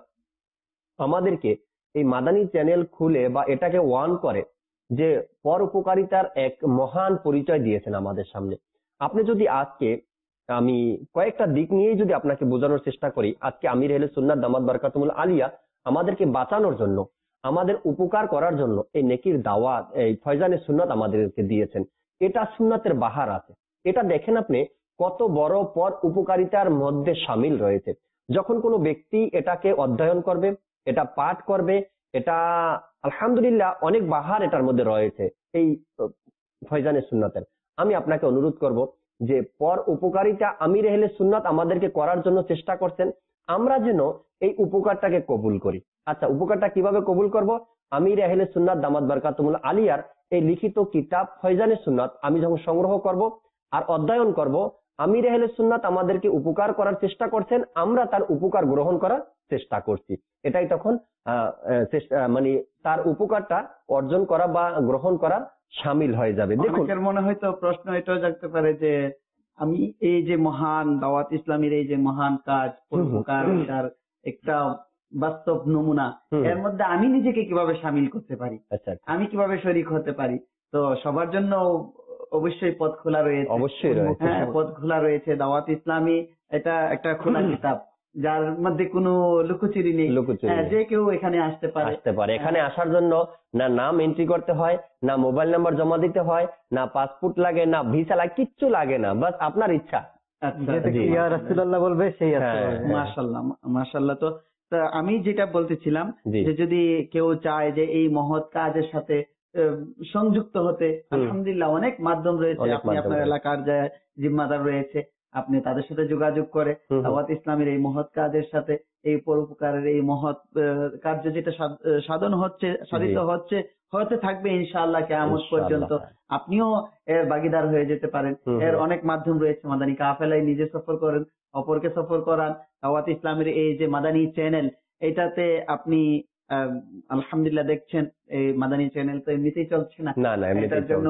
আমাদেরকে এই মাদানী চ্যানেল খুলে বা এটাকে ওয়ান করে যে পর উপকারিতার এক মহান পরিচয় দিয়েছেন আমাদের সামনে। আপনি যদি আজকে, আমি কয়েকটা দিক নিয়েই যদি আপনাকে বোঝানোর চেষ্টা করি, আজকে আমির আহলে সুন্নাত দামাত বারকাতুল আলিয়া আমাদেরকে বাঁচানোর জন্য, আমাদের উপকার করার জন্য এই নেকির দাওয়াত, এই ফয়জানে সুন্নাত আমাদেরকে দিয়েছেন। এটা সুন্নাতের বাহার আছে। এটা দেখেন আপনি কত বড় পর উপকারিতার মধ্যে সামিল রয়েছে। যখন কোনো ব্যক্তি এটাকে অধ্যয়ন করবে, এটা পাঠ করবে, এটা আলহামদুলিল্লাহ অনেক বাহার এটার মধ্যে রয়েছে এই ফয়জানে সুন্নাতের। আমি আপনাকে অনুরোধ করব যে পর উপকারিতা আমির আহলে সুন্নাত আমাদেরকে করার জন্য চেষ্টা করছেন, আমরা যেন এই উপকারটাকে কবুল করি। আচ্ছা, উপকারটা কিভাবে কবুল করব? আমির আহলে সুন্নাত দামাত বারকাতুল আলিয়ার এই লিখিত কিতাব ফয়জানে সুন্নাত আমি যখন সংগ্রহ করব আর অধ্যয়ন করব, আমির আহলে সুন্নাত আমাদেরকে উপকার করার চেষ্টা করছেন, আমরা তার উপকার গ্রহণ করার চেষ্টা করছি। এটাই তখন আহ মানে তার উপকারটা অর্জন করা বা গ্রহণ করা সামিল হয়ে যাবে। দেখুন, অনেকের মনে হয়তো প্রশ্ন এটাও জাগতে পারে যে আমি এই যে মহান দাওয়াত ইসলামীর এই যে মহান কাজ, উপকার, এটার একটা বাস্তব নমুনা, এর মধ্যে আমি নিজেকে কিভাবে সামিল করতে পারি, আমি কিভাবে শরীক হতে পারি? তো সবার জন্য অবশ্যই পথ খোলা রয়েছে, অবশ্যই রয়েছে, হ্যাঁ পথ খোলা রয়েছে। দাওয়াত ইসলামী এটা একটা খোলা কিতাব, যার মধ্যে কোনো লুকোচুরি নেই, যে কেউ এখানে আসতে পারে আসতে পারে এখানে আসার জন্য না নাম এন্ট্রি করতে হয়, না মোবাইল নাম্বার জমা দিতে হয়, না পাসপোর্ট লাগে, না ভিসা লাগে, কিচ্ছু লাগে না, বাস আপনার ইচ্ছা। ইয়া রাসূলুল্লাহ বলবে সেই আসতে পারবে। মাশাআল্লাহ, মাশাআল্লাহ। তো আমি যেটা বলতেছিলাম যে যদি কেউ চায় যে এই মহৎ কাজের সাথে সংযুক্ত হতে, আলহামদুলিল্লাহ অনেক মাধ্যম রয়েছে। আপনি আপনার এলাকার যে জিম্মাদার রয়েছে, আপনি তাদের সাথে যোগাযোগ করে দাওয়াত ইসলামের এই মহৎ কাজের সাথে, এই পরোপকারের এই মহৎ কার্য যেটা সাধন হচ্ছে, সাধিত হচ্ছে, হতে থাকবে ইনশাআল্লাহ কিয়ামত পর্যন্ত, আপনিও এর ভাগীদার হয়ে যেতে পারেন। এর অনেক মাধ্যম রয়েছে। মাদানী কাফেলায় নিজে সফর করেন, অপরকে সফর করান। দাওয়াত ইসলামের এই যে মাদানী চ্যানেল, এটাতে আপনি আলহামদুলিল্লাহ দেখছেন এই মাদানী চ্যানেল তো এমনিতেই চলছে না, এটার জন্য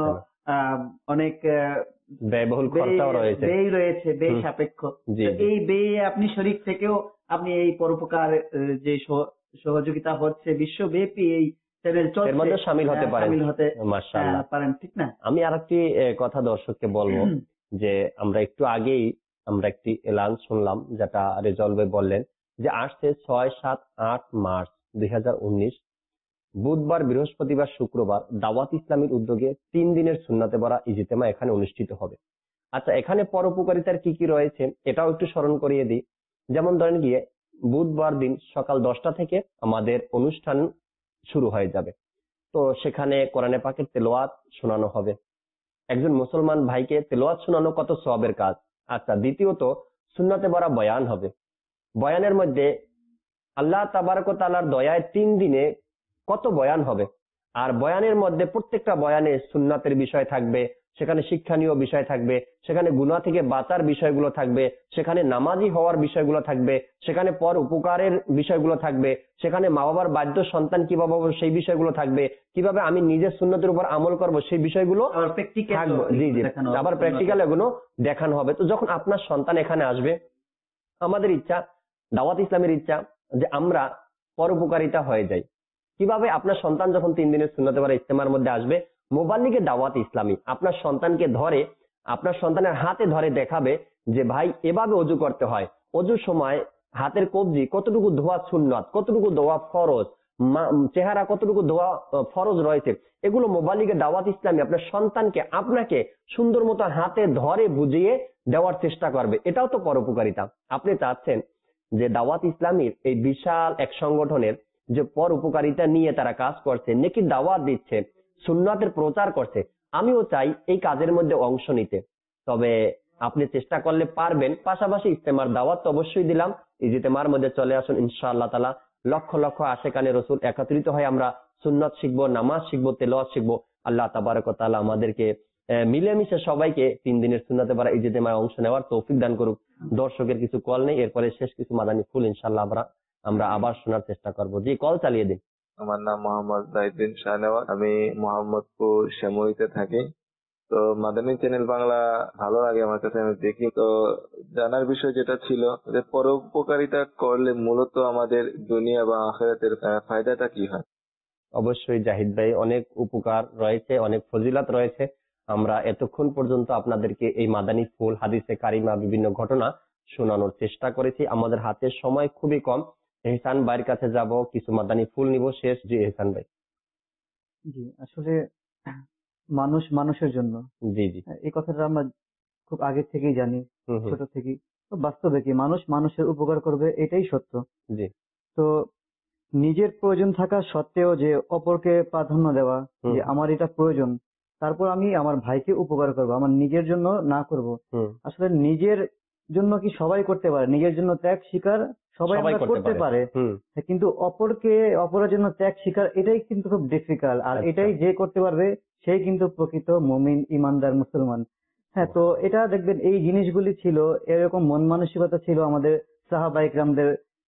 অনেক ব্যয়বহুল খরচাও রয়েছে, ব্যয় রয়েছে, ব্যয় সাপেক্ষ। এই ব্যয়ে আপনি শরীক থেকেও আপনি এই পরোপকার যে সহযোগিতা হচ্ছে বিশ্বব্যাপী এই চ্যানেল চলছে, এর মধ্যে শামিল হতে পারেন, শামিল হতে মাশাআল্লাহ পারেন, ঠিক না? আমি আরেকটি কথা দর্শককে বলবো যে আমরা একটু আগেই আমরা একটি এলান শুনলাম, যেটা রেজাউল ভাই বললেন যে আসছে ছয় সাত আট মার্চ দুই হাজার উনিশ বুধবার, বৃহস্পতিবার, শুক্রবার দাওয়াত ইসলামীর উদ্যোগে তিন দিনের সুন্নাতে ভরা ইজতেমা এখানে অনুষ্ঠিত হবে। আচ্ছা, এখানে পরোপকারিতার কি কি রয়েছে এটাও একটু স্মরণ করিয়ে দিই। যেমন ধরেন গিয়ে বুধবার দিন সকাল দশটা থেকে আমাদের অনুষ্ঠান শুরু হয়ে যাবে। তো সেখানে কোরআনে পাকের তেলাওয়াত শোনানো হবে। একজন মুসলমান ভাইকে তেলাওয়াত শোনানো কত সওয়াবের কাজ। আচ্ছা, দ্বিতীয়ত সুন্নাতে ভরা বয়ান হবে। বয়ানের মধ্যে আল্লাহ তাবারক ওয়া তাআলার দয়ায় তিন দিনে কত বয়ান হবে, আর বয়ানের মধ্যে প্রত্যেকটা বয়ানে সুন্নাতের বিষয় থাকবে, সেখানে শিক্ষণীয় বিষয় থাকবে, সেখানে গুনাহ থেকে বাঁচার বিষয়গুলো থাকবে, সেখানে নামাজি হওয়ার বিষয়গুলো থাকবে, সেখানে পর উপকারের বিষয়গুলো থাকবে, সেখানে মা বাবার বাধ্য সন্তান কিভাবে হবে সেই বিষয়গুলো থাকবে, কিভাবে আমি নিজের সুন্নতের উপর আমল করব সেই বিষয়গুলো থাকবে। জি জি আবার প্র্যাকটিক্যাল এগুলো দেখানো হবে। তো যখন আপনার সন্তান এখানে আসবে, আমাদের ইচ্ছা, দাওয়াত ইসলামের ইচ্ছা যে আমরা পরোপকারিতা হয়ে যাই। কিভাবে? আপনার সন্তান যখন তিন দিনের সুন্নাতে ভরা ইজতেমার মধ্যে আসবে, মোবাল্লিগে দাওয়াত ইসলামী আপনার সন্তানকে ধরে, আপনার সন্তানের হাতে ধরে দেখাবে যে ভাই এভাবে অজু করতে হয়, অজুর সময় হাতের কবজি কতটুকু ধোয়া সুন্নাত, কতটুকু ধোয়া ফরজ, চেহারা কতটুকু ধোয়া ফরজ রয়েছে, এগুলো মোবাল্লিগে দাওয়াত ইসলামী আপনার সন্তানকে আপনাকে সুন্দর মতো হাতে ধরে বুঝিয়ে দেওয়ার চেষ্টা করবে। এটাও তো পরোপকারিতা। আপনি চাচ্ছেন যে দাওয়াত ইসলামীর এই বিশাল এক সংগঠনের যে পর উপকারিতা নিয়ে তারা কাজ করছে, নেকি দাওয়াত দিচ্ছে, সুন্নাতের প্রচার করছে, আমিও চাই এই কাজের মধ্যে অংশ নিতে। তবে আপনি চেষ্টা করলে পারবেন। পাশাপাশি ইজতেমার দাওয়াত তো অবশ্যই দিলাম, ইজতেমার মধ্যে চলে আসুন, ইনশাআল্লাহ তাআলা লক্ষ লক্ষ আশেকানে রসুল একত্রিত হয়ে আমরা সুন্নাত শিখবো, নামাজ শিখবো, তেলাওয়াত শিখবো। আল্লাহ তাবারক ওয়া তাআলা আমাদেরকে আহ, মিলেমিশে সবাইকে তিন দিনের সুন্নাতে পারা ইজতেমায় অংশ নেওয়ার তৌফিক দান করুক। দর্শকের কিছু কল নেই, এরপরে শেষ কিছু মাদানী ফুল ইনশাআল্লাহ আমরা আমরা আবার শোনার চেষ্টা করবো। জি, কল চালিয়ে দিন। আমার নাম মোহাম্মদ জাহিদ্দিন শাহনেওয়াজ, আমি মোহাম্মদপুর শ্যামলীতে থাকি। তো মাদানী চ্যানেল বাংলা ভালো লাগে আমার কাছে, আমি দেখি। তো জানার বিষয় যেটা ছিল যে পরোপকারিতা করলে মূলত আমাদের দুনিয়া বা আখিরাতের আহ, ফায়দাটা কি হয়? অবশ্যই জাহিদ ভাই, অনেক উপকার রয়েছে, অনেক ফজিলাত রয়েছে। আমরা এতক্ষণ পর্যন্ত আপনাদেরকে এই মাদানী ফুল, হাদিসে কারিমা, বিভিন্ন ঘটনা শোনানোর চেষ্টা করেছি। আমাদের হাতে সময় খুবই কম। এহসান ভাইয়ের কাছে যাব, কিছু মাদানী ফুল নিব শেষ। জি এহসান ভাই। জি, আসলে মানুষ মানুষের জন্য, জি জি এই কথাটা আমরা খুব আগে থেকেই জানি, হুম হুম ছোট থেকেই। তো বাস্তবে কি মানুষ মানুষের উপকার করবে, এটাই সত্য। জি তো নিজের প্রয়োজন থাকা সত্ত্বেও যে অপরকে প্রাধান্য দেওয়া, হুম যে আমার এটা প্রয়োজন, তারপর আমি আমার ভাইকে উপকার করব, আমার নিজের জন্য না করব। হুম আসলে নিজের জন্য কি সবাই করতে পারে? নিজের জন্য ত্যাগ স্বীকার সবাই সবাই আমরা করতে করতে পারে। পারে, হুম কিন্তু অপরকে অপরের জন্য ত্যাগ স্বীকার এটাই কিন্তু খুব ডিফিকাল্ট। আর আচ্ছা। এটাই যে করতে পারবে সেই কিন্তু প্রকৃত মুমিন, ইমানদার মুসলমান। হ্যাঁ, তো এটা দেখবেন এই জিনিসগুলি ছিল, এরকম মন মানসিকতা ছিল আমাদের সাহাবা ইকরামদের,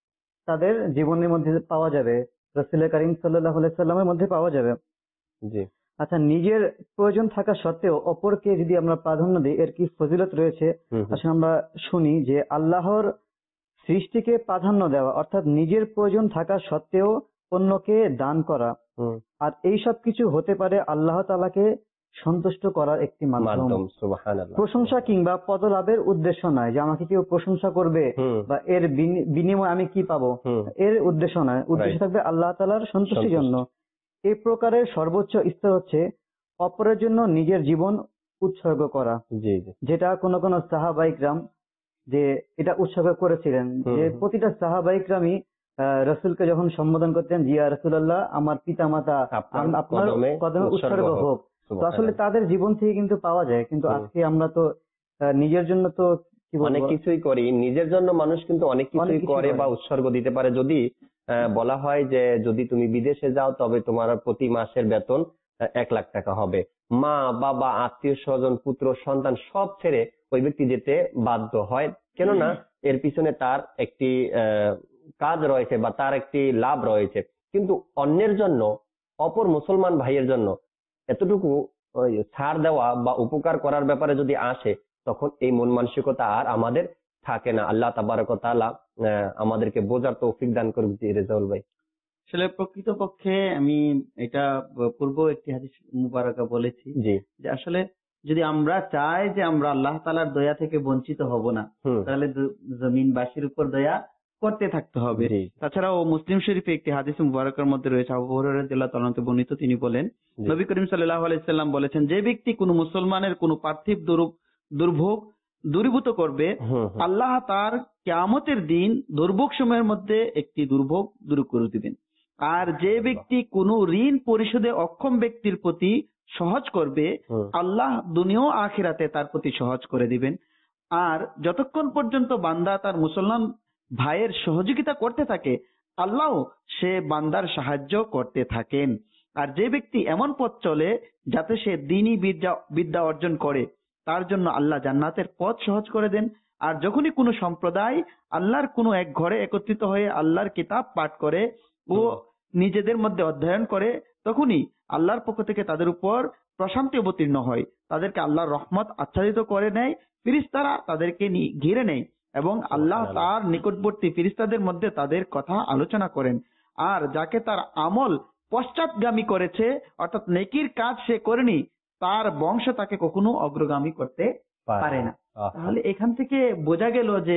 তাদের জীবনের মধ্যে পাওয়া যাবে, রাসূল করিম সাল্লাল্লাহু আলাইহি সাল্লামের মধ্যে পাওয়া যাবে। জি আচ্ছা, নিজের প্রয়োজন থাকা সত্ত্বেও অপরকে যদি আমরা প্রাধান্য দিই, এর কি ফজিলত রয়েছে? হুম হুম আসলে আমরা শুনি যে আল্লাহর সৃষ্টিকে প্রাধান্য দেওয়া, অর্থাৎ নিজের প্রয়োজন থাকা সত্ত্বেও অন্যকে দান করা, হুম আর এই সব কিছু হতে পারে আল্লাহ তাআলাকে সন্তুষ্ট করার একটি মাধ্যম। মাধ্যম। সুবহানাল্লাহ। প্রশংসা কিংবা পদলাভের উদ্দেশ্য নয় যে আমাকে কেউ প্রশংসা করবে হুম বা এর বিনি- বিনিময়ে আমি কি পাবো, হুম এর উদ্দেশ্য নয়। উদ্দেশ্য Right. থাকবে আল্লাহ তাআলার সন্তুষ্টির সন্তুষ্টি। জন্য। এই প্রকারের সর্বোচ্চ স্তর হচ্ছে অপরের জন্য নিজের জীবন উৎসর্গ করা, জি জি যেটা কোন কোন সাহাবা ইকরাম যে এটা উৎসর্গ করেছিলেন। হুম, যে হুম। প্রতিটা সাহাবা ইকরামই আহ, রাসূলকে যখন সম্বোধন করতেন, জিয়া রাসূলুল্লাহ, আমার পিতা মাতা আপনার আপনার কদমে কদমে উৎসর্গ হোক। তো আসলে তাদের জীবন থেকে কিন্তু পাওয়া যায়, কিন্তু হুম। আজকে আমরা তো আহ, নিজের জন্য তো কি অনেক বলবো, কিছুই করি নিজের জন্য। মানুষ কিন্তু অনেক কিছুই অনেক কিছুই করে করে। বা উৎসর্গ দিতে পারে। যদি আহ, বলা হয় যে যদি তুমি বিদেশে যাও তবে তোমার প্রতি মাসের বেতন আহ, এক লাখ টাকা হবে, মা বাবা আত্মীয় স্বজন পুত্র সন্তান সব ছেড়ে ওই ব্যক্তি যেতে বাধ্য হয়। কেননা এর পিছনে তার একটি আহ, কাজ রয়েছে বা তার একটি লাভ রয়েছে। কিন্তু অন্যের জন্য, অপর মুসলমান ভাইয়ের জন্য এতটুকু ওই ছাড় দেওয়া বা উপকার করার ব্যাপারে যদি আসে, তখন এই মন মানসিকতা আর আমাদের থাকে না। আল্লাহ তাবারক ওয়া তাআলা আহ, আমাদেরকে বোঝার তৌফিক দান করুক। জি রেজাউল ভাই। আসলে প্রকৃতপক্ষে আমি এটা পূর্ব একটি হাদিস মুবারাকা বলেছি জি যে আসলে যদি আমরা চাই যে আমরা আল্লাহ তাআলার দয়া থেকে বঞ্চিত হব না, হুম তাহলে জ- জমিনবাসীর উপর দয়া করতে থাকতে হবে। জি তাছাড়াও মুসলিম শরীফে একটি হাদিস মুবারকের মধ্যে রয়েছে, আবু হুরায়রা রাদিয়াল্লাহু তাআলা থেকে বর্ণিত, তিনি বলেন, জি নবী করিম সাল্লাল্লাহু আলাইহি সাল্লাম বলেছেন, যে ব্যক্তি কোনো মুসলমানের কোনো পার্থিব দুরু- দুর্ভোগ দূরীভূত করবে, হুম হুম আল্লাহ তার কিয়ামতের দিন দুর্ভোগ সময়ের মধ্যে একটি দুর্ভোগ দূর করে দিবেন। আর যে ব্যক্তি কোনো ঋণ পরিশোধে অক্ষম ব্যক্তির প্রতি সহজ করবে, হুম আল্লাহ দুনিয়া ও আখিরাতে তার প্রতি সহজ করে দিবেন। আর যতক্ষণ পর্যন্ত বান্দা তার মুসলমান ভাইয়ের সহযোগিতা করতে থাকে, আল্লাহ সে বান্দার সাহায্য করতে থাকেন। আর যে ব্যক্তি এমন পথ চলে যাতে সে দ্বীনি বিদ্যা বিদ্যা অর্জন করে, তার জন্য আল্লাহ জান্নাতের পথ সহজ করে দেন। আর যখনই কোনো সম্প্রদায় আল্লাহর কোনো এক ঘরে একত্রিত হয়ে আল্লাহর কিতাব পাঠ করে ও নিজেদের মধ্যে অধ্যয়ন করে, তখনই আল্লাহর পক্ষ থেকে তাদের উপর প্রশান্তি অবতীর্ণ হয়, তাদেরকে আল্লাহর রহমত আচ্ছাদিত করে নেয়, ফিরিস্তারা তাদেরকে নি- ঘিরে নেয় এবং আল্লাহ তার নিকটবর্তী ফিরিস্তাদের মধ্যে তাদের কথা আলোচনা করেন। আর যাকে তার আমল পশ্চাৎগামী করেছে, অর্থাৎ নেকির কাজ সে করেনি, তার বংশ তাকে কখনো অগ্রগামী করতে পারে না। আহ, তাহলে এখান থেকে বোঝা গেল যে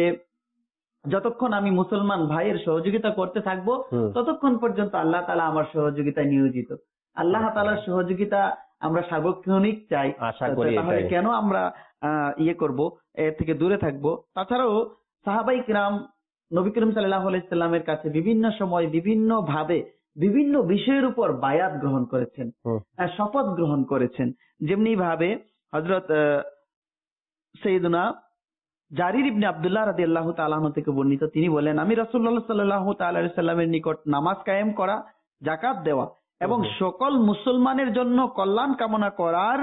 যতক্ষণ আমি মুসলমান ভাইয়ের সহযোগিতা করতে থাকবো, হুম ততক্ষণ পর্যন্ত আল্লাহ তাআলা আমার সহযোগিতায় নিয়োজিত। আল্লাহ তাআলার সহযোগিতা আমরা সার্বক্ষণিক চাই, আশা করি তাহলে এটাই। কেন আমরা আহ, ইয়ে করব, এর থেকে দূরে থাকবো? তাছাড়াও সাহাবাই কিরাম নবী করিম সাল্লাল্লাহু আলাইহি সাল্লামের কাছে বিভিন্ন সময় বিভিন্ন ভাবে বিভিন্ন বিষয়ের উপর বায়াত গ্রহণ করেছেন, হুম আহ, শপথ গ্রহণ করেছেন। যেমনি ভাবে হযরত আহ, সৈয়দনা জারির ইবনে আব্দুল্লাহ রাদিয়াল্লাহু তাআলা আনহু থেকে বর্ণিত, তিনি বলেন, আমি রাসূলুল্লাহ সাল্লাল্লাহু তাআলা আলাইহি সাল্লামের নিকট নামাজ কায়েম করা, যাকাত দেওয়া এবং সকল মুসলমানের জন্য কল্যাণ কামনা করার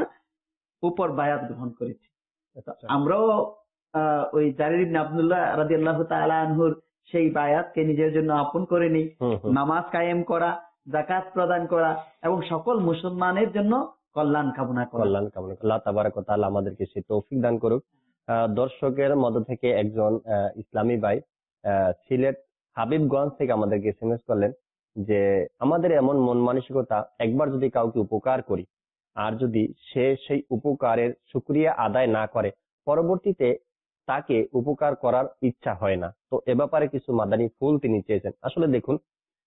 উপর বায়াত গ্রহণ করেছি। আমরাও আহ, ওই জারির ইবনে আব্দুল্লাহ রাদিয়াল্লাহু তাআলা আনহুর সেই বায়াতকে নিজের জন্য আপন করে নিই। নামাজ কায়েম করা, যাকাত প্রদান করা এবং সকল মুসলমানের জন্য কল্যাণ কামনা করা। কল্যাণ কামনা করি। আল্লাহ তাবারাক ওয়া তাআলা আমাদেরকে সেই তৌফিক দান করুক। আহ, দর্শকের মধ্য থেকে একজন আহ, ইসলামী ভাই আহ, সিলেট হাবিবগঞ্জ থেকে আমাদেরকে এসএমএস করলেন যে আমাদের এমন মন মানসিকতা, একবার যদি কাউকে উপকার করি আর যদি সে সেই উপকারের শুকরিয়া আদায় না করে, পরবর্তীতে তাকে উপকার করার ইচ্ছা হয় না। তো এ ব্যাপারে কিছু মাদানী ফুল তিনি চেয়েছেন। আসলে দেখুন,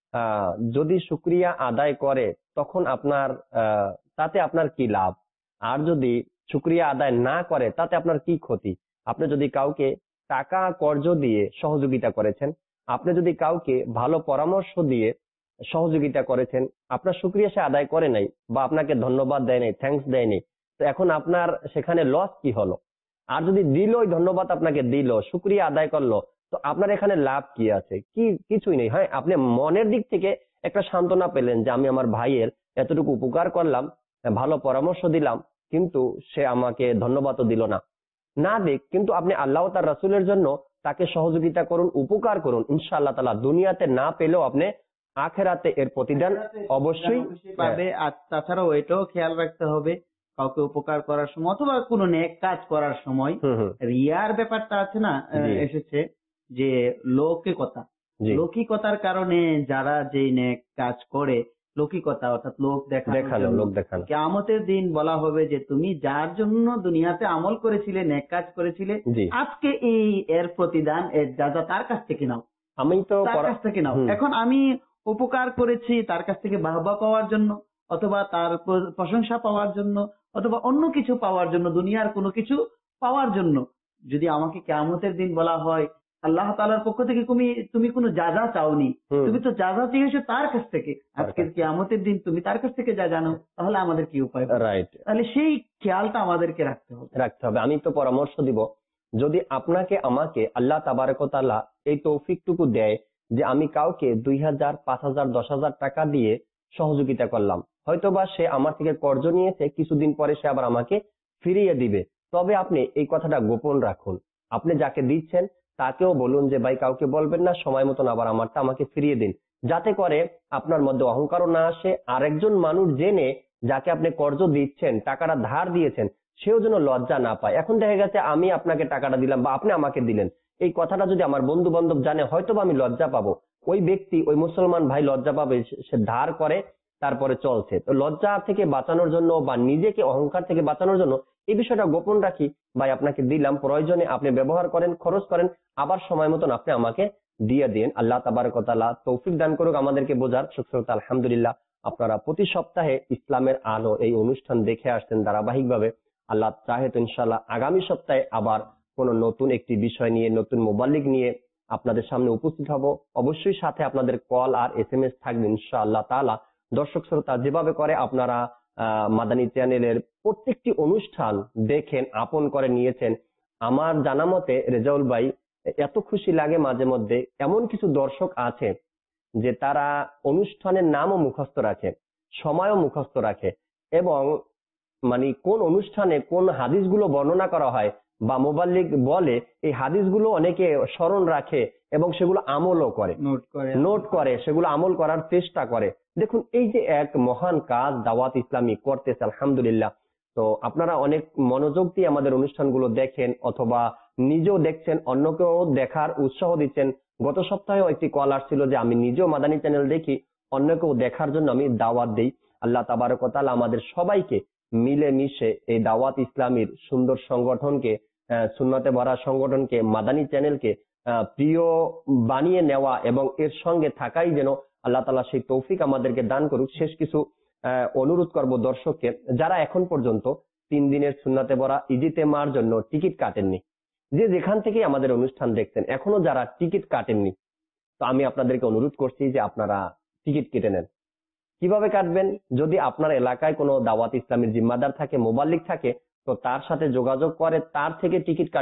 আহ যদি শুকরিয়া আদায় করে তখন আপনার আহ তাতে আপনার কি লাভ, আর যদি শুকরিয়া আদায় না করে তাতে আপনার কি ক্ষতি। আপনি যদি কাউকে টাকা কর্জ দিয়ে সহযোগিতা করেছেন, আপনি যদি কাউকে ভালো পরামর্শ দিয়ে সহযোগিতা করেছেন, আপনার শুকরিয়া সে আদায় করে নাই বা আপনাকে ধন্যবাদ দেয় নাই, থ্যাঙ্কস দেয় নাই, তো এখন আপনার সেখানে লস কি হলো? আর যদি দিল, ওই ধন্যবাদ আপনাকে দিল, শুকরিয়া আদায় করলো, তো আপনার এখানে লাভ কি আছে? কি কিছুই নেই। হ্যাঁ, আপনি মনের দিক থেকে একটা সান্ত্বনা পেলেন যে আমি আমার ভাইয়ের এতটুকু উপকার করলাম, ভালো পরামর্শ দিলাম, কিন্তু সে আমাকে ধন্যবাদও দিল না। না দিক, কিন্তু আপনি আল্লাহ তার রাসূলের জন্য তাকে সহযোগিতা করুন, উপকার করুন। ইনশাআল্লাহ তাআলা দুনিয়াতে না পেলেও আপনি আখেরাতে এর প্রতিদান অবশ্যই পাবে। আর তাছাড়াও এটাও খেয়াল রাখতে হবে, কাউকে উপকার করার সময় অথবা কোনো নেক কাজ করার সময় রিয়ার ব্যাপারটা আছে না, এসেছে যে লৌকিকতা। লৌকিকতার কারণে যারা যে নেক কাজ করে, লৌকিকতা অর্থাৎ লোক দেখানো, লোক দেখানো, কিয়ামতের দিন বলা হবে যে তুমি যার জন্য দুনিয়াতে আমল করেছিলে, নেক কাজ করেছিলে, আজকে এই এর প্রতিদান, এর যাজা তার কাছ থেকে নাও। আমি তো তার কাছ থেকে নাও। এখন আমি উপকার করেছি তার কাছ থেকে বাহবা পাওয়ার জন্য, অথবা তার প্রশংসা পাওয়ার জন্য, অথবা অন্য কিছু পাওয়ার জন্য, দুনিয়ার কোনো কিছু পাওয়ার জন্য। যদি আমাকে কিয়ামতের দিন বলা হয় আল্লাহ তাআলার পক্ষ থেকে তুমি তুমি কোনো যাজা চাওনি, তুমি তো যাজা চেয়েছো তার কাছ থেকে, আজকে কিয়ামতের দিন তুমি তার কাছ থেকে যা জানো, তাহলে আমাদের কি উপায়? রাইট। তাহলে সেই খেয়ালটা আমাদেরকে রাখতে হবে রাখতে হবে আমি তো পরামর্শ দিব, যদি আপনাকে আমাকে আল্লাহ তাবারক ওয়া তাআলা এই তৌফিকটুকু দেয় যে আমি কাউকে দুই হাজার, পাঁচ হাজার, দশ হাজার টাকা দিয়ে সহযোগিতা করলাম, হয়তোবা সে আমার থেকে কর্জ নিয়েছে, কিছুদিন পরে সে আবার আমাকে ফিরিয়ে দিবে, তবে আপনি এই কথাটা গোপন রাখুন। আপনি যাকে দিচ্ছেন তাকেও বলুন যে ভাই কাউকে বলবেন না, সময় মতন আবার আমারটা আমাকে ফিরিয়ে দিন, যাতে করে আপনার মধ্যে অহংকারও না আসে। আরেকজন মানুষ জেনে যাকে আপনি কর্জ দিচ্ছেন, টাকাটা ধার দিয়েছেন, সেও যেন লজ্জা না পায়। এখন দেখা গেছে আমি আপনাকে টাকাটা দিলাম বা আপনি আমাকে দিলেন, এই কথাটা যদি আমার বন্ধু বান্ধব জানে, হয়তো আমি লজ্জা পাবো। ওই ব্যক্তি, ওই মুসলমান ভাই লজ্জা পাবে, সে ধার করে তারপরে চলছে। তো লজ্জা থেকে বাঁচানোর জন্য বা নিজেকে অহংকার থেকে বাঁচানোর জন্য এই বিষয়টা গোপন রাখি, ভাই আপনাকে দিলাম, প্রয়োজনে আপনি ব্যবহার করেন, খরচ করেন, আবার সময় মতন আপনি আমাকে দিয়ে দিন। আল্লাহ তাবারক ওয়া তাআলা তৌফিক দান করুক আমাদেরকে বোঝার। সুস্থতা আলহামদুলিল্লাহ, আপনারা প্রতি সপ্তাহে ইসলামের আলো এই অনুষ্ঠান দেখে আসছেন ধারাবাহিকভাবে। আল্লাহ চাহে তো ইনশাআল্লাহ আগামী সপ্তাহে আবার কোন নতুন একটি বিষয় নিয়ে, নতুন মুবাল্লিগ নিয়ে আপনাদের সামনে উপস্থিত হব। অবশ্যই সাথে আপনাদের কল আর এস এম এস থাকবে ইনশাআল্লাহ তাআলা। দর্শক শ্রোতা, যেভাবে করে আপনারা আহ মাদানী চ্যানেলের প্রত্যেকটি অনুষ্ঠান দেখেন, আপন করে নিয়েছেন, আমার জানা মতে রেজাউল ভাই, এত খুশি লাগে মাঝে মধ্যে। এমন কিছু দর্শক আছে যে তারা অনুষ্ঠানের নামও মুখস্থ রাখে, সময়ও মুখস্থ রাখে, এবং মানে কোন অনুষ্ঠানে কোন হাদিসগুলো বর্ণনা করা হয় বা মুবাল্লিগ বলে, এই হাদিসগুলো অনেকে স্মরণ রাখে এবং সেগুলো আমলও করে, নোট করে নোট করে সেগুলো আমল করার চেষ্টা করে। দেখুন, এই যে এক মহান কাজ দাওয়াত ইসলামী করতেছে আলহামদুলিল্লাহ। তো আপনারা অনেক মনোযোগ দিয়ে আমাদের অনুষ্ঠানগুলো দেখেন, অথবা নিজেও দেখছেন, অন্যকেও দেখার উৎসাহ দিচ্ছেন। গত সপ্তাহেও একটি কল আসছিল যে আমি নিজেও মাদানী চ্যানেল দেখি, অন্যকেও দেখার জন্য আমি দাওয়াত দেই। আল্লাহ তাবারক ওয়া তাআলা আমাদের সবাইকে মিলে মিশে এই দাওয়াত ইসলামীর সুন্দর সংগঠনকে, সুন্নতে ভরা সংগঠনকে, মাদানী চ্যানেলকে প্রিয় বানিয়ে নেওয়া এবং এর সঙ্গে থাকাই যেন আল্লাহ তাআলা সেই তৌফিক আমাদেরকে দান করুক। শেষ কিছু অনুরোধ করব দর্শককে, যারা এখন পর্যন্ত তিন দিনের সুন্নতে ভরা ইজতেমার জন্য টিকিট কাটেননি, যে যেখান থেকে আমাদের অনুষ্ঠান দেখছেন, এখনো যারা টিকিট কাটেননি, তো আমি আপনাদেরকে অনুরোধ করছি যে আপনারা টিকিট কেটে নেন। কিভাবে কাটবেন? যদি আপনার এলাকায় কোনো দাওয়াত ইসলামের জিম্মাদার থাকে, মুবাল্লিগ থাকে, তো তার সাথে যোগাযোগ করে তার থেকে টিকিট কাটেন।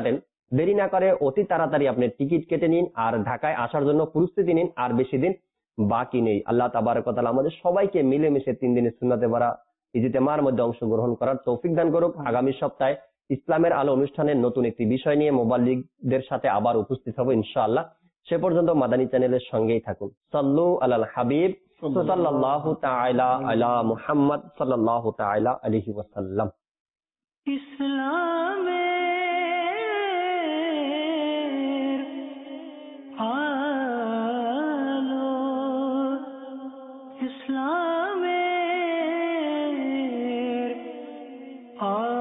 দেরি না করে অতি তাড়াতাড়ি আপনি টিকিট কেটে নিন আর ঢাকায় আসার জন্য প্রস্তুতি নিন। আর বেশি দিন বাকি নেই। আল্লাহ তাবারক ওয়া তাআলা আমাদের সবাইকে মিলেমিশে তিন দিনের সুন্নাতে ভরা ইজতেমার মধ্যে অংশগ্রহণ করার তৌফিক দান করুক। আগামী সপ্তাহে ইসলামের আলো অনুষ্ঠানের নতুন একটি বিষয় নিয়ে মুবাল্লিগদের সাথে আবার উপস্থিত হব ইনশাআল্লাহ। সে পর্যন্ত মাদানী চ্যানেলের সঙ্গেই থাকুন। সাল্লু আলাল হাবিব সাল্লাল্লাহু তাআলা আলা মুহাম্মদ সাল্লাল্লাহু তাআলা আলাইহি ওয়াসাল্লাম। ইসলামের আলো, ইসলামের আলো।